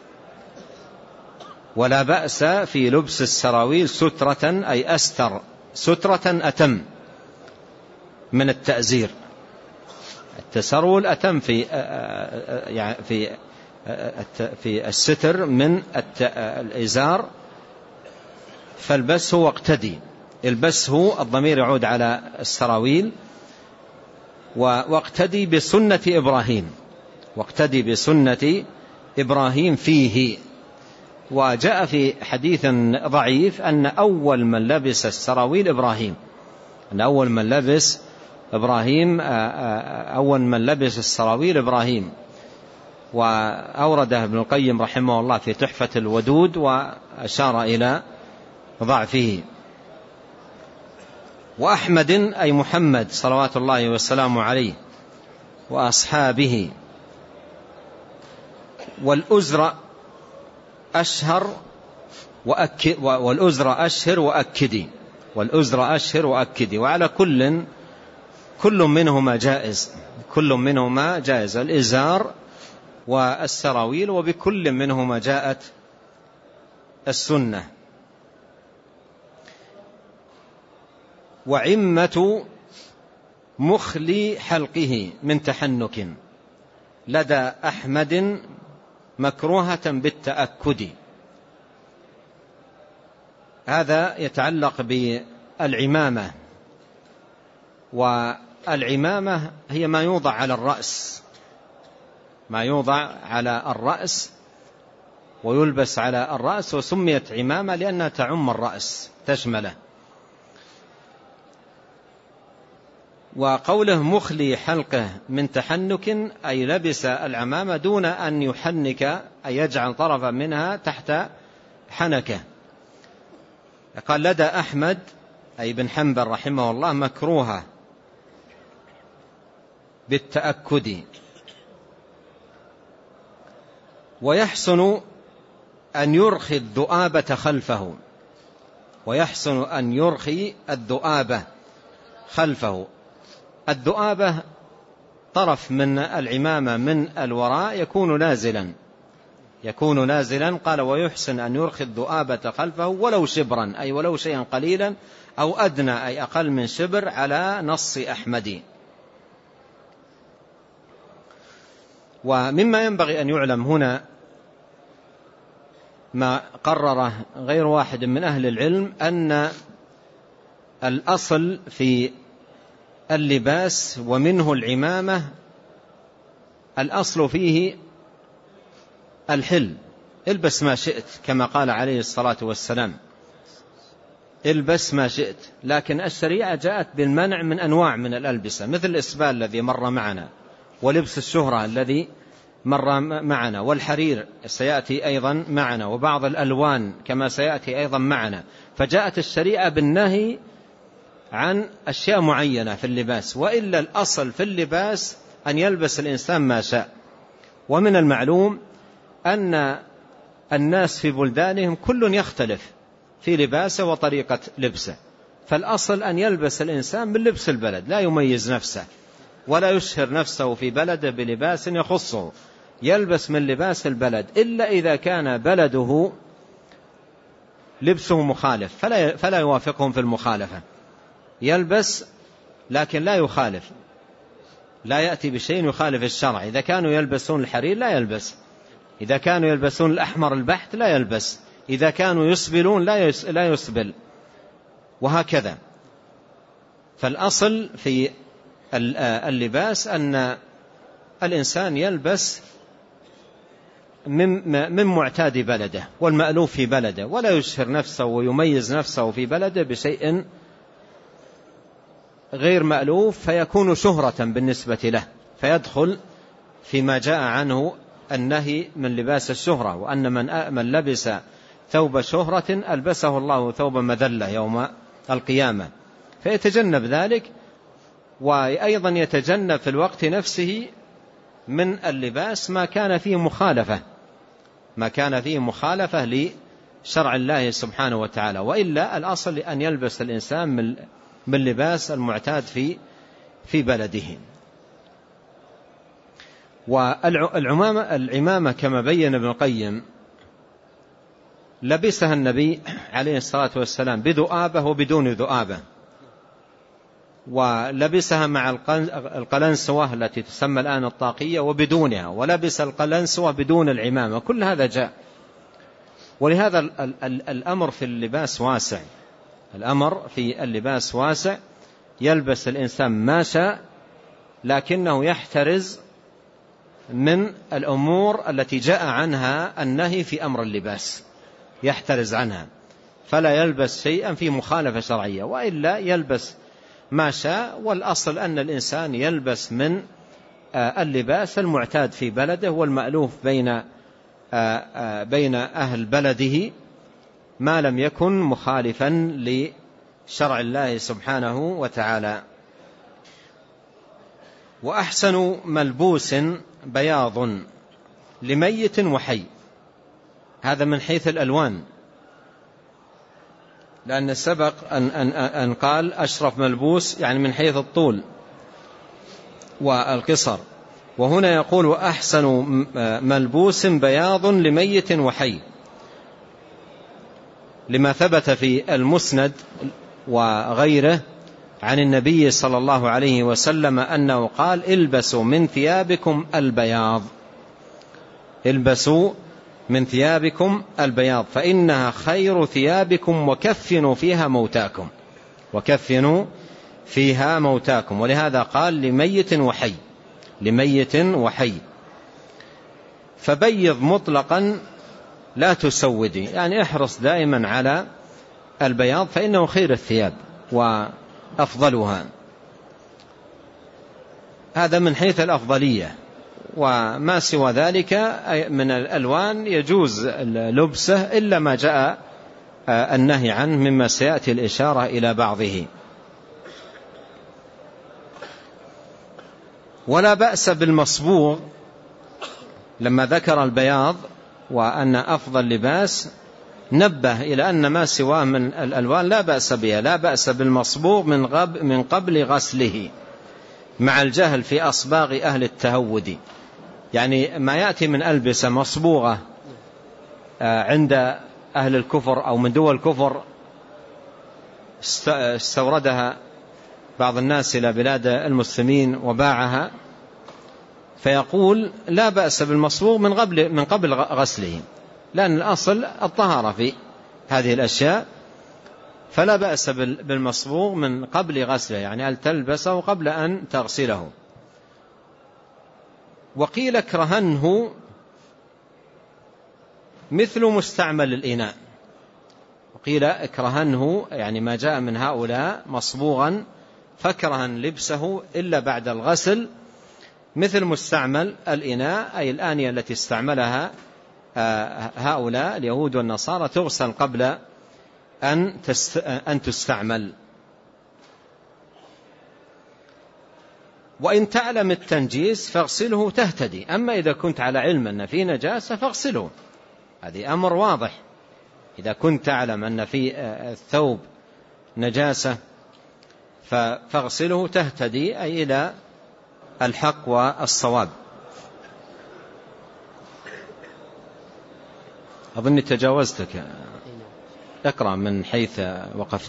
Speaker 2: ولا بأس في لبس السراويل سترة، أي أستر سترة أتم من التأزير. التسرول أتم في الستر من الإزار، فالبسه واقتدي. البسه الضمير يعود على السراويل، واقتدي بسنة إبراهيم فيه. وجاء في حديث ضعيف أن أول من لبس السراويل أول من لبس السراويل إبراهيم. وأورده ابن القيم رحمه الله في تحفة الودود، وأشار إلى ضعفه. وأحمد أي محمد صلوات الله والسلام عليه وأصحابه. والأزر أشهر وأكدي. وعلى كل منهما جائز الإزار والسراويل، وبكل منهما جاءت السنة. وعمة مخلي حلقه من تحنك لدى أحمد مكروهة بالتأكد. هذا يتعلق بالعمامة، والعمامة هي ما يوضع على الرأس ويلبس على الرأس، وسميت عمامة لأنها تعم الرأس تشمله. وقوله مخلي حلقه من تحنك أي لبس العمامة دون أن يحنك، أي يجعل طرفا منها تحت حنكه. قال لدى أحمد أي بن حنبل رحمه الله مكروهة بالتأكد. ويحسن أن يرخي الذؤابة خلفه. الذؤابة طرف من العمامة من الوراء يكون نازلا. قال ويحسن أن يرخي الذؤابة خلفه ولو شبرا، أي ولو شيئا قليلا، أو أدنى أي أقل من شبر، على نص أحمد. ومما ينبغي أن يعلم هنا ما قرره غير واحد من أهل العلم، أن الأصل في اللباس ومنه العمامة الأصل فيه الحل، البس ما شئت، كما قال عليه الصلاة والسلام البس ما شئت. لكن الشريعة جاءت بالمنع من أنواع من الألبسة، مثل الإسبال الذي مر معنا، ولبس الشهرة الذي مر معنا، والحرير سيأتي أيضا معنا، وبعض الألوان كما سيأتي أيضا معنا. فجاءت الشريعة بالنهي عن أشياء معينة في اللباس، وإلا الأصل في اللباس أن يلبس الإنسان ما شاء. ومن المعلوم أن الناس في بلدانهم كل يختلف في لباسه وطريقة لبسه، فالأصل أن يلبس الإنسان من لبس البلد، لا يميز نفسه ولا يشهر نفسه في بلده بلباس يخصه، يلبس من لباس البلد، إلا إذا كان بلده لبسه مخالف فلا يوافقهم في المخالفة، يلبس لكن لا يخالف، لا يأتي بشيء يخالف الشرع. إذا كانوا يلبسون الحرير لا يلبس، إذا كانوا يلبسون الأحمر البحت لا يلبس، إذا كانوا يسبلون لا يسبل، وهكذا. فالأصل في اللباس أن الإنسان يلبس من معتاد بلده والمألوف في بلده، ولا يشهر نفسه ويميز نفسه في بلده بشيء غير مألوف فيكون شهرة بالنسبة له، فيدخل فيما جاء عنه النهي من لباس الشهرة، وأن من لبس ثوب شهرة ألبسه الله ثوب مذلة يوم القيامة، فيتجنب ذلك. وأيضا يتجنب في الوقت نفسه من اللباس ما كان فيه مخالفة لشرع الله سبحانه وتعالى، وإلا الأصل أن يلبس الإنسان من لباس المعتاد في بلده. والعمامة كما بين ابن القيم لبسها النبي عليه الصلاة والسلام بذؤابة وبدون ذؤابة، ولبسها مع القلنسوة التي تسمى الآن الطاقية وبدونها، ولبس القلنسوة بدون العمامة، كل هذا جاء. ولهذا الأمر في اللباس واسع، يلبس الإنسان ما شاء، لكنه يحترز من الأمور التي جاء عنها النهي في أمر اللباس، يحترز عنها، فلا يلبس شيئا في مخالفة شرعية، وإلا يلبس ما شاء. والأصل أن الإنسان يلبس من اللباس المعتاد في بلده والمألوف بين أهل بلده، ما لم يكن مخالفا لشرع الله سبحانه وتعالى. وأحسن ملبوس بياض لميت وحي، هذا من حيث الألوان، لأن سبق أن قال أشرف ملبوس يعني من حيث الطول والقصر، وهنا يقول وأحسن ملبوس بياض لميت وحي، لما ثبت في المسند وغيره عن النبي صلى الله عليه وسلم أنه قال البسوا من ثيابكم البياض فإنها خير ثيابكم وكفنوا فيها موتاكم. ولهذا قال لميت وحي. فبيض مطلقا لا تسودي، يعني احرص دائما على البياض فإنه خير الثياب وأفضلها، هذا من حيث الأفضلية. وما سوى ذلك من الألوان يجوز لبسه إلا ما جاء النهي عنه مما سيأتي الإشارة إلى بعضه. ولا بأس بالمصبوغ، لما ذكر البياض وأن أفضل لباس نبه إلى أن ما سواه من الألوان لا بأس بها، لا بأس بالمصبوغ من قبل غسله، مع الجهل في أصباغ أهل التهود، يعني ما يأتي من ألبسة مصبوغة عند أهل الكفر أو من دول الكفر استوردها بعض الناس إلى بلاد المسلمين وباعها، فيقول لا بأس بالمصبوغ من قبل غسله، لأن الأصل الطهارة في هذه الأشياء، فلا بأس بالمصبوغ من قبل غسله، يعني أن تلبسه قبل أن تغسله. وقيل اكرهنه مثل مستعمل الإناء، وقيل اكرهنه يعني ما جاء من هؤلاء مصبوغا فكرهن لبسه إلا بعد الغسل، مثل مستعمل الإناء، أي الآنية التي استعملها هؤلاء اليهود والنصارى تغسل قبل أن تستعمل. وإن تعلم التنجيس فاغسله تهتدي، أما إذا كنت على علم أن في نجاسة فاغسله، هذه أمر واضح. إذا كنت تعلم أن في الثوب نجاسة فاغسله تهتدي، أي إلى الحق والصواب. أظني تجاوزتك، اقرأ من حيث وقفت.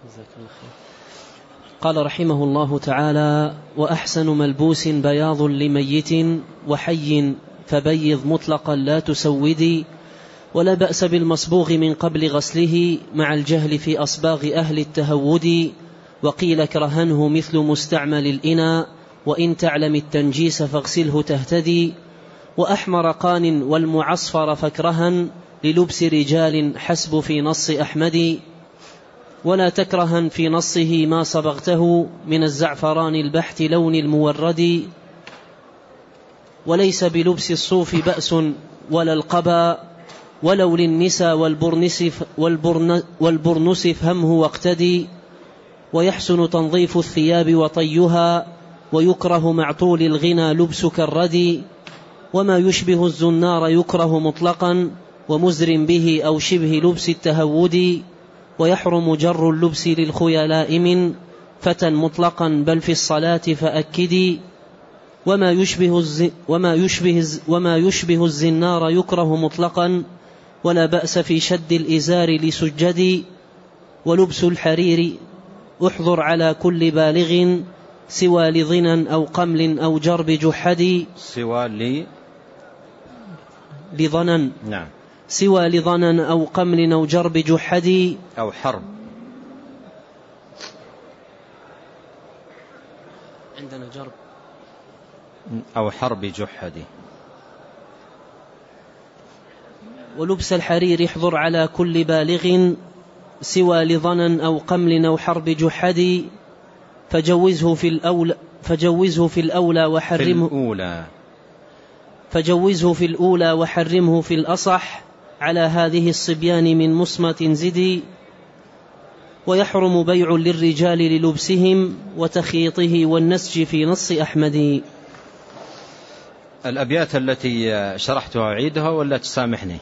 Speaker 1: قال رحمه الله تعالى: وأحسن ملبوس بياض لميت وحي فبيض مطلقا لا تسودي، ولا بأس بالمصبوغ من قبل غسله مع الجهل في أصباغ أهل التهود، وقيل كرهنه مثل مستعمل الإناء، وإن تعلم التنجيس فاغسله تهتدي. وأحمر قان والمعصفر فكرها للبس رجال حسب في نص أحمد، ولا تكرها في نصه ما صبغته من الزعفران البحت لون المورد. وليس بلبس الصوف بأس ولا القبا، ولو للنسى والبرنس فهمه واقتدي. ويحسن تنظيف الثياب وطيها، ويكره مع طول الغنى لبس كالردي. وما يشبه الزنار يكره مطلقا، ومزر به أو شبه لبس التهود. ويحرم جر اللبس للخيلاء من فتى مطلقا بل في الصلاة فأكدي. وما يشبه الزنار يكره مطلقا، ولا بأس في شد الإزار لسجد. ولبس الحرير احضر على كل بالغ، سوى لظنا أو قمل أو جرب جحد. لظنا،
Speaker 2: نعم،
Speaker 1: سوى لظنا أو قمل أو جرب جحد
Speaker 2: أو حرب.
Speaker 1: عندنا جرب
Speaker 2: أو حرب جحد.
Speaker 1: ولبس الحرير احضر على كل بالغ، سوى لظنا أو قمل أو حرب جحد. فجوزه في الأولى وحرمه في الأصح، على هذه الصبيان من مصمة زدي. ويحرم بيع للرجال للبسهم، وتخيطه والنسج في نص أحمد.
Speaker 2: الأبيات التي شرحتها أعيدها ولا تسامحني؟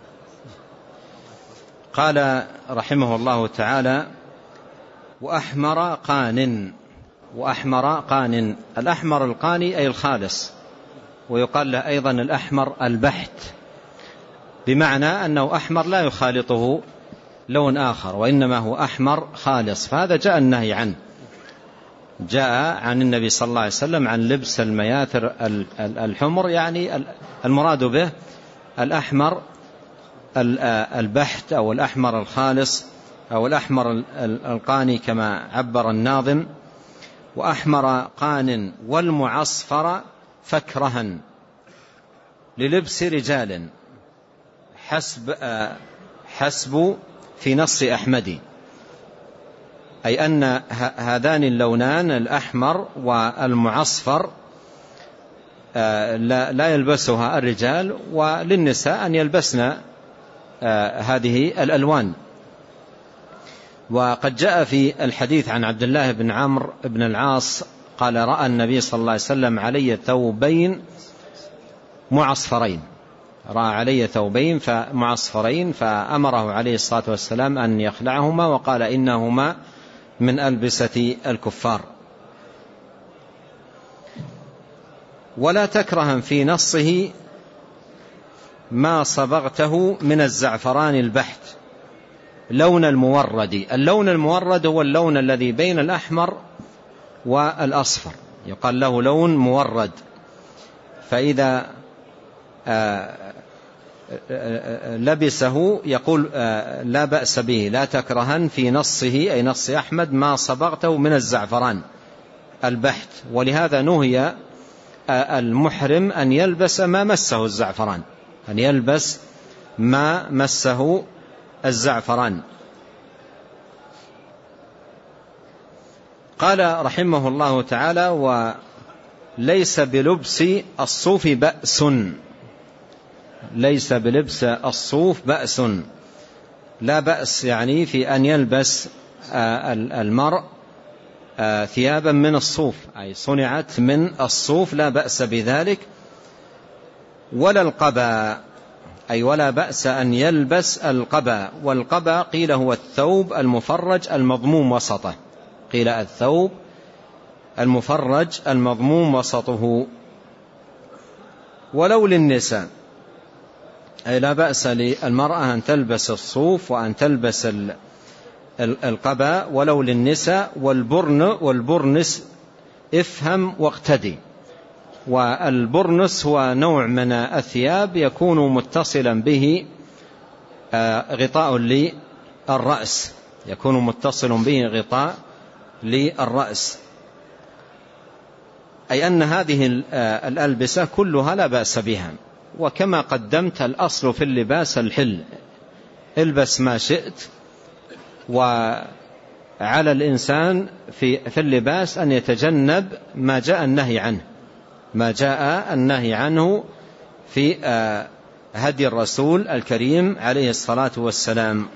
Speaker 2: قال رحمه الله تعالى: وأحمر قان. وأحمر قان، الأحمر القاني أي الخالص، ويقال له أيضا الأحمر البحت، بمعنى أنه أحمر لا يخالطه لون آخر، وإنما هو أحمر خالص. فهذا جاء النهي عنه، جاء عن النبي صلى الله عليه وسلم عن لبس المياثر الحمر، يعني المراد به الأحمر البحت أو الأحمر الخالص أو الأحمر القاني كما عبر الناظم. وأحمر قان والمعصفر فكرها للبس رجال حسب في نص أحمد، أي أن هذان اللونان الأحمر والمعصفر لا يلبسها الرجال، وللنساء أن يلبسن هذه الألوان. وقد جاء في الحديث عن عبد الله بن عمرو بن العاص قال: رأى النبي صلى الله عليه وسلم علي ثوبين معصفرين، رأى علي ثوبين معصفرين، فأمره عليه الصلاة والسلام أن يخلعهما، وقال: إنهما من ألبسة الكفار. ولا تكرها في نصه ما صبغته من الزعفران البحت لون المورد. اللون المورد هو اللون الذي بين الأحمر والأصفر، يقال له لون مورد. فإذا لبسه يقول لا بأس به، لا تكرهن في نصه أي نص أحمد ما صبغته من الزعفران البحت. ولهذا نهي المحرم أن يلبس ما مسه الزعفران، أن يلبس ما مسه الزعفران. قال رحمه الله تعالى: وليس بلبس الصوف بأس. ليس بلبس الصوف بأس، لا بأس يعني في أن يلبس المرء ثيابا من الصوف، أي صنعت من الصوف، لا بأس بذلك. ولا القبا، أي ولا بأس أن يلبس القبا. والقبا قيل هو الثوب المفرج المضموم وسطه، قيل الثوب المفرج المضموم وسطه. ولو للنساء، أي لا بأس للمرأة أن تلبس الصوف وأن تلبس القبا، ولو للنساء. والبرنس افهم واقتدي، والبرنس هو نوع من الثياب يكون متصلا به غطاء للرأس، يكون متصل به غطاء للرأس، أي أن هذه الألبسة كلها لا بأس بها. وكما قدمت الأصل في اللباس الحل، البس ما شئت، وعلى الإنسان في اللباس أن يتجنب ما جاء النهي عنه، ما جاء النهي عنه في هدي الرسول الكريم عليه الصلاة والسلام.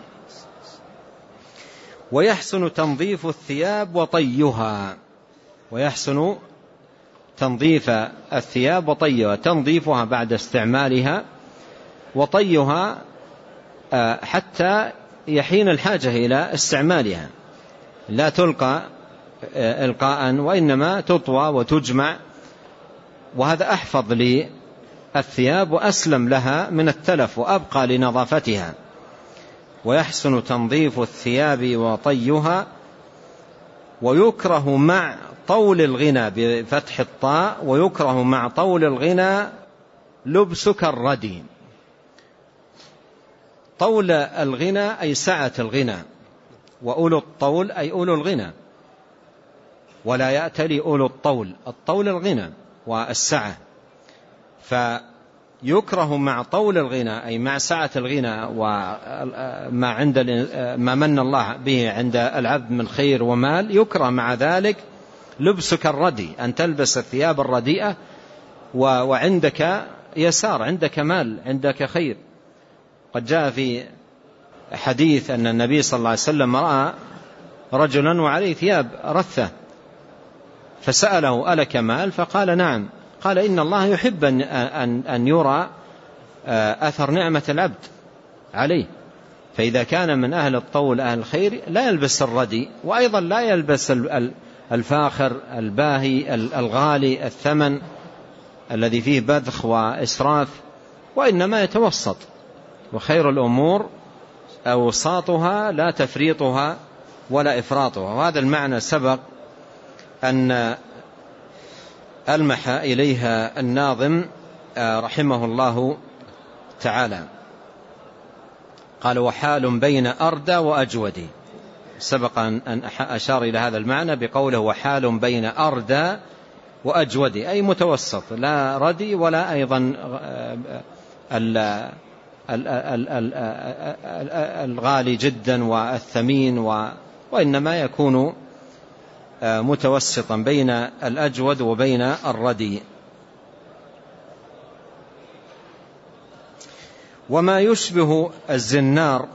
Speaker 2: ويحسن تنظيف الثياب وطيها، ويحسن تنظيف الثياب وطيها، تنظيفها بعد استعمالها، وطيها حتى يحين الحاجة إلى استعمالها، لا تلقى إلقاء، وإنما تطوى وتجمع، وهذا أحفظ للثياب وأسلم لها من التلف وأبقى لنظافتها. ويحسن تنظيف الثياب وطيها. ويكره مع طول الغنى بفتح الطاء، ويكره مع طول الغنى لبسك الردي. طول الغنى أي سعة الغنى، وأولو الطول أي أولو الغنى، ولا يأتلي أولو الطول، الطول الغنى والسعة، فيكره مع طول الغنى أي مع سعة الغنى وما عند ما من الله به عند العبد من خير ومال، يكره مع ذلك لبسك الردي، أن تلبس الثياب الرديئة وعندك يسار، عندك مال، عندك خير. قد جاء في حديث أن النبي صلى الله عليه وسلم رأى رجلا وعليه ثياب رثة، فسأله ألك مال؟ فقال نعم. قال إن الله يحب أن يرى أثر نعمة العبد عليه، فإذا كان من أهل الطول أهل الخير لا يلبس الردي، وأيضا لا يلبس الفاخر الباهي الغالي الثمن الذي فيه بذخ وإسراف، وإنما يتوسط، وخير الأمور أوساطها لا تفريطها ولا إفراطها. وهذا المعنى سبق أن ألمح إليها الناظم رحمه الله تعالى، قال وحال بين أردى وأجودي، سبق أن أشار إلى هذا المعنى بقوله وحال بين أردى وأجودي، أي متوسط، لا ردي ولا أيضا الغالي جدا والثمين، وإنما يكون متوسطا بين الأجود وبين الردي. وما يشبه الزنار،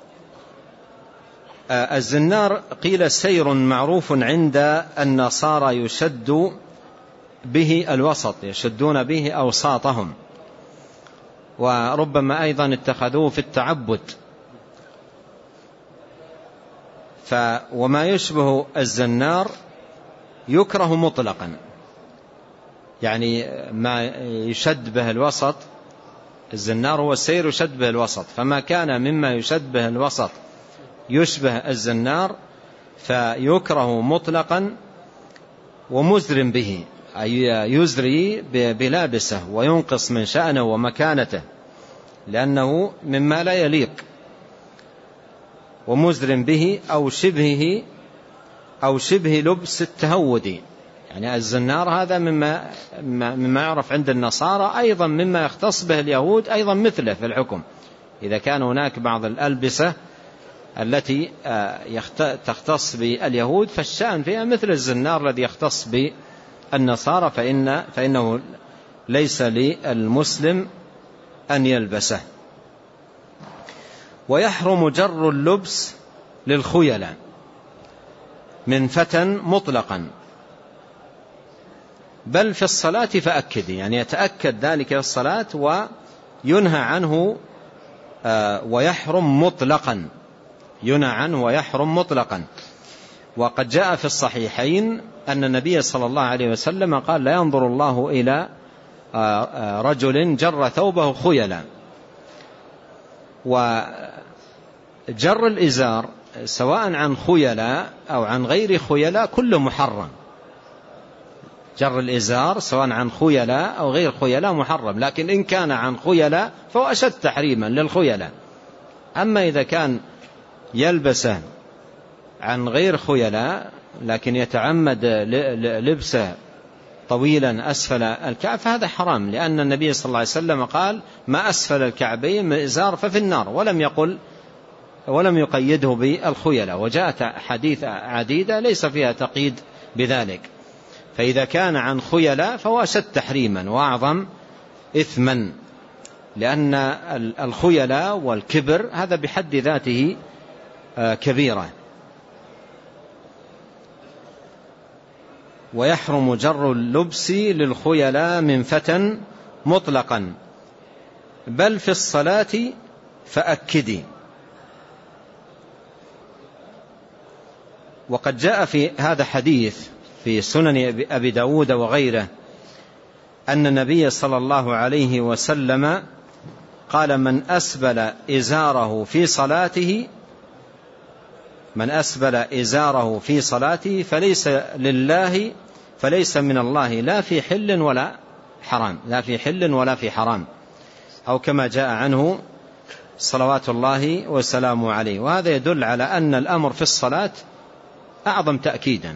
Speaker 2: الزنار قيل سير معروف عند النصارى يشد به الوسط، يشدون به أوساطهم، وربما أيضا اتخذوه في التعبد. وما يشبه الزنار يكره مطلقا، يعني ما يشد به الوسط، الزنار هو السير يشد به الوسط، فما كان مما يشد به الوسط يشبه الزنار فيكره مطلقا ومزر به، أي يزري بلابسه وينقص من شأنه ومكانته لأنه مما لا يليق، ومزر به أو شبه لبس التهودي. يعني الزنار هذا مما يعرف عند النصارى، أيضا مما يختص به اليهود أيضا مثله في الحكم. إذا كان هناك بعض الألبسة التي تختص باليهود فالشأن فيها مثل الزنار الذي يختص بالنصارى، فإنه ليس للمسلم أن يلبسه. ويحرم جر اللبس للخيلاء من فتى مطلقا، بل في الصلاة فأكد، يعني يتأكد ذلك في الصلاة وينهى عنه ويحرم مطلقا، ينهى عنه ويحرم مطلقا. وقد جاء في الصحيحين أن النبي صلى الله عليه وسلم قال لا ينظر الله إلى رجل جر ثوبه خيلا. وجر الإزار سواء عن خيلاء أو عن غير خيلاء كله محرم، جر الإزار سواء عن خيلاء أو غير خيلاء محرم، لكن إن كان عن خيلاء فهو أشد تحريما للخيلاء. أما إذا كان يلبسه عن غير خيلاء لكن يتعمد لبسه طويلا أسفل الكعب فهذا حرام، لأن النبي صلى الله عليه وسلم قال ما أسفل الكعبين من الإزار ففي النار، ولم يقيده بالخيلاء. وجاءت حديث عديدة ليس فيها تقييد بذلك. فإذا كان عن خيلاء فهو أشد تحريما وأعظم إثما، لأن الخيلاء والكبر هذا بحد ذاته كبيرة. ويحرم جر اللبس للخيلاء من فتى مطلقا بل في الصلاة فأكدي. وقد جاء في هذا حديث في سنن أبي داود وغيره أن النبي صلى الله عليه وسلم قال من أسبل إزاره في صلاته فليس من الله لا في حل ولا في حرام، أو كما جاء عنه صلوات الله وسلامه عليه. وهذا يدل على أن الأمر في الصلاة أعظم تأكيدا،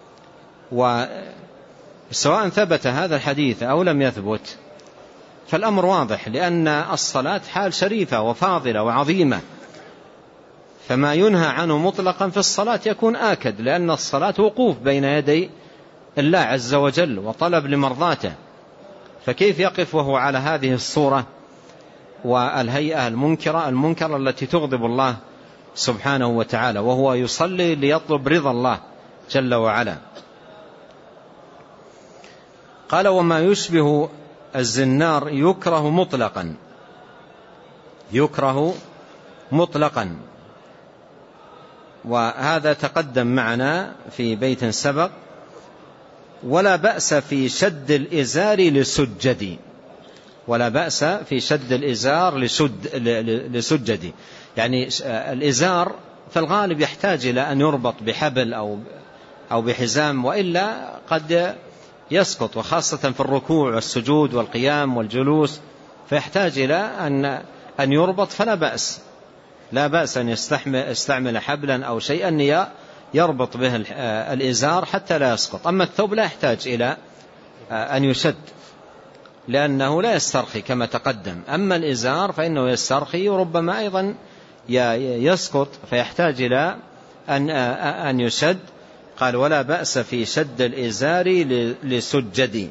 Speaker 2: وسواء ثبت هذا الحديث أو لم يثبت فالأمر واضح، لأن الصلاة حال شريفة وفاضلة وعظيمة، فما ينهى عنه مطلقا في الصلاة يكون آكد، لأن الصلاة وقوف بين يدي الله عز وجل وطلب لمرضاته، فكيف يقف وهو على هذه الصورة والهيئة المنكرة التي تغضب الله سبحانه وتعالى، وهو يصلي ليطلب رضا الله جل وعلا. قال وما يشبه الزنار يكره مطلقا، وهذا تقدم معنا في بيت سبق. ولا بأس في شد الإزار لسجدي، يعني الإزار في الغالب يحتاج إلى أن يربط بحبل أو بحزام، وإلا قد يسقط، وخاصة في الركوع والسجود والقيام والجلوس فيحتاج إلى أن يربط، فلا بأس أن يستعمل حبلا أو شيئا يربط به الإزار حتى لا يسقط. أما الثوب لا يحتاج إلى أن يشد لأنه لا يسترخي كما تقدم، أما الإزار فإنه يسترخي وربما أيضا يسقط فيحتاج إلى أن يشد. قال ولا بأس في شد الإزار لسجدي.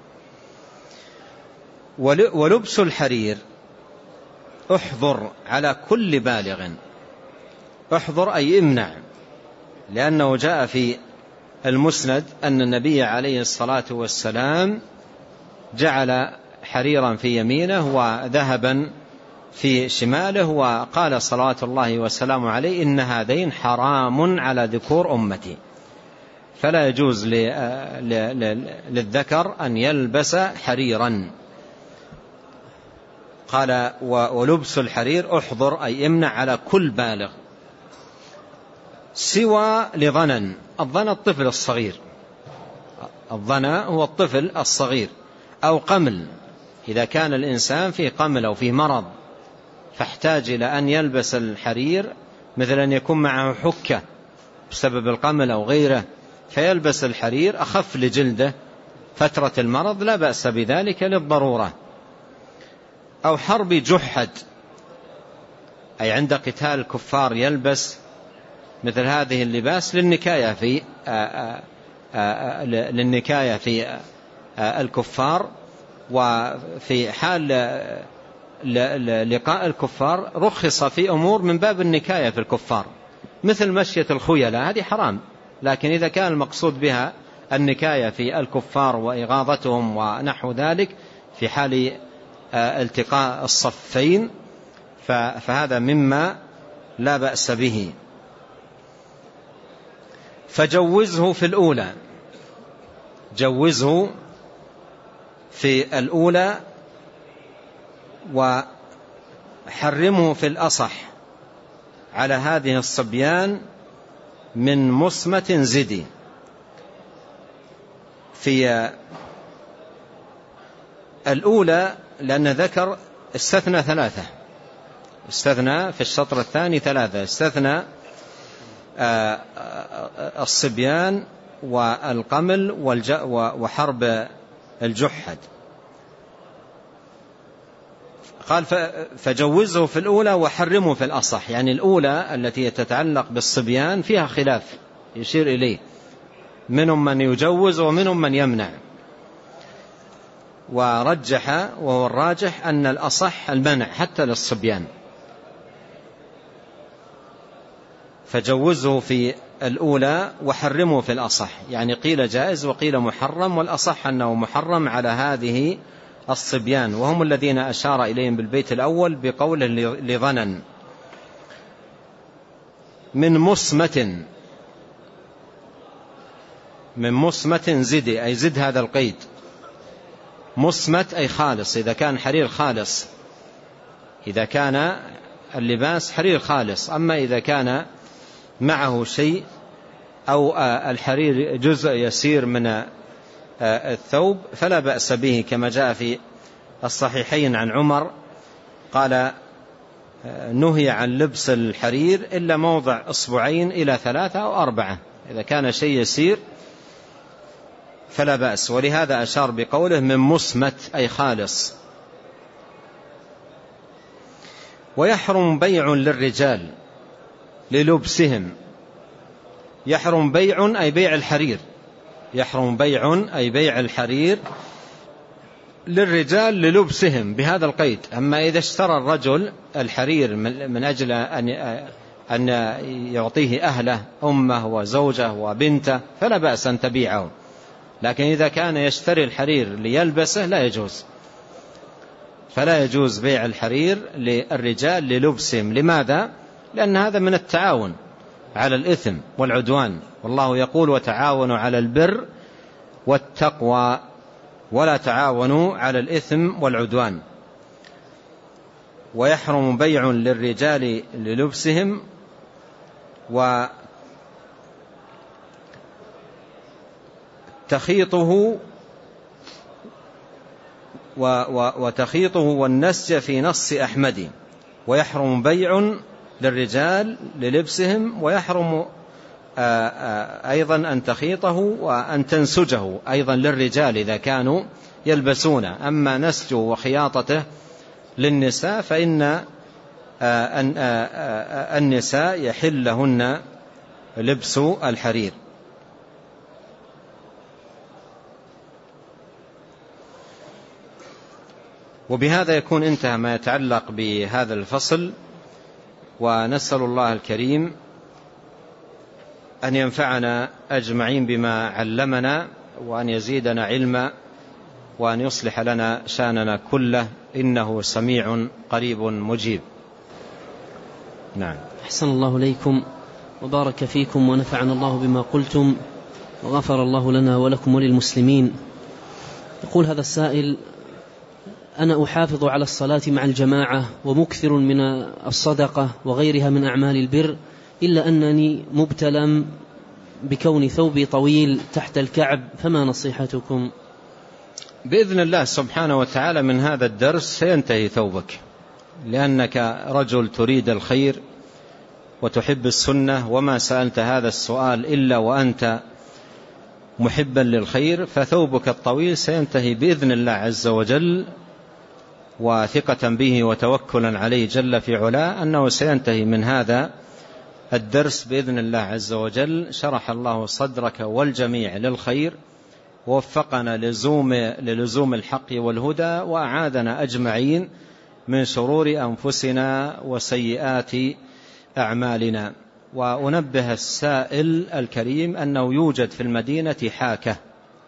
Speaker 2: ولبس الحرير احضر على كل بالغ، احضر أي امنع، لأنه جاء في المسند أن النبي عليه الصلاة والسلام جعل حريرا في يمينه وذهبا في شماله، وقال صلوات الله وسلامه عليه إن هذين حرام على ذكور أمتي، فلا يجوز للذكر أن يلبس حريرا. قال ولبس الحرير احضر أي امنع على كل بالغ، سوى لظنن. الظن الطفل الصغير، الظن هو الطفل الصغير، أو قمل، إذا كان الإنسان في قمل أو في مرض فاحتاج إلى أن يلبس الحرير، مثل أن يكون معه حكة بسبب القمل أو غيره فيلبس الحرير أخف لجلده فترة المرض، لا بأس بذلك للضرورة. أو حرب جحد، أي عند قتال الكفار يلبس مثل هذه اللباس للنكاية في الكفار، وفي حال لقاء الكفار رخص في أمور من باب النكاية في الكفار، مثل مشية الخيلاء هذه حرام، لكن إذا كان المقصود بها النكاية في الكفار وإغاظتهم ونحو ذلك في حال التقاء الصفين فهذا مما لا بأس به. فجوزه في الأولى، جوزه في الأولى، وحرمه في الأصح على هذه الصبيان من مصمة زدي. في الأولى لأن ذكر استثنى ثلاثة، استثنى في الشطر الثاني ثلاثة، استثنى الصبيان والقمل وحرب الجحد. قال فجوزه في الأولى وحرمه في الأصح، يعني الأولى التي تتعلق بالصبيان فيها خلاف يشير إليه، منهم من يجوز ومنهم من يمنع، ورجح وهو الراجح أن الأصح المنع حتى للصبيان، فجوزه في الأولى وحرمه في الأصح، يعني قيل جائز وقيل محرم، والأصح أنه محرم على هذه الصبيان، وهم الذين أشار إليهم بالبيت الأول بقوله لظنن. من مصمة زد، أي زد هذا القيد، مصمت أي خالص، إذا كان حرير خالص، إذا كان اللباس حرير خالص. أما إذا كان معه شيء أو الحرير جزء يسير من الثوب فلا بأس به، كما جاء في الصحيحين عن عمر قال نهي عن لبس الحرير إلا موضع أصبعين إلى 3 أو 4، إذا كان شيء يسير فلا بأس. ولهذا أشار بقوله من مصمت أي خالص. ويحرم بيع للرجال للبسهم، يحرم بيع أي بيع الحرير، يحرم بيع أي بيع الحرير للرجال للبسهم بهذا القيد. أما إذا اشترى الرجل الحرير من أجل أن يعطيه أهله أمه وزوجه وبنته فلا بأس أن تبيعه، لكن إذا كان يشتري الحرير ليلبسه لا يجوز، فلا يجوز بيع الحرير للرجال للبسهم. لماذا؟ لأن هذا من التعاون على الإثم والعدوان، والله يقول وتعاونوا على البر والتقوى ولا تعاونوا على الإثم والعدوان. ويحرم بيع للرجال للبسهم وتخيطه والنسج في نص أحمد. ويحرم بيع للرجال للبسهم، ويحرم أيضا أن تخيطه وأن تنسجه أيضا للرجال إذا كانوا يلبسون. أما نسجه وخياطته للنساء فإن النساء يحل لهن لبس الحرير. وبهذا يكون انتهى ما يتعلق بهذا الفصل، ونسأل الله الكريم أن ينفعنا أجمعين بما علمنا، وأن يزيدنا علما، وأن يصلح لنا شأننا كله، إنه سميع قريب مجيب. نعم.
Speaker 1: أحسن الله إليكم وبارك فيكم ونفعنا الله بما قلتم، وغفر الله لنا ولكم وللمسلمين. يقول هذا السائل: أنا أحافظ على الصلاة مع الجماعة ومكثر من الصدقة وغيرها من أعمال البر، إلا أنني مبتلى بكون ثوبي طويل تحت الكعب، فما نصيحتكم؟
Speaker 2: بإذن الله سبحانه وتعالى من هذا الدرس سينتهي ثوبك، لأنك رجل تريد الخير وتحب السنة، وما سألت هذا السؤال إلا وأنت محبا للخير، فثوبك الطويل سينتهي بإذن الله عز وجل، وثقة به وتوكلا عليه جل في علاه أنه سينتهي من هذا الدرس بإذن الله عز وجل. شرح الله صدرك والجميع للخير، ووفقنا للزوم الحق والهدى، وأعاذنا أجمعين من شرور أنفسنا وسيئات أعمالنا. وأنبه السائل الكريم أنه يوجد في المدينة حاكة،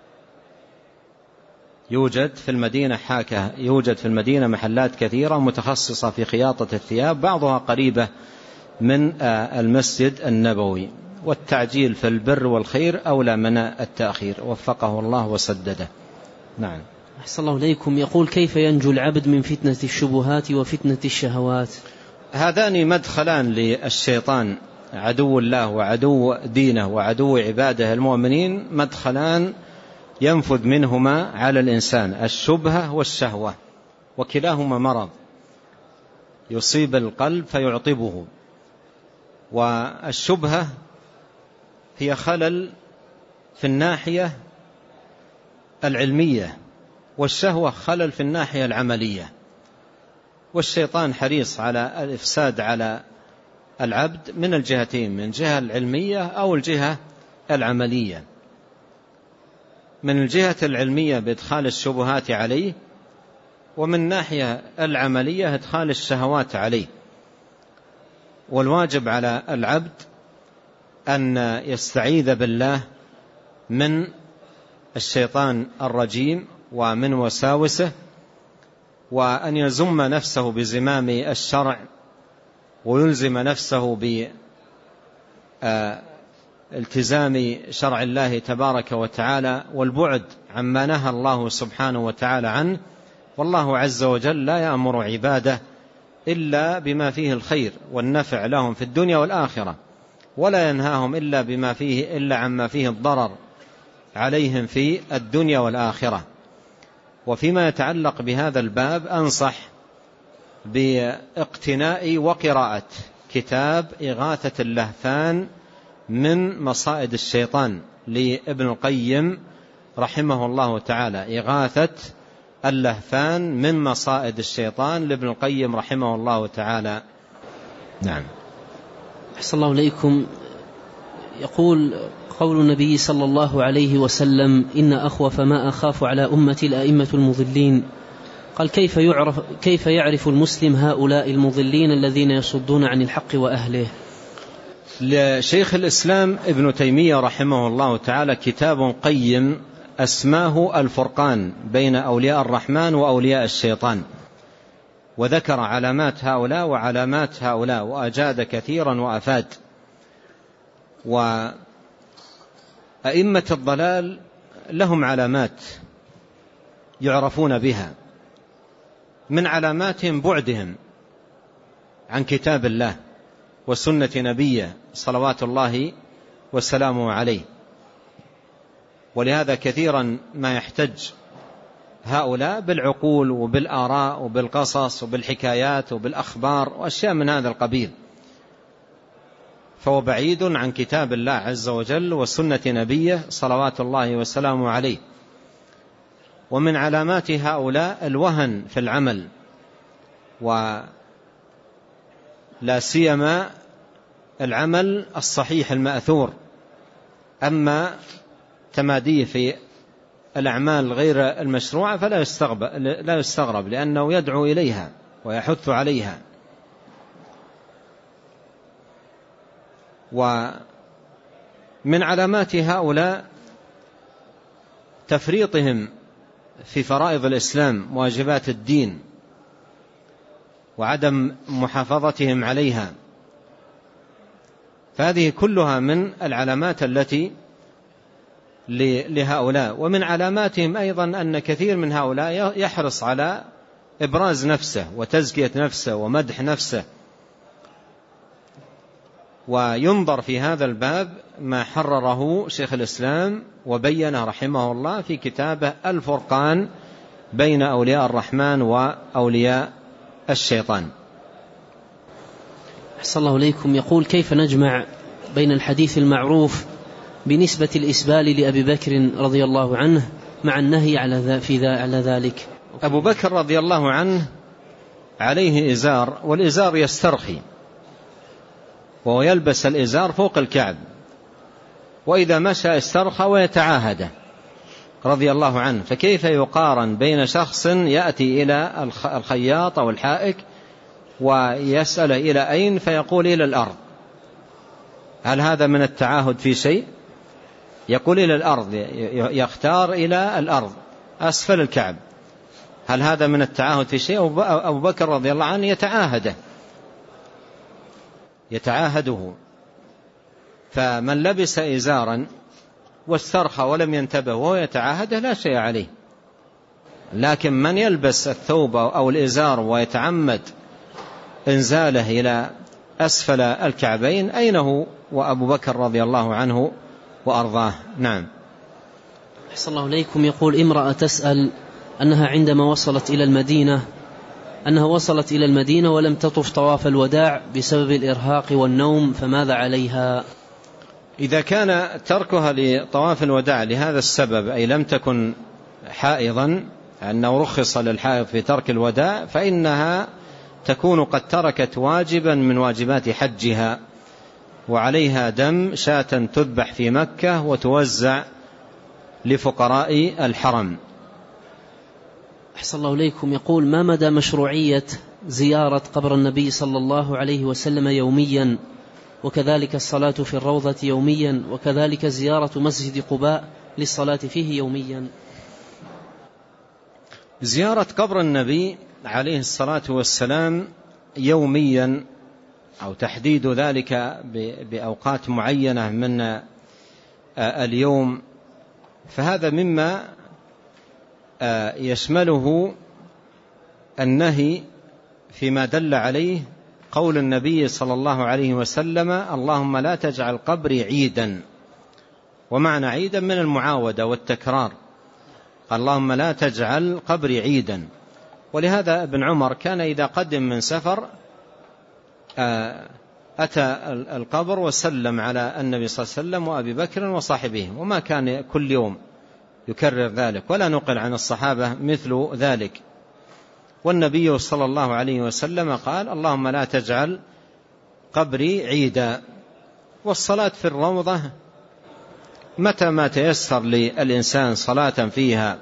Speaker 2: يوجد في المدينة محلات كثيرة متخصصة في خياطة الثياب، بعضها قريبة من المسجد النبوي، والتعجيل في البر والخير أولى من التأخير، وفقه الله وسدده. نعم.
Speaker 1: أحسن الله إليكم. يقول: كيف ينجو العبد من فتنة الشبهات وفتنة الشهوات؟
Speaker 2: هذان مدخلان للشيطان، عدو الله وعدو دينه وعدو عباده المؤمنين، مدخلان ينفذ منهما على الإنسان: الشبهة والشهوة، وكلاهما مرض يصيب القلب فيعطبه. والشبهة هي خلل في الناحية العلمية، والشهوة خلل في الناحية العملية. والشيطان حريص على الإفساد على العبد من الجهتين، من الجهة العلمية أو الجهة العملية. من الجهة العلمية بإدخال الشبهات عليه، ومن الناحية العملية إدخال الشهوات عليه. والواجب على العبد أن يستعيذ بالله من الشيطان الرجيم ومن وساوسه، وأن يزم نفسه بزمام الشرع، ويلزم نفسه بالتزام شرع الله تبارك وتعالى، والبعد عما نهى الله سبحانه وتعالى عنه. والله عز وجل لا يأمر عباده إلا بما فيه الخير والنفع لهم في الدنيا والآخرة، ولا ينهاهم إلا عما فيه الضرر عليهم في الدنيا والآخرة. وفيما يتعلق بهذا الباب أنصح باقتناء وقراءة كتاب إغاثة اللهفان من مصائد الشيطان لابن القيم رحمه الله تعالى. إغاثة اللهفان من مصائد الشيطان لابن القيم رحمه الله تعالى. نعم.
Speaker 1: أحسن الله إليكم. يقول قول النبي صلى الله عليه وسلم: إن أخوف ما أخاف على أمتي الأئمة المضلين. قال: كيف يعرف المسلم هؤلاء المضلين الذين يصدون عن الحق وأهله؟
Speaker 2: لشيخ الإسلام ابن تيمية رحمه الله تعالى كتاب قيم أسماه الفرقان بين أولياء الرحمن وأولياء الشيطان، وذكر علامات هؤلاء وعلامات هؤلاء، وأجاد كثيرا وأفاد. وأئمة الضلال لهم علامات يعرفون بها، من علاماتهم بعدهم عن كتاب الله وسنة نبيه صلوات الله وسلامه عليه. ولهذا كثيرا ما يحتج هؤلاء بالعقول وبالآراء وبالقصص وبالحكايات وبالأخبار وأشياء من هذا القبيل، فهو بعيد عن كتاب الله عز وجل وسنة نبيه صلوات الله وسلامه عليه. ومن علامات هؤلاء الوهن في العمل، ولا سيما العمل الصحيح المأثور. أما تماديه في الأعمال غير المشروعة فلا يستغرب، لأنه يدعو إليها ويحث عليها. ومن علامات هؤلاء تفريطهم في فرائض الإسلام واجبات الدين، وعدم محافظتهم عليها. فهذه كلها من العلامات التي لهؤلاء. ومن علاماتهم أيضا أن كثير من هؤلاء يحرص على إبراز نفسه وتزكية نفسه ومدح نفسه. وينظر في هذا الباب ما حرره شيخ الإسلام وبينه رحمه الله في كتابه الفرقان بين أولياء الرحمن وأولياء الشيطان.
Speaker 1: أحسن الله إليكم. يقول: كيف نجمع بين الحديث المعروف بنسبة الإسبال لأبي بكر رضي الله عنه مع النهي على ذلك؟
Speaker 2: أبو بكر رضي الله عنه عليه إزار، والإزار يسترخي، وهو يلبس الإزار فوق الكعب، وإذا مشى استرخى ويتعاهد رضي الله عنه. فكيف يقارن بين شخص يأتي إلى الخياط أو الحائك ويسأل إلى أين فيقول إلى الأرض؟ هل هذا من التعاهد في شيء؟ يقول إلى الأرض، يختار إلى الأرض أسفل الكعب. هل هذا من التعاهد في شيء؟ أبو بكر رضي الله عنه يتعاهده. فمن لبس إزارا واسترخى ولم ينتبه وهو يتعاهده لا شيء عليه. لكن من يلبس الثوب أو الإزار ويتعمد انزاله إلى أسفل الكعبين، أين هو وأبو بكر رضي الله عنه وأرضاه؟ نعم.
Speaker 1: أحسن الله إليكم. يقول امرأة تسأل أنها عندما وصلت إلى المدينة ولم تطف طواف الوداع بسبب الإرهاق والنوم، فماذا عليها؟
Speaker 2: إذا كان تركها لطواف الوداع لهذا السبب، أي لم تكن حائضا، أنه رخص للحائض في ترك الوداع، فإنها تكون قد تركت واجبا من واجبات حجها، وعليها دم شاة تذبح في مكة وتوزع لفقراء الحرم.
Speaker 1: أحسن الله إليكم. يقول ما مدى مشروعية زيارة قبر النبي صلى الله عليه وسلم يوميا، وكذلك الصلاة في الروضة يوميا، وكذلك زيارة مسجد قباء للصلاة فيه يوميا؟
Speaker 2: زيارة قبر النبي عليه الصلاة والسلام يوميا، أو تحديد ذلك بأوقات معينة من اليوم، فهذا مما يشمله النهي فيما دل عليه قول النبي صلى الله عليه وسلم: اللهم لا تجعل قبري عيدا. ومعنى عيدا من المعاودة والتكرار، اللهم لا تجعل قبري عيدا. ولهذا ابن عمر كان إذا قدم من سفر أتى القبر وسلم على النبي صلى الله عليه وسلم وأبي بكر وصاحبه، وما كان كل يوم يكرر ذلك، ولا نقل عن الصحابة مثل ذلك. والنبي صلى الله عليه وسلم قال: اللهم لا تجعل قبري عيدا. والصلاة في الروضة متى ما تيسر للإنسان صلاة فيها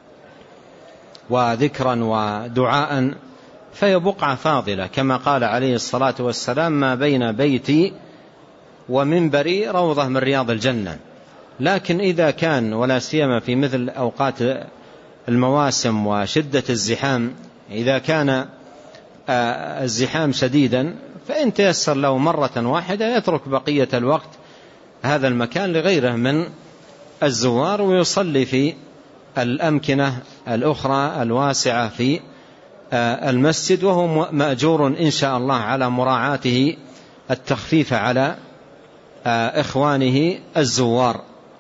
Speaker 2: وذكرا ودعاء فهي بقعة فاضلة، كما قال عليه الصلاة والسلام: ما بين بيتي ومنبري روضة من رياض الجنة. لكن إذا كان، ولا سيما في مثل أوقات المواسم وشدة الزحام، إذا كان الزحام شديدا فإن تيسر له مرة واحدة يترك بقية الوقت هذا المكان لغيره من الزوار، ويصلي في الأمكنة الأخرى الواسعة في المسجد، وهو مأجور إن شاء الله على مراعاته التخفيف على إخوانه الزوار.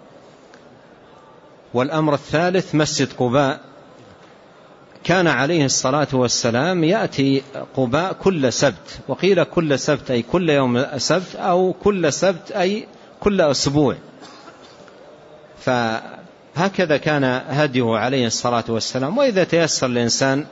Speaker 2: والأمر الثالث مسجد قباء، كان عليه الصلاة والسلام يأتي قباء كل سبت، وقيل كل سبت أي كل يوم سبت، أو كل سبت أي كل أسبوع، فهكذا كان هديه عليه الصلاة والسلام. وإذا تيسر الإنسان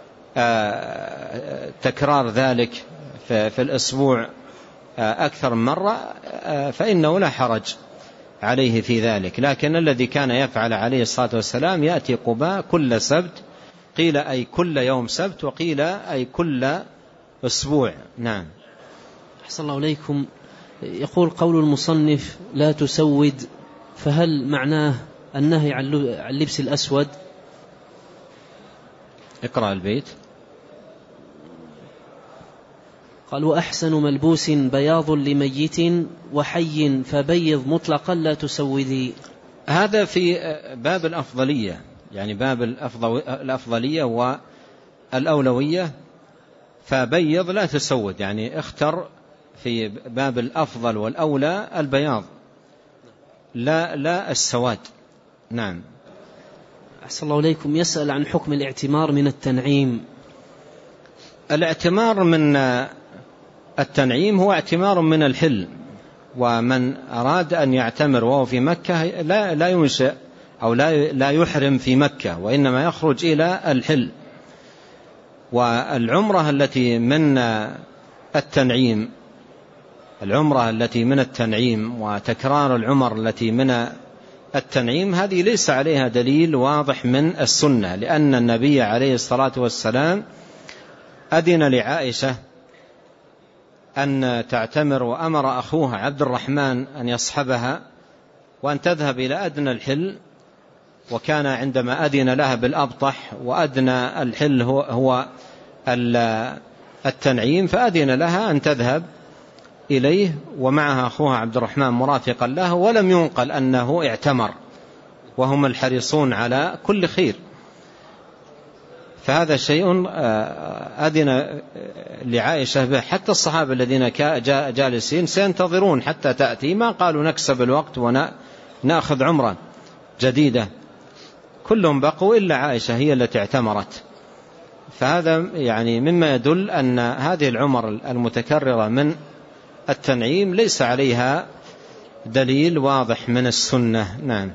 Speaker 2: تكرار ذلك في الأسبوع أكثر من مرة فإنه لا حرج عليه في ذلك. لكن الذي كان يفعل عليه الصلاة والسلام يأتي قباء كل سبت، قيل أي كل يوم سبت، وقيل أي كل أسبوع. نعم.
Speaker 1: أحسن الله إليكم. يقول قول المصنف لا تسود، فهل معناه النهي عن اللبس الأسود؟
Speaker 2: اقرأ البيت.
Speaker 1: قال: وأحسن ملبوس بياض لميت وحي فبيض مطلقا لا تسودي.
Speaker 2: هذا في باب الأفضلية، يعني باب الأفضلية والأولوية، فبيض لا تسود، يعني اختر في باب الأفضل والأولى البياض لا السواد. نعم.
Speaker 1: أحسن الله إليكم. يسأل عن حكم الاعتمار من التنعيم.
Speaker 2: الاعتمار من التنعيم هو اعتمار من الحل، ومن أراد أن يعتمر وهو في مكة لا ينشأ أو لا يحرم في مكة، وإنما يخرج إلى الحل. والعمرة التي من التنعيم، العمرة التي من التنعيم وتكرار العمر التي من التنعيم، هذه ليس عليها دليل واضح من السنة، لأن النبي عليه الصلاة والسلام أذن لعائشة أن تعتمر، وأمر أخوها عبد الرحمن أن يصحبها وأن تذهب إلى أدنى الحل، وكان عندما أذن لها بالأبطح، وأدنى الحل هو التنعيم، فأذن لها أن تذهب إليه ومعها أخوها عبد الرحمن مرافقا له، ولم ينقل أنه اعتمر، وهم الحريصون على كل خير. فهذا شيء أذن لعائشة به. حتى الصحابة الذين جالسين سينتظرون حتى تأتي، ما قالوا نكسب الوقت ونأخذ عمرة جديدة كلهم بقوا إلا عائشة هي التي اعتمرت. فهذا يعني مما يدل أن هذه العمر المتكررة من التنعيم ليس عليها دليل واضح من السنة. نعم.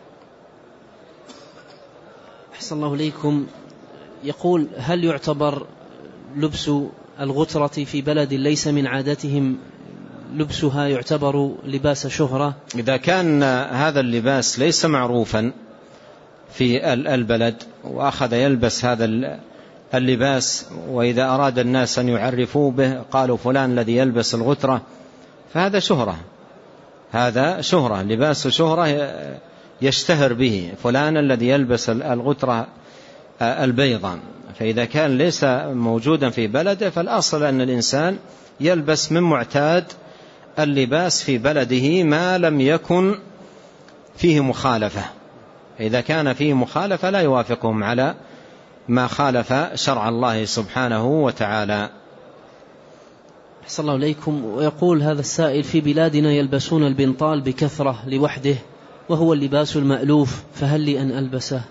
Speaker 1: أحسن الله إليكم. يقول: هل يعتبر لبس الغترة في بلد ليس من عادتهم لبسها يعتبر لباس شهرة؟
Speaker 2: إذا كان هذا اللباس ليس معروفا في البلد وأخذ يلبس هذا اللباس، وإذا أراد الناس أن يعرفوه به قالوا فلان الذي يلبس الغترة، فهذا شهرة، هذا شهرة، لباس شهرة يشتهر به فلان الذي يلبس الغترة البيضاء. فإذا كان ليس موجودا في بلده فالأصل أن الإنسان يلبس من معتاد اللباس في بلده ما لم يكن فيه مخالفة. إذا كان فيه مخالفة لا يوافقهم على ما خالف شرع الله سبحانه وتعالى.
Speaker 1: أحسن الله إليكم. ويقول هذا السائل: في بلادنا يلبسون البنطال بكثرة لوحده وهو اللباس المألوف، فهل لي أن ألبسه؟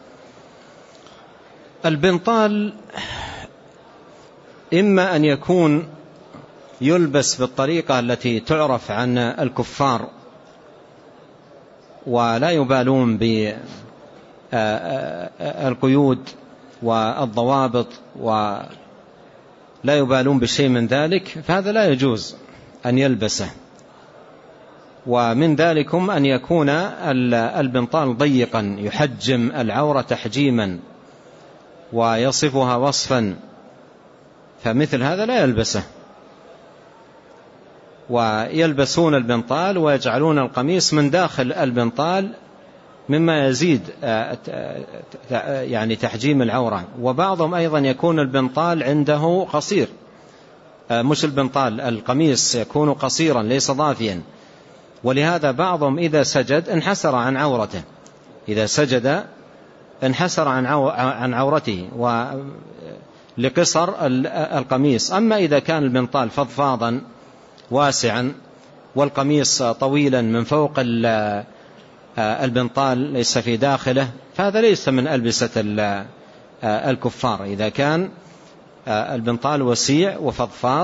Speaker 2: البنطال إما أن يكون يلبس بالطريقة التي تعرف عن الكفار ولا يبالون بالقيود والضوابط ولا يبالون بشيء من ذلك، فهذا لا يجوز أن يلبسه. ومن ذلكم أن يكون البنطال ضيقا يحجم العورة تحجيما ويصفها وصفا، فمثل هذا لا يلبسه. ويلبسون البنطال ويجعلون القميص من داخل البنطال مما يزيد يعني تحجيم العورة. وبعضهم أيضا يكون البنطال عنده قصير، مش البنطال، القميص يكون قصيرا ليس ضافيا، ولهذا بعضهم إذا سجد انحسر عن عورته، إذا سجد انحسر عن عورته ولقصر القميص. أما إذا كان البنطال فضفاضا واسعا والقميص طويلا من فوق البنطال ليس في داخله، فهذا ليس من ألبسة الكفار. إذا كان البنطال وسيع وفضفاض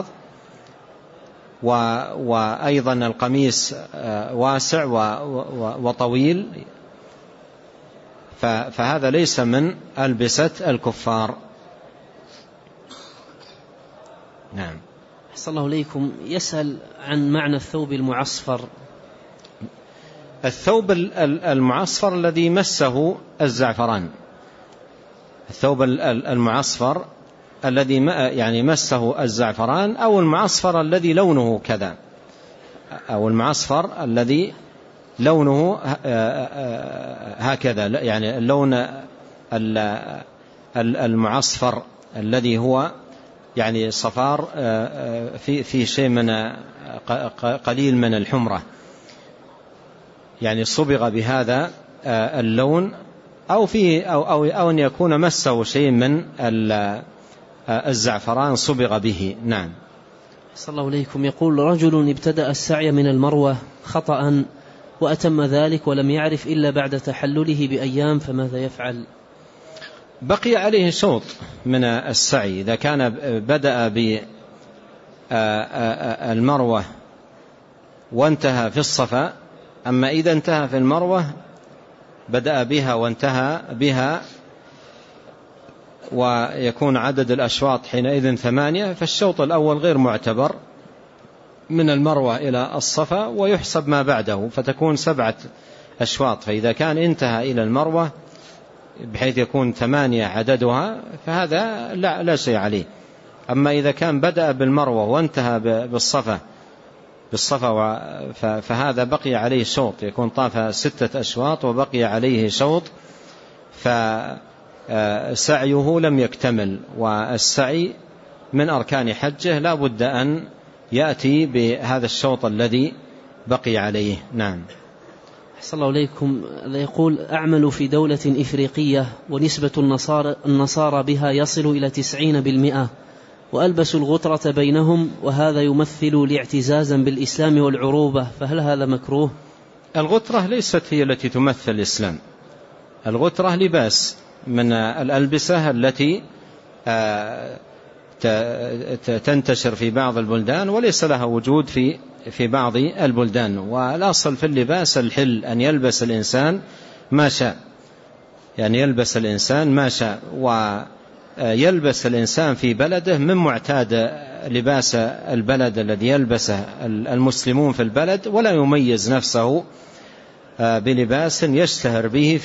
Speaker 2: وأيضا القميص واسع وطويل، فهذا ليس من ألبسة الكفار. نعم.
Speaker 1: أحسن الله إليكم. يسأل عن معنى الثوب المعصفر.
Speaker 2: الثوب المعصفر الذي مسه الزعفران، الثوب المعصفر الذي يعني مسه الزعفران، أو المعصفر الذي لونه كذا، أو المعصفر الذي لونه هكذا، يعني اللون المعصفر الذي هو يعني صفار في شيء من قليل من الحمرة، يعني صبغ بهذا اللون، أو أن يكون مسه شيء من الزعفران صبغ به. نعم.
Speaker 1: صلى الله عليكم. يقول: رجل ابتدأ السعي من المروة خطأ وأتم ذلك ولم يعرف إلا بعد تحلله بأيام، فماذا يفعل؟
Speaker 2: بقي عليه شوط من السعي إذا كان بدأ بالمروة وانتهى في الصفا. أما إذا انتهى في المروة بدأ بها وانتهى بها ويكون عدد الأشواط حينئذ 8، فالشوط الأول غير معتبر من المروة إلى الصفا ويحسب ما بعده، فتكون 7 أشواط. فإذا كان انتهى إلى المروة بحيث يكون 8 عددها فهذا لا شيء عليه. أما إذا كان بدأ بالمروة وانتهى بالصفا فهذا بقي عليه شوط، يكون طاف 6 أشواط وبقي عليه شوط، فسعيه لم يكتمل. والسعي من أركان حجه لا بد أن يأتي بهذا الشوط الذي بقي عليه. نعم.
Speaker 1: أحسن الله إليكم. يقول: أعمل في دولة إفريقية ونسبة النصارى بها يصل إلى 90%، وألبس الغترة بينهم، وهذا يمثل الاعتزازا بالإسلام والعروبة، فهل هذا مكروه؟
Speaker 2: الغترة ليست هي التي تمثل الإسلام، الغترة لباس من الألبسة التي تنتشر في بعض البلدان وليس لها وجود في بعض البلدان. والأصل في اللباس الحل، أن يلبس الإنسان ما شاء، يعني يلبس الإنسان ما شاء، ويلبس الإنسان في بلده من معتاد لباس البلد الذي يلبسه المسلمون في البلد، ولا يميز نفسه بلباس يشتهر به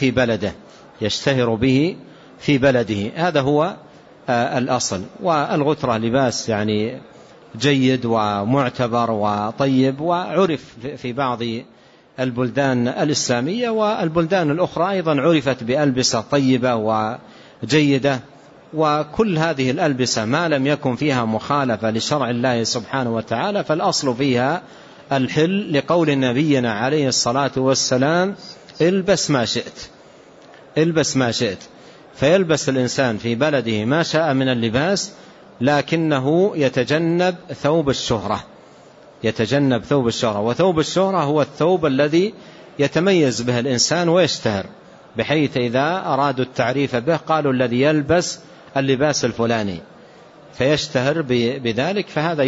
Speaker 2: في بلده. هذا هو الأصل. والغترة لباس يعني جيد ومعتبر وطيب، وعرف في بعض البلدان الإسلامية، والبلدان الأخرى أيضا عرفت بألبسة طيبة وجيدة. وكل هذه الألبسة ما لم يكن فيها مخالفة لشرع الله سبحانه وتعالى فالأصل فيها الحل، لقول نبينا عليه الصلاة والسلام: البس ما شئت. فيلبس الإنسان في بلده ما شاء من اللباس، لكنه يتجنب ثوب الشهرة. وثوب الشهرة هو الثوب الذي يتميز به الإنسان ويشتهر، بحيث إذا أرادوا التعريف به قالوا الذي يلبس اللباس الفلاني فيشتهر بذلك، فهذا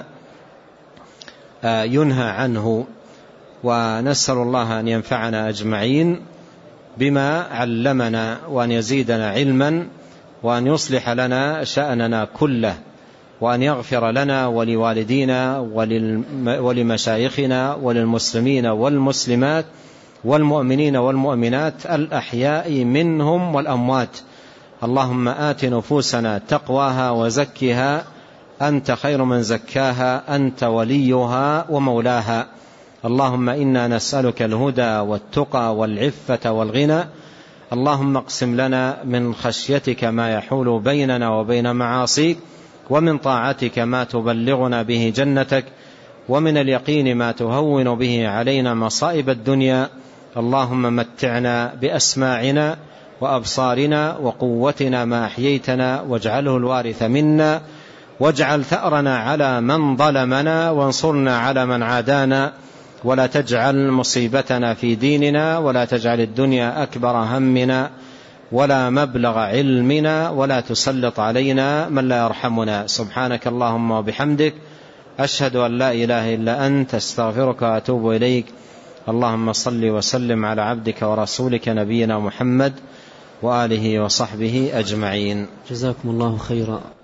Speaker 2: ينهى عنه. ونسأل الله أن ينفعنا أجمعين بما علمنا، وأن يزيدنا علما، وأن يصلح لنا شأننا كله، وأن يغفر لنا ولوالدينا ولمشايخنا وللمسلمين والمسلمات والمؤمنين والمؤمنات الأحياء منهم والأموات. اللهم آت نفوسنا تقواها وزكها أنت خير من زكاها، أنت وليها ومولاها. اللهم إنا نسألك الهدى والتقى والعفة والغنى. اللهم اقسم لنا من خشيتك ما يحول بيننا وبين معاصيك، ومن طاعتك ما تبلغنا به جنتك، ومن اليقين ما تهون به علينا مصائب الدنيا. اللهم متعنا بأسماعنا وأبصارنا وقوتنا ما أحييتنا، واجعله الوارث منا، واجعل ثأرنا على من ظلمنا، وانصرنا على من عادانا، ولا تجعل مصيبتنا في ديننا، ولا تجعل الدنيا أكبر همنا ولا مبلغ علمنا، ولا تسلط علينا من لا يرحمنا. سبحانك اللهم وبحمدك، أشهد أن لا إله إلا أنت، استغفرك وأتوب إليك. اللهم صل وسلم على عبدك ورسولك نبينا محمد وآله وصحبه أجمعين.
Speaker 1: جزاكم الله خيرا.